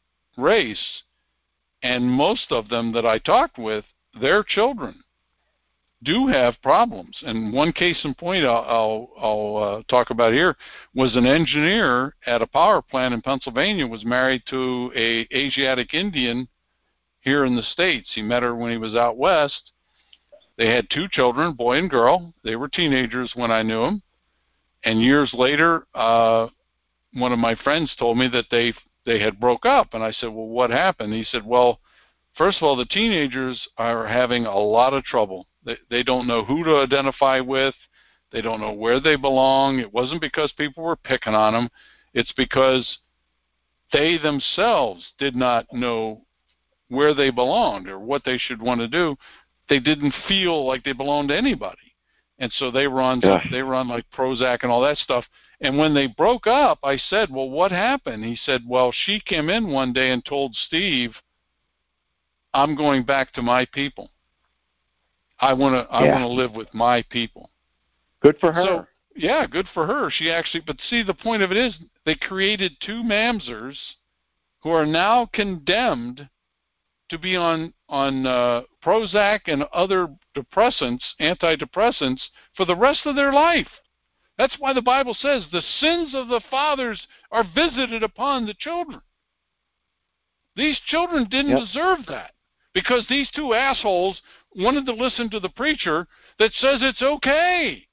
race. And most of them that I talked with, their children do have problems. And one case in point I'll, I'll, I'll uh, talk about here was an engineer at a power plant in Pennsylvania was married to a Asiatic Indian here in the States. He met her when he was out west. They had two children, boy and girl. They were teenagers when I knew them. And years later, uh, one of my friends told me that they they had broke up. And I said, well, what happened? He said, well, first of all, the teenagers are having a lot of trouble. They, they don't know who to identify with. They don't know where they belong. It wasn't because people were picking on them. It's because they themselves did not know where they belonged or what they should want to do. They didn't feel like they belonged to anybody. And so they were on, yeah. they were on like Prozac and all that stuff. And when they broke up, I said, well, what happened? He said, well, she came in one day and told Steve, I'm going back to my people. I want to I yeah. want to live with my people. Good for her. So, yeah, good for her. She actually, but see, the point of it is they created two mamzers who are now condemned to be on, on uh, Prozac and other depressants, antidepressants, for the rest of their life. That's why the Bible says the sins of the fathers are visited upon the children. These children didn't yep. deserve that because these two assholes wanted to listen to the preacher that says it's okay.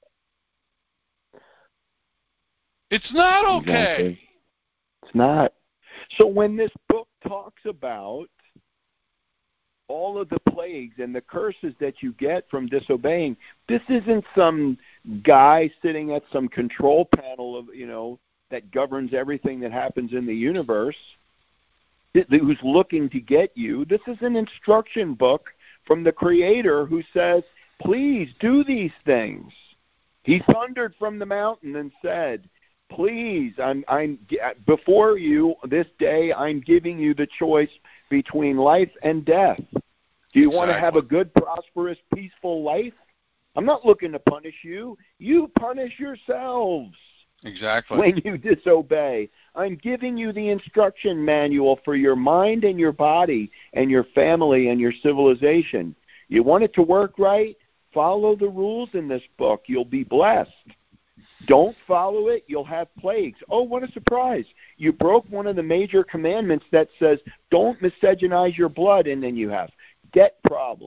It's not okay. Exactly. It's not. So when this book talks about all of the plagues and the curses that you get from disobeying, this isn't some guy sitting at some control panel of, you know, that governs everything that happens in the universe, who's looking to get you. This is an instruction book from the Creator who says, please do these things. He thundered from the mountain and said, please, I'm, I'm before you this day, I'm giving you the choice between life and death. Do you exactly. want to have a good, prosperous, peaceful life? I'm not looking to punish you. You punish yourselves. Exactly. When you disobey. I'm giving you the instruction manual for your mind and your body and your family and your civilization. You want it to work right? Follow the rules in this book. You'll be blessed. Don't follow it, you'll have plagues. Oh, what a surprise. You broke one of the major commandments that says don't miscegenaze your blood, and then you have debt problems,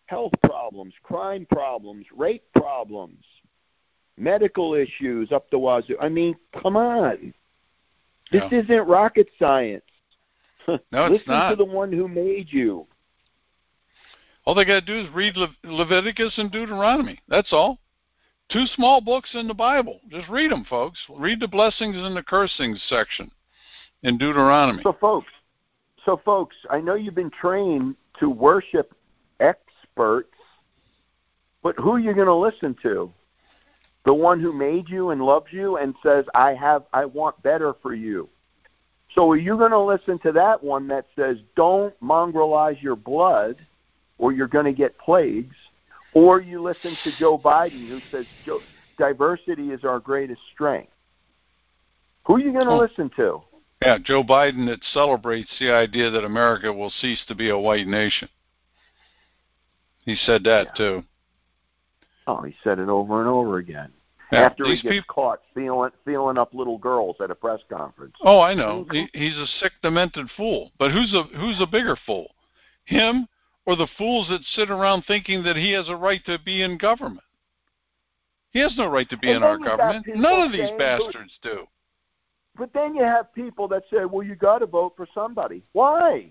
health problems, crime problems, rape problems, medical issues up the wazoo. I mean, come on. This Yeah. isn't rocket science. No, Listen it's not. to the one who made you. All they got to do is read Le- Leviticus and Deuteronomy. That's all. Two small books in the Bible. Just read them, folks. Read the blessings and the cursings section in Deuteronomy. So, folks, so folks, I know you've been trained to worship experts, but who are you going to listen to? The one who made you and loves you and says, I have, I want better for you. So are you going to listen to that one that says, don't mongrelize your blood or you're going to get plagues? Or you listen to Joe Biden who says, diversity is our greatest strength. Who are you going to oh. listen to? Yeah, Joe Biden that celebrates the idea that America will cease to be a white nation. He said that, yeah. too. Oh, he said it over and over again. Yeah, After he gets people... caught feeling feeling up little girls at a press conference. Oh, I know. He, he's a sick, demented fool. But who's a who's a bigger fool? Him or the fools that sit around thinking that he has a right to be in government? He has no right to be and in our government. None of these bastards do. But then you have people that say, well, you got to vote for somebody. Why?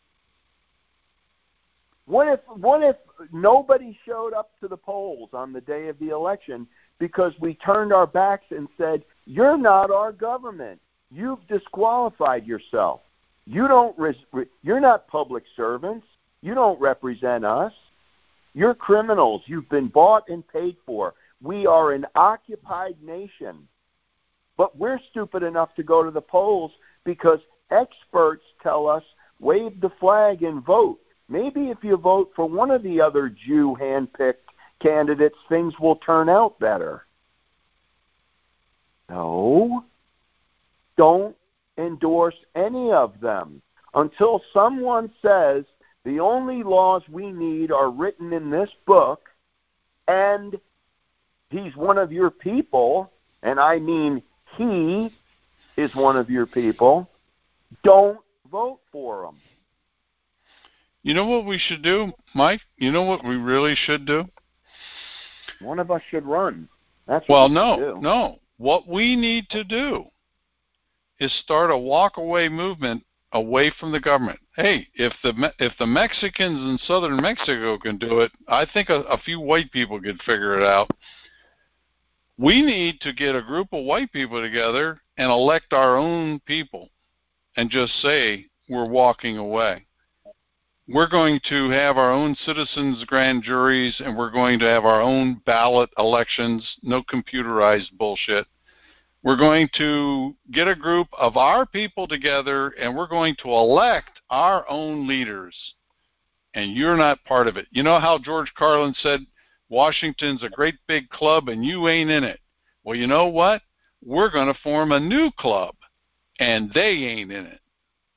What if what if nobody showed up to the polls on the day of the election because we turned our backs and said, you're not our government. You've disqualified yourself. You don't res- you're not public servants. You don't represent us. You're criminals. You've been bought and paid for. We are an occupied nation. But we're stupid enough to go to the polls because experts tell us, wave the flag and vote. Maybe if you vote for one of the other Jew hand-picked candidates, things will turn out better. No. Don't endorse any of them until someone says the only laws we need are written in this book and he's one of your people, and I mean he is one of your people. Don't vote for him. You know what we should do, Mike? You know what we really should do? One of us should run. That's well, what we no, should do. no. What we need to do is start a walk-away movement away from the government. Hey, if the if the Mexicans in southern Mexico can do it, I think a, a few white people could figure it out. We need to get a group of white people together and elect our own people and just say we're walking away. We're going to have our own citizens' grand juries, and we're going to have our own ballot elections, no computerized bullshit. We're going to get a group of our people together, and we're going to elect our own leaders, and you're not part of it. You know how George Carlin said, Washington's a great big club, and you ain't in it. Well, you know what? We're going to form a new club, and they ain't in it.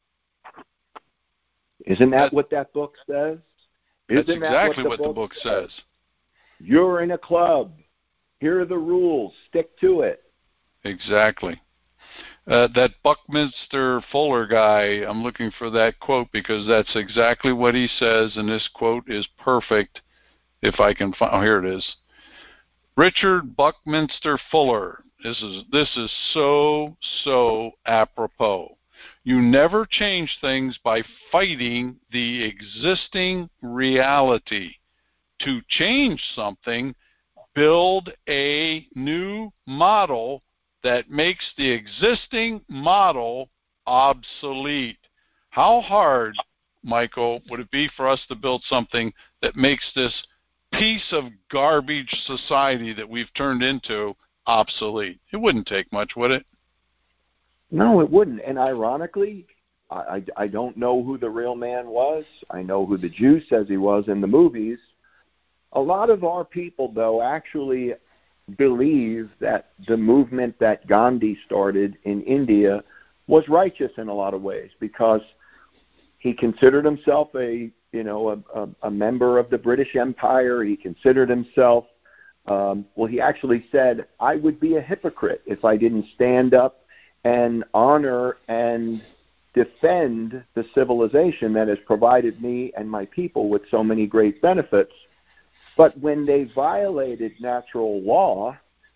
Isn't that that's, what that book says? Isn't that's exactly that what, the, what book the book says. says? You're in a club. Here are the rules. Stick to it. Exactly. Uh, that Buckminster Fuller guy, I'm looking for that quote because that's exactly what he says, and this quote is perfect if I can find. Oh, here it is. Richard Buckminster Fuller. This is this is so, so apropos. You never change things by fighting the existing reality. To change something, build a new model that makes the existing model obsolete. How hard, Michael, would it be for us to build something that makes this piece of garbage society that we've turned into obsolete? It wouldn't take much, would it? No, it wouldn't. And ironically, I, I, I don't know who the real man was. I know who the Jew says he was in the movies. A lot of our people, though, actually believe that the movement that Gandhi started in India was righteous in a lot of ways because he considered himself a, you know, a, a, a member of the British Empire. He considered himself, um, well, he actually said, I would be a hypocrite if I didn't stand up and honor and defend the civilization that has provided me and my people with so many great benefits. But when they violated natural law,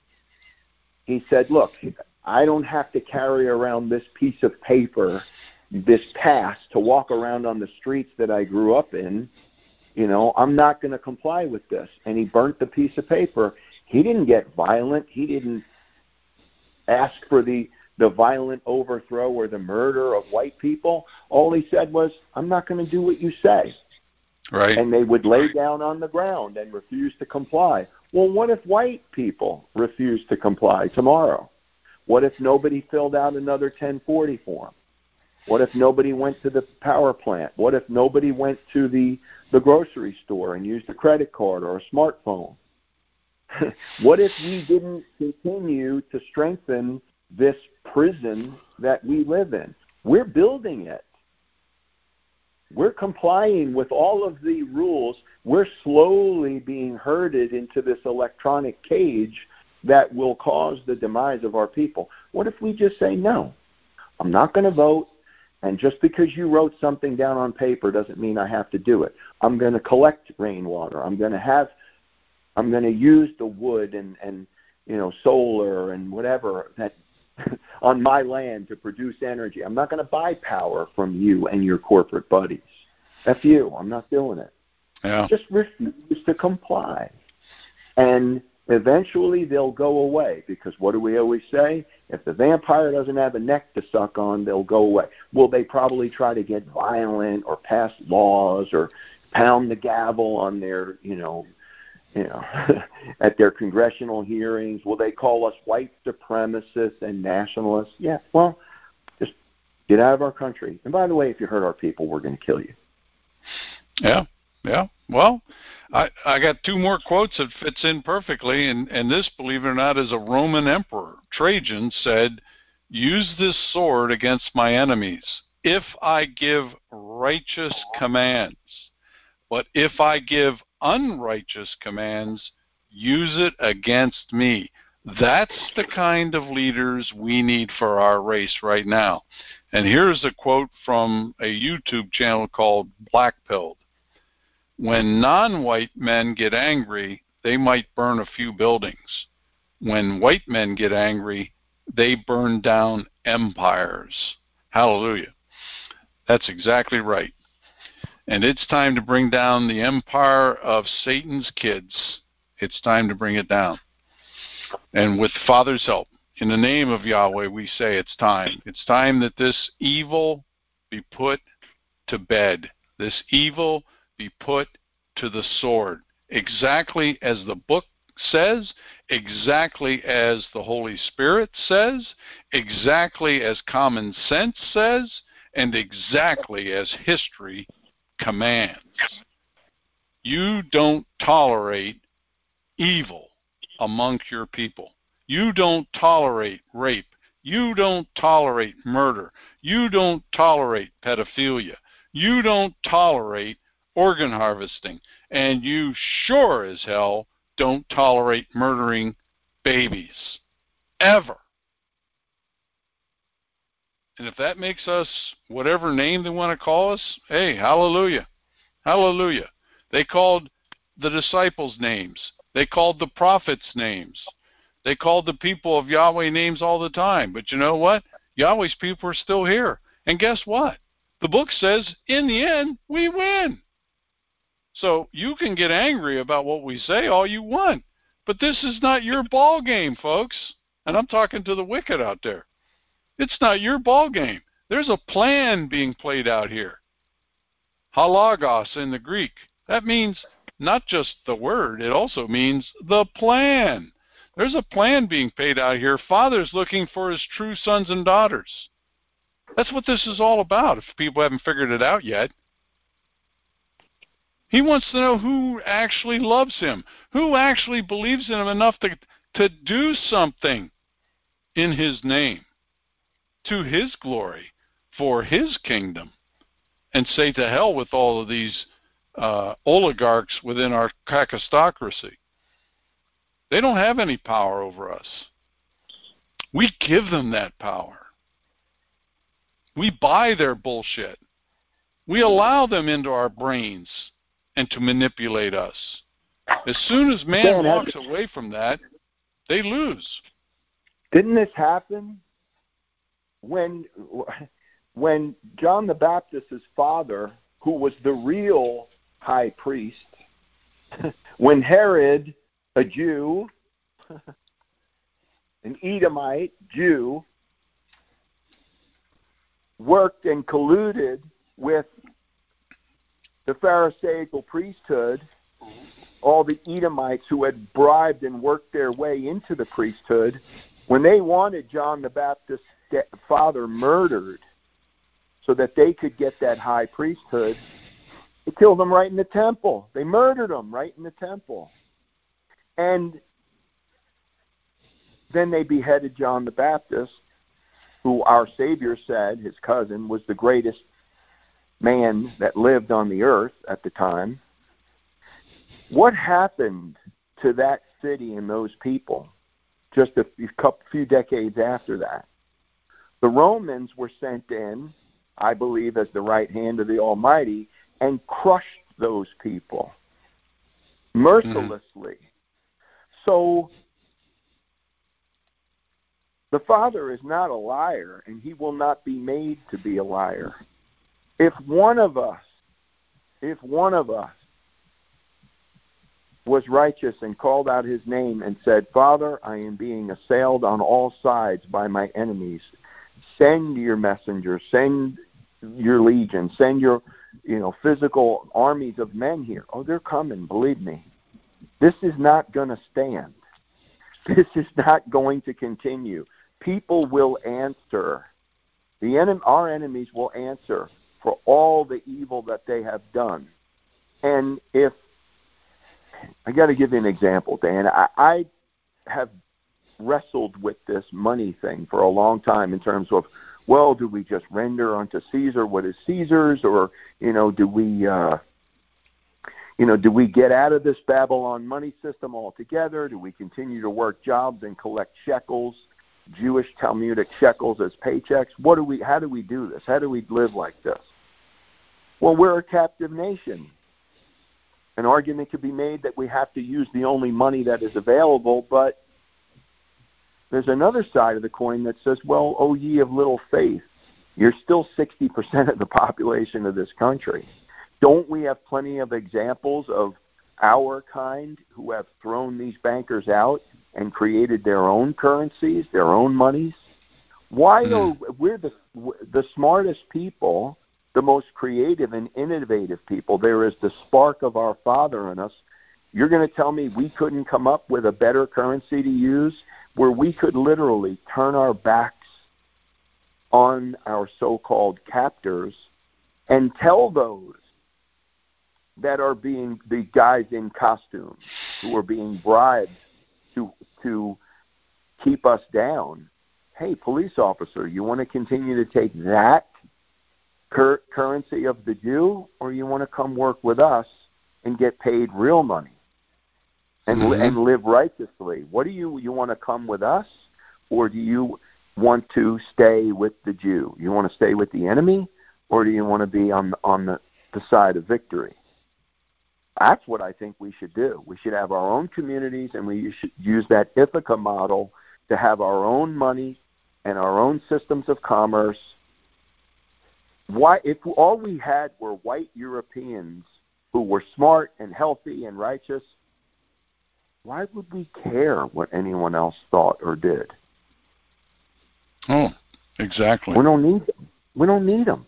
he said, look, I don't have to carry around this piece of paper, this pass, to walk around on the streets that I grew up in. You know, I'm not going to comply with this. And he burnt the piece of paper. He didn't get violent. He didn't ask for the, the violent overthrow or the murder of white people. All he said was, I'm not going to do what you say. Right. And they would lay down on the ground and refuse to comply. Well, what if white people refuse to comply tomorrow? What if nobody filled out another ten forty form? What if nobody went to the power plant? What if nobody went to the, the grocery store and used a credit card or a smartphone? What if we didn't continue to strengthen this prison that we live in? We're building it. We're complying with all of the rules. We're slowly being herded into this electronic cage that will cause the demise of our people. What if we just say, no, I'm not going to vote, and just because you wrote something down on paper doesn't mean I have to do it. I'm going to collect rainwater. I'm going to have, I'm going to use the wood and, and you know, solar and whatever that on my land to produce energy. I'm not going to buy power from you and your corporate buddies. F you. I'm not doing it. Yeah. Just refuse to comply. And eventually they'll go away, because what do we always say? If the vampire doesn't have a neck to suck on, they'll go away. Will they probably try to get violent or pass laws or pound the gavel on their, you know, you know, at their congressional hearings? Will they call us white supremacists and nationalists? Yeah, well, just get out of our country. And by the way, if you hurt our people, we're going to kill you. Yeah, yeah. Well, I, I got two more quotes that fits in perfectly, and, and this, believe it or not, is a Roman emperor. Trajan said, use this sword against my enemies if I give righteous commands. But if I give unrighteous commands, use it against me. That's the kind of leaders we need for our race right now. And here's a quote from a YouTube channel called Blackpilled. When non-white men get angry, they might burn a few buildings. When white men get angry, they burn down empires. Hallelujah. That's exactly right. And it's time to bring down the empire of Satan's kids. It's time to bring it down. And with Father's help, in the name of Yahweh, we say it's time. It's time that this evil be put to bed. This evil be put to the sword. Exactly as the book says, exactly as the Holy Spirit says, exactly as common sense says, and exactly as history commands. You don't tolerate evil amongst your people. You don't tolerate rape. You don't tolerate murder. You don't tolerate pedophilia. You don't tolerate organ harvesting. And you sure as hell don't tolerate murdering babies. Ever. And if that makes us whatever name they want to call us, hey, hallelujah. Hallelujah. They called the disciples names. They called the prophets names. They called the people of Yahweh names all the time. But you know what? Yahweh's people are still here. And guess what? The book says, in the end, we win. So you can get angry about what we say all you want. But this is not your ball game, folks. And I'm talking to the wicked out there. It's not your ball game. There's a plan being played out here. Halagos in the Greek. That means not just the word. It also means the plan. There's a plan being played out here. Father's looking for his true sons and daughters. That's what this is all about, if people haven't figured it out yet. He wants to know who actually loves him, who actually believes in him enough to, to do something in his name, to his glory, for his kingdom, and say to hell with all of these uh, oligarchs within our kakistocracy. They don't have any power over us. We give them that power. We buy their bullshit. We allow them into our brains and to manipulate us. As soon as man Dan, walks has- away from that, they lose. Didn't this happen when when John the Baptist's father, who was the real high priest, when Herod, a Jew, an Edomite Jew, worked and colluded with the Pharisaical priesthood, all the Edomites who had bribed and worked their way into the priesthood, when they wanted John the Baptist's father murdered so that they could get that high priesthood, they killed him right in the temple. They murdered him right in the temple. And then they beheaded John the Baptist, who our Savior said, his cousin, was the greatest man that lived on the earth at the time. What happened to that city and those people just a few, couple, few decades after that? The Romans were sent in, I believe, as the right hand of the Almighty, and crushed those people mercilessly. Mm-hmm. So the Father is not a liar, and he will not be made to be a liar. If one of us, if one of us was righteous and called out his name and said, Father, I am being assailed on all sides by my enemies. Send your messengers, send your legion, send your, you know, physical armies of men here. Oh, they're coming, believe me. This is not going to stand. This is not going to continue. People will answer. The enemy, our enemies will answer for all the evil that they have done. And if I got to give you an example, Dan. I, I have wrestled with this money thing for a long time in terms of, well, do we just render unto Caesar what is Caesar's, or you know, do we, uh, you know, do we get out of this Babylon money system altogether? Do we continue to work jobs and collect shekels, Jewish Talmudic shekels as paychecks? What do we? How do we do this? How do we live like this? Well, we're a captive nation. An argument could be made that we have to use the only money that is available, but there's another side of the coin that says, well, O ye of little faith, you're still sixty percent of the population of this country. Don't we have plenty of examples of our kind who have thrown these bankers out and created their own currencies, their own monies? Why mm. are we're the the smartest people, the most creative and innovative people? There is the spark of our Father in us. You're going to tell me we couldn't come up with a better currency to use where we could literally turn our backs on our so-called captors and tell those that are being, the guys in costume who are being bribed to to keep us down, hey, police officer, you want to continue to take that cur- currency of the Jew, or you want to come work with us and get paid real money and mm-hmm. li- and live righteously? What do you you want to come with us, or do you want to stay with the Jew? You want to stay with the enemy, or do you want to be on on the, the side of victory? That's what I think we should do. We should have our own communities, and we should use that Ithaca model to have our own money and our own systems of commerce. Why, if all we had were white Europeans who were smart and healthy and righteous, why would we care what anyone else thought or did? Oh, exactly. We don't need them. We don't need them.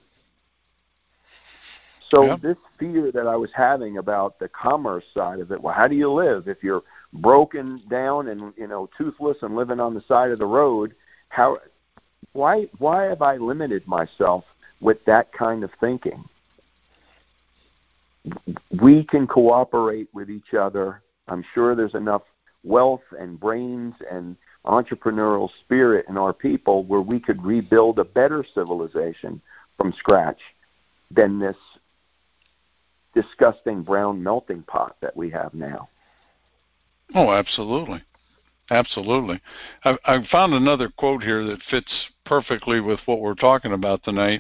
So yep. This fear that I was having about the commerce side of it, well, how do you live if you're broken down and, you know, toothless and living on the side of the road? How? Why? Why have I limited myself with that kind of thinking? We can cooperate with each other. I'm sure there's enough wealth and brains and entrepreneurial spirit in our people where we could rebuild a better civilization from scratch than this disgusting brown melting pot that we have now. Oh, absolutely. Absolutely. I, I found another quote here that fits perfectly with what we're talking about tonight,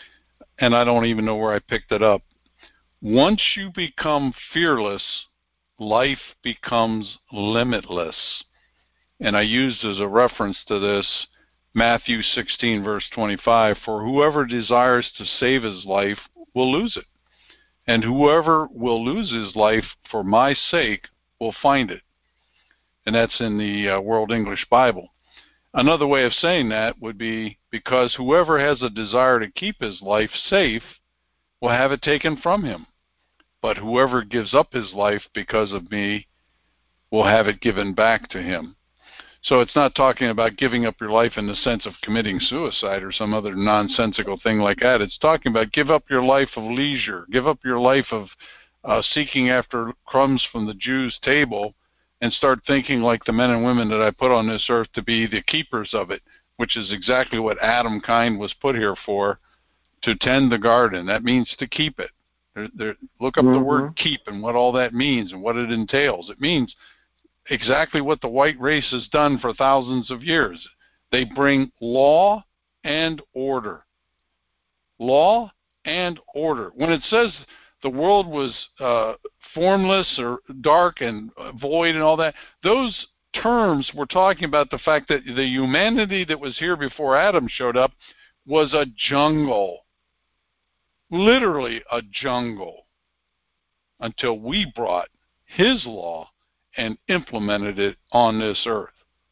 and I don't even know where I picked it up. Once you become fearless life becomes limitless. And I used as a reference to this Matthew sixteen, verse twenty-five, for whoever desires to save his life will lose it, and whoever will lose his life for my sake will find it. And that's in the uh, World English Bible. Another way of saying that would be, because whoever has a desire to keep his life safe will have it taken from him. But whoever gives up his life because of me will have it given back to him. So it's not talking about giving up your life in the sense of committing suicide or some other nonsensical thing like that. It's talking about give up your life of leisure, give up your life of uh, seeking after crumbs from the Jews' table, and start thinking like the men and women that I put on this earth to be the keepers of it, which is exactly what Adam kind was put here for, to tend the garden. That means to keep it. There, there, look up mm-hmm. the word keep and what all that means and what it entails. It means exactly what the white race has done for thousands of years. They bring law and order. Law and order. When it says the world was uh, formless or dark and void and all that, those terms were talking about the fact that the humanity that was here before Adam showed up was a jungle. Literally a jungle. Until we brought his law and implemented it on this earth.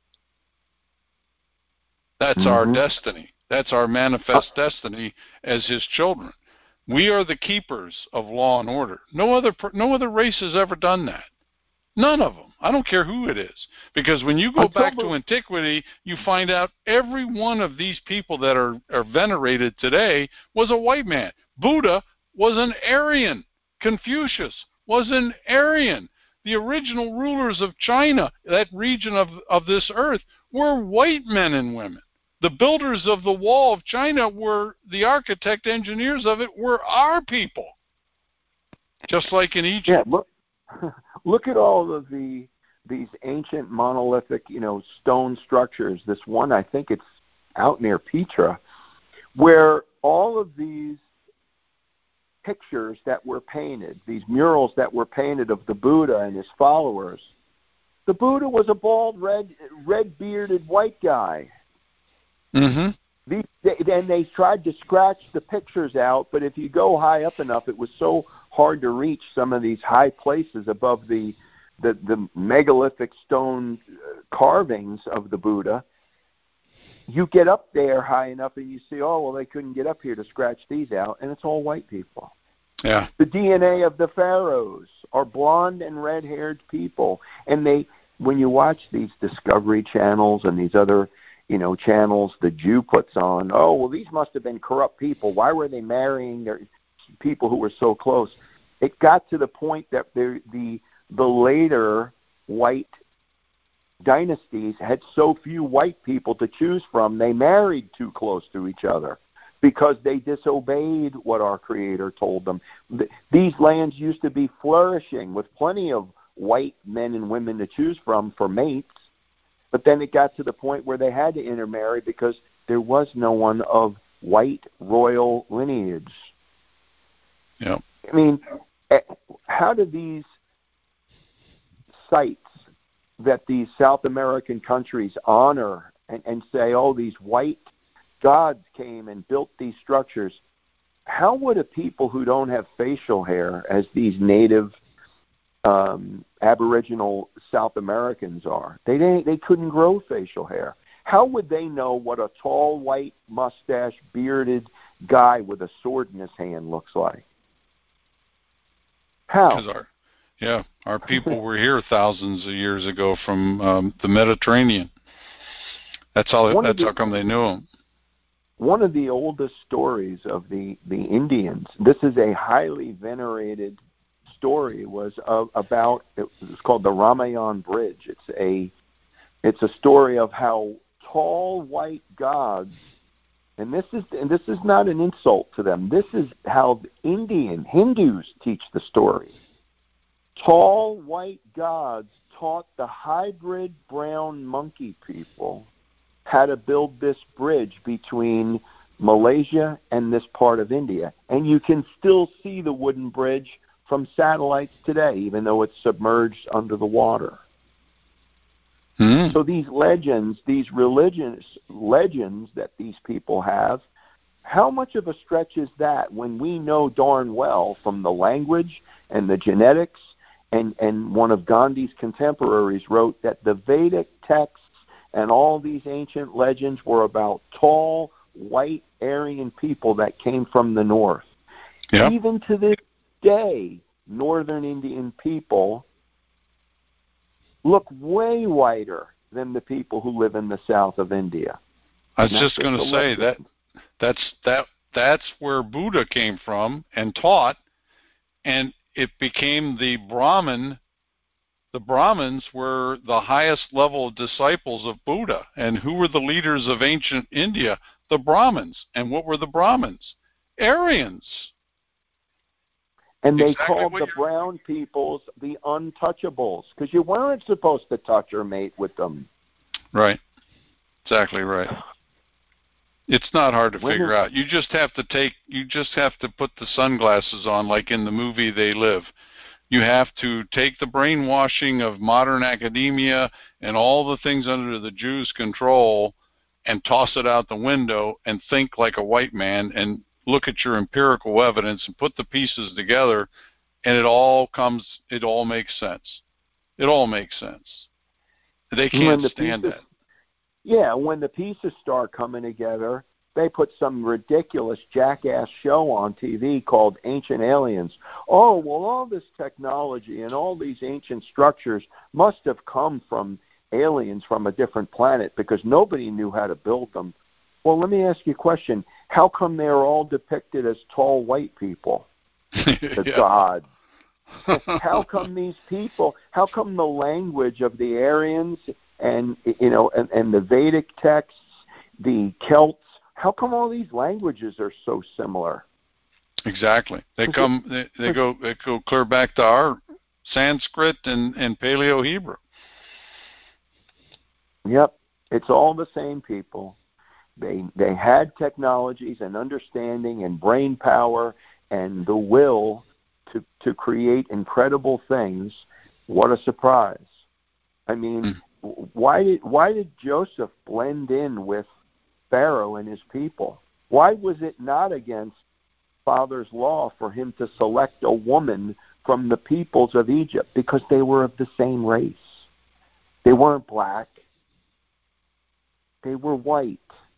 That's mm-hmm. our destiny. That's our manifest destiny as his children. We are the keepers of law and order. No other no other race has ever done that. None of them. I don't care who it is. Because when you go back to antiquity, you find out every one of these people that are, are venerated today was a white man. Buddha was an Aryan. Confucius was an Aryan. The original rulers of China, that region of, of this earth, were white men and women. The builders of the wall of China were, the architect engineers of it were our people. Just like in Egypt. Yeah, look, look at all of the these ancient monolithic, you know, stone structures. This one, I think it's out near Petra, where all of these pictures that were painted, these murals that were painted of the Buddha and his followers, the Buddha was a bald, red, red-bearded white guy. Mm-hmm. These, they, and they tried to scratch the pictures out, but if you go high up enough, it was so hard to reach some of these high places above the the, the megalithic stone carvings of the Buddha. You get up there high enough and you see, oh, well, they couldn't get up here to scratch these out, and it's all white people. Yeah. The D N A of the pharaohs are blonde and red-haired people, and they, when you watch these Discovery channels and these other, you know, channels the Jew puts on, oh, well, these must have been corrupt people. Why were they marrying their people who were so close? It got to the point that the the the later white dynasties had so few white people to choose from, they married too close to each other because they disobeyed what our Creator told them. These lands used to be flourishing with plenty of white men and women to choose from for mates, but then it got to the point where they had to intermarry because there was no one of white royal lineage. Yep. I mean, how do these sites that these South American countries honor and, and say, oh, these white gods came and built these structures, how would a people who don't have facial hair, as these native um, Aboriginal South Americans are, they didn't, they couldn't grow facial hair. How would they know what a tall, white, mustache, bearded guy with a sword in his hand looks like? How? Because our, yeah, our people were here thousands of years ago from um, the Mediterranean. That's how. One that's the, how come they knew them. One of the oldest stories of the, the Indians. This is a highly venerated story. Was of, about it was called the Ramayan Bridge. It's a it's a story of how tall white gods. And this is and this is not an insult to them. This is how the Indian Hindus teach the story. Tall white gods taught the hybrid brown monkey people how to build this bridge between Malaysia and this part of India. And you can still see the wooden bridge from satellites today, even though it's submerged under the water. Mm. So these legends, these religious legends that these people have, how much of a stretch is that when we know darn well from the language and the genetics, and, and one of Gandhi's contemporaries wrote that the Vedic texts and all these ancient legends were about tall, white, Aryan people that came from the north. Yep. Even to this day, northern Indian people look way whiter than the people who live in the south of India. I was And just that's going to a say legend. that that's that that's where Buddha came from and taught, and it became the Brahmin. The Brahmins were the highest level of disciples of Buddha. And who were the leaders of ancient India? The Brahmins. And what were the Brahmins? Aryans. And they Exactly called what the you're- brown peoples the untouchables because you weren't supposed to touch or mate with them. Right. Exactly right. It's not hard to When figure is- out. You just have to take, you just have to put the sunglasses on like in the movie They Live. You have to take the brainwashing of modern academia and all the things under the Jews' control and toss it out the window and think like a white man and look at your empirical evidence and put the pieces together, and it all comes, it all makes sense. It all makes sense. They When can't the stand pieces- that. Yeah, when the pieces start coming together, they put some ridiculous jackass show on T V called Ancient Aliens. Oh, well, all this technology and all these ancient structures must have come from aliens from a different planet because nobody knew how to build them. Well, let me ask you a question. How come they are all depicted as tall white people? The Yeah. gods. How come these people, how come the language of the Aryans and, you know, and, and the Vedic texts, the Celts, how come all these languages are so similar? Exactly. They come. They, they go. They go clear back to our Sanskrit and and Paleo Hebrew. Yep, it's all the same people. They they had technologies and understanding and brain power and the will to to create incredible things. What a surprise! I mean, mm. why did why did Joseph blend in with Pharaoh and his people? Why was it not against Father's law for him to select a woman from the peoples of Egypt? Because they were of the same race. They weren't black. They were white.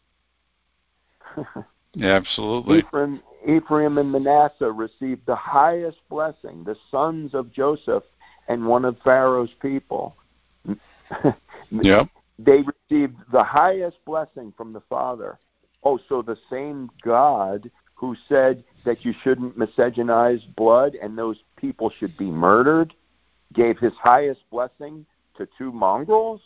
Yeah, absolutely. Ephraim, Ephraim and Manasseh received the highest blessing, the sons of Joseph and one of Pharaoh's people. Yep. They received the highest blessing from the Father. Oh, so the same God who said that you shouldn't miscegennize blood and those people should be murdered gave his highest blessing to two mongrels?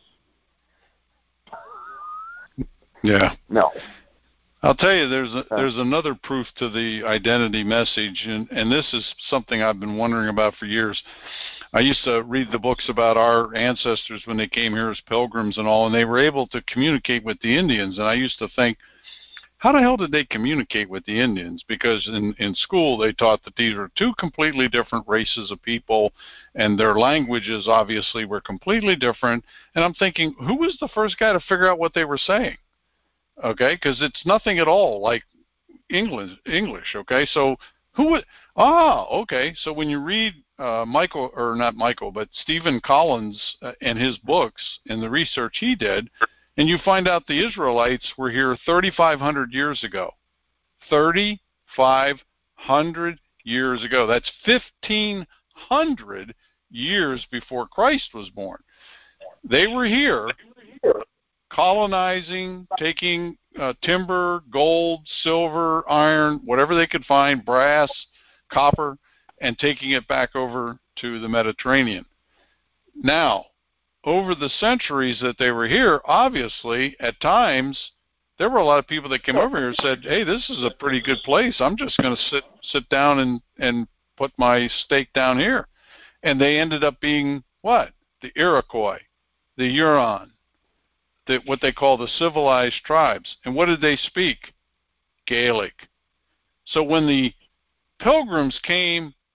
Yeah. No. I'll tell you, there's a, there's another proof to the identity message, and, and this is something I've been wondering about for years. I used to read the books about our ancestors when they came here as pilgrims and all, and they were able to communicate with the Indians, and I used to think, how the hell did they communicate with the Indians? Because in, in school they taught that these were two completely different races of people, and their languages obviously were completely different, and I'm thinking, who was the first guy to figure out what they were saying? Okay, because it's nothing at all like English. English. Okay, so who would? Ah, okay. So when you read uh, Michael, or not Michael, but Stephen Collins uh, and his books and the research he did, and you find out the Israelites were here thirty-five hundred years ago. thirty-five hundred years ago. That's fifteen hundred years before Christ was born. They were here colonizing, taking uh, timber, gold, silver, iron, whatever they could find, brass, copper, and taking it back over to the Mediterranean. Now, over the centuries that they were here, obviously, at times, there were a lot of people that came over here and said, hey, this is a pretty good place. I'm just going to sit sit down and, and put my stake down here. And they ended up being what? The Iroquois, the Huron, The, what they call the civilized tribes. And what did they speak? Gaelic. So when the pilgrims came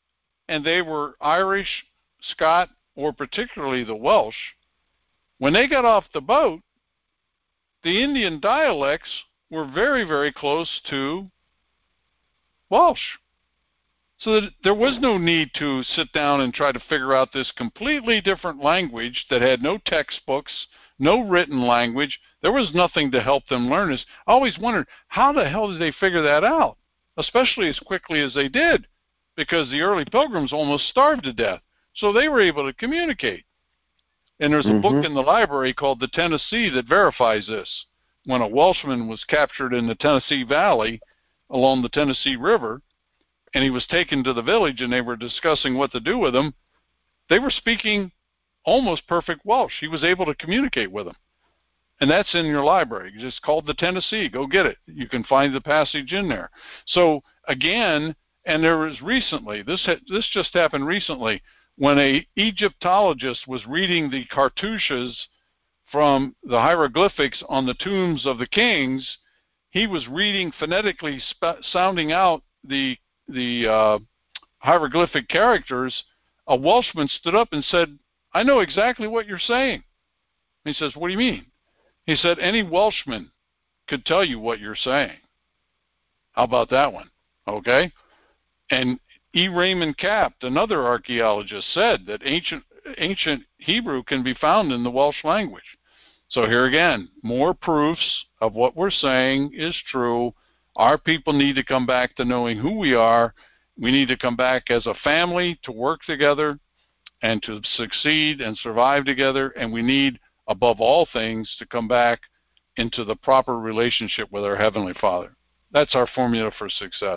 and they were Irish, Scot, or particularly the Welsh, when they got off the boat, the Indian dialects were very, very close to Welsh. So that there was no need to sit down and try to figure out this completely different language that had no textbooks, no written language. There was nothing to help them learn this. I always wondered, how the hell did they figure that out, especially as quickly as they did, because the early pilgrims almost starved to death. So they were able to communicate. And there's a mm-hmm. book in the library called The Tennessee that verifies this. When a Welshman was captured in the Tennessee Valley along the Tennessee River, and he was taken to the village and they were discussing what to do with him, they were speaking almost perfect Welsh. He was able to communicate with them. And that's in your library. It's just called The Tennessee. Go get it. You can find the passage in there. So, again, and there was recently, this ha- this just happened recently, when a Egyptologist was reading the cartouches from the hieroglyphics on the tombs of the kings, he was reading phonetically, sp- sounding out the the uh, hieroglyphic characters. A Welshman stood up and said, "I know exactly what you're saying." He says, "What do you mean?" He said, "Any Welshman could tell you what you're saying." How about that one? Okay? And E. Raymond Capt, another archaeologist, said that ancient ancient Hebrew can be found in the Welsh language. So here again, more proofs of what we're saying is true. Our people need to come back to knowing who we are. We need to come back as a family to work together and to succeed and survive together. And we need, above all things, to come back into the proper relationship with our Heavenly Father. That's our formula for success.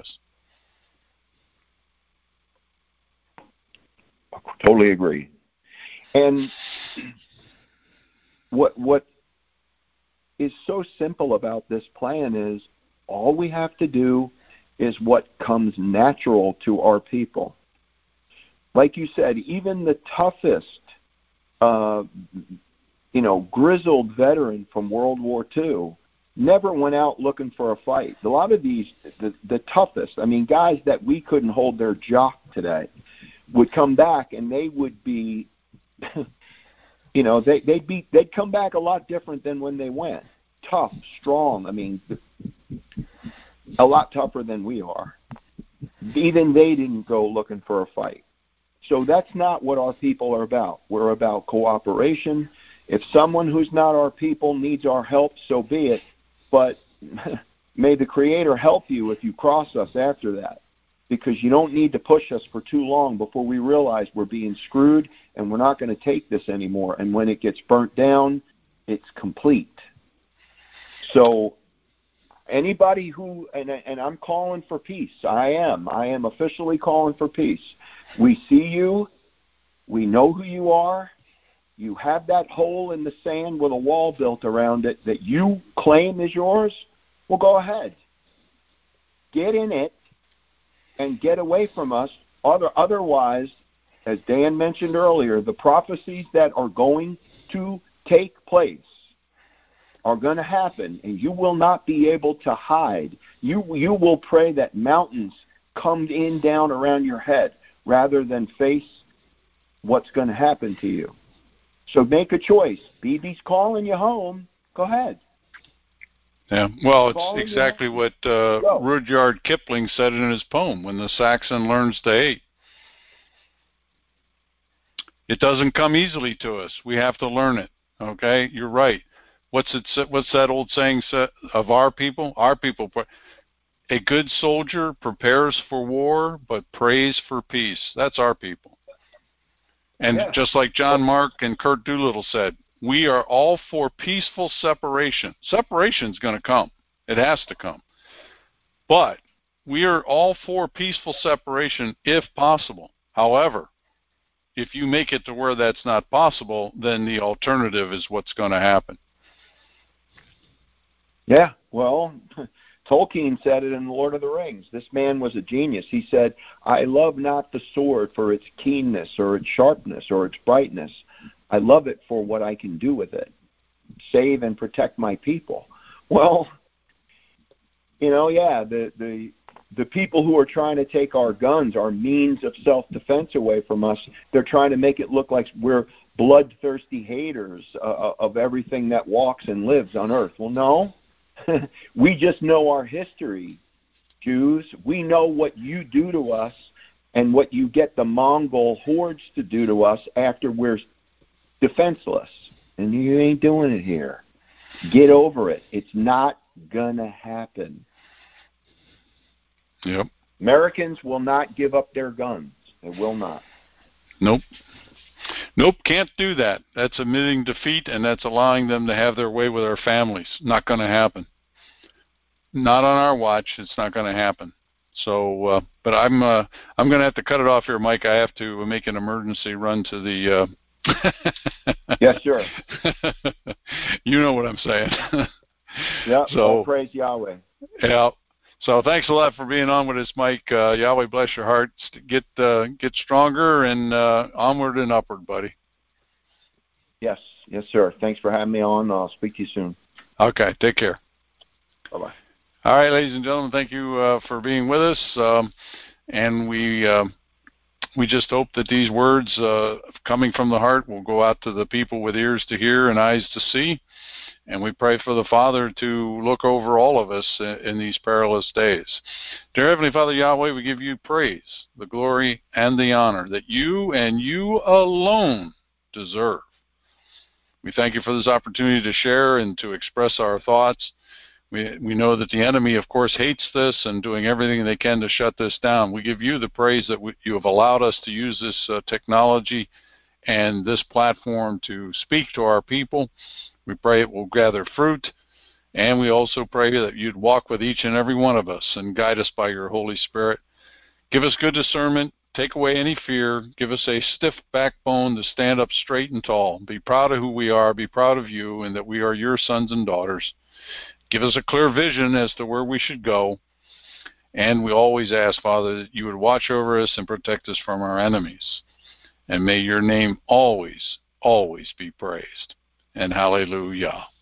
Totally agree. And what what is so simple about this plan is all we have to do is what comes natural to our people. Like you said, even the toughest, uh, you know, grizzled veteran from World War Two never went out looking for a fight. A lot of these, the, the toughest, I mean, guys that we couldn't hold their jock today, would come back and they would be, you know, they, they'd be, they'd come back a lot different than when they went. Tough, strong. I mean, a lot tougher than we are. Even they didn't go looking for a fight. So that's not what our people are about. We're about cooperation. If someone who's not our people needs our help, so be it. But may the Creator help you if you cross us after that, because you don't need to push us for too long before we realize we're being screwed and we're not going to take this anymore. And when it gets burnt down, it's complete. So anybody who, and, and I'm calling for peace. I am. I am officially calling for peace. We see you. We know who you are. You have that hole in the sand with a wall built around it that you claim is yours. Well, go ahead. Get in it and get away from us. Other, otherwise, as Dan mentioned earlier, the prophecies that are going to take place are going to happen, and you will not be able to hide. You, you will pray that mountains come in down around your head rather than face what's going to happen to you. So make a choice. B B's calling you home. Go ahead. Yeah, well, it's exactly what uh, Rudyard Kipling said in his poem, When the Saxon Learns to Hate. It doesn't come easily to us. We have to learn it, okay? You're right. What's it? What's that old saying of our people? Our people, a good soldier prepares for war, but prays for peace. That's our people. And yeah. Just like John Mark and Kurt Doolittle said, we are all for peaceful separation. Separation's going to come. It has to come. But we are all for peaceful separation if possible. However, if you make it to where that's not possible, then the alternative is what's going to happen. Yeah, well, Tolkien said it in The Lord of the Rings. This man was a genius. He said, I love not the sword for its keenness or its sharpness or its brightness. I love it for what I can do with it, save and protect my people. Well, You know, yeah, the the the people who are trying to take our guns, our means of self-defense away from us, they're trying to make it look like we're bloodthirsty haters uh, of everything that walks and lives on earth. Well, no. We just know our history, Jews. We know what you do to us and what you get the Mongol hordes to do to us after we're defenseless. And you ain't doing it here. Get over it. It's not going to happen. Yep. Americans will not give up their guns. They will not. Nope. Nope, can't do that. That's admitting defeat, and that's allowing them to have their way with our families. Not going to happen. Not on our watch. It's not going to happen. So, uh, but I'm uh, I'm going to have to cut it off here, Mike. I have to make an emergency run to the. Uh... Yes, sir. You know what I'm saying. Yeah. So all praise Yahweh. Yeah. So thanks a lot for being on with us, Mike. Uh, Yahweh bless your heart. Get uh, get stronger and uh, onward and upward, buddy. Yes, yes, sir. Thanks for having me on. I'll speak to you soon. Okay, take care. Bye-bye. All right, ladies and gentlemen, thank you uh, for being with us. Um, and we uh, we just hope that these words uh, coming from the heart will go out to the people with ears to hear and eyes to see. And we pray for the Father to look over all of us in, in these perilous days. Dear Heavenly Father Yahweh, we give you praise, the glory, and the honor that you and you alone deserve. We thank you for this opportunity to share and to express our thoughts. We, we know that the enemy, of course, hates this and doing everything they can to shut this down. We give you the praise that we, you have allowed us to use this uh, technology and this platform to speak to our people. We pray it will gather fruit, and we also pray that you'd walk with each and every one of us and guide us by your Holy Spirit. Give us good discernment, take away any fear, give us a stiff backbone to stand up straight and tall. Be proud of who we are, be proud of you, and that we are your sons and daughters. Give us a clear vision as to where we should go, and we always ask, Father, that you would watch over us and protect us from our enemies. And may your name always, always be praised. And hallelujah.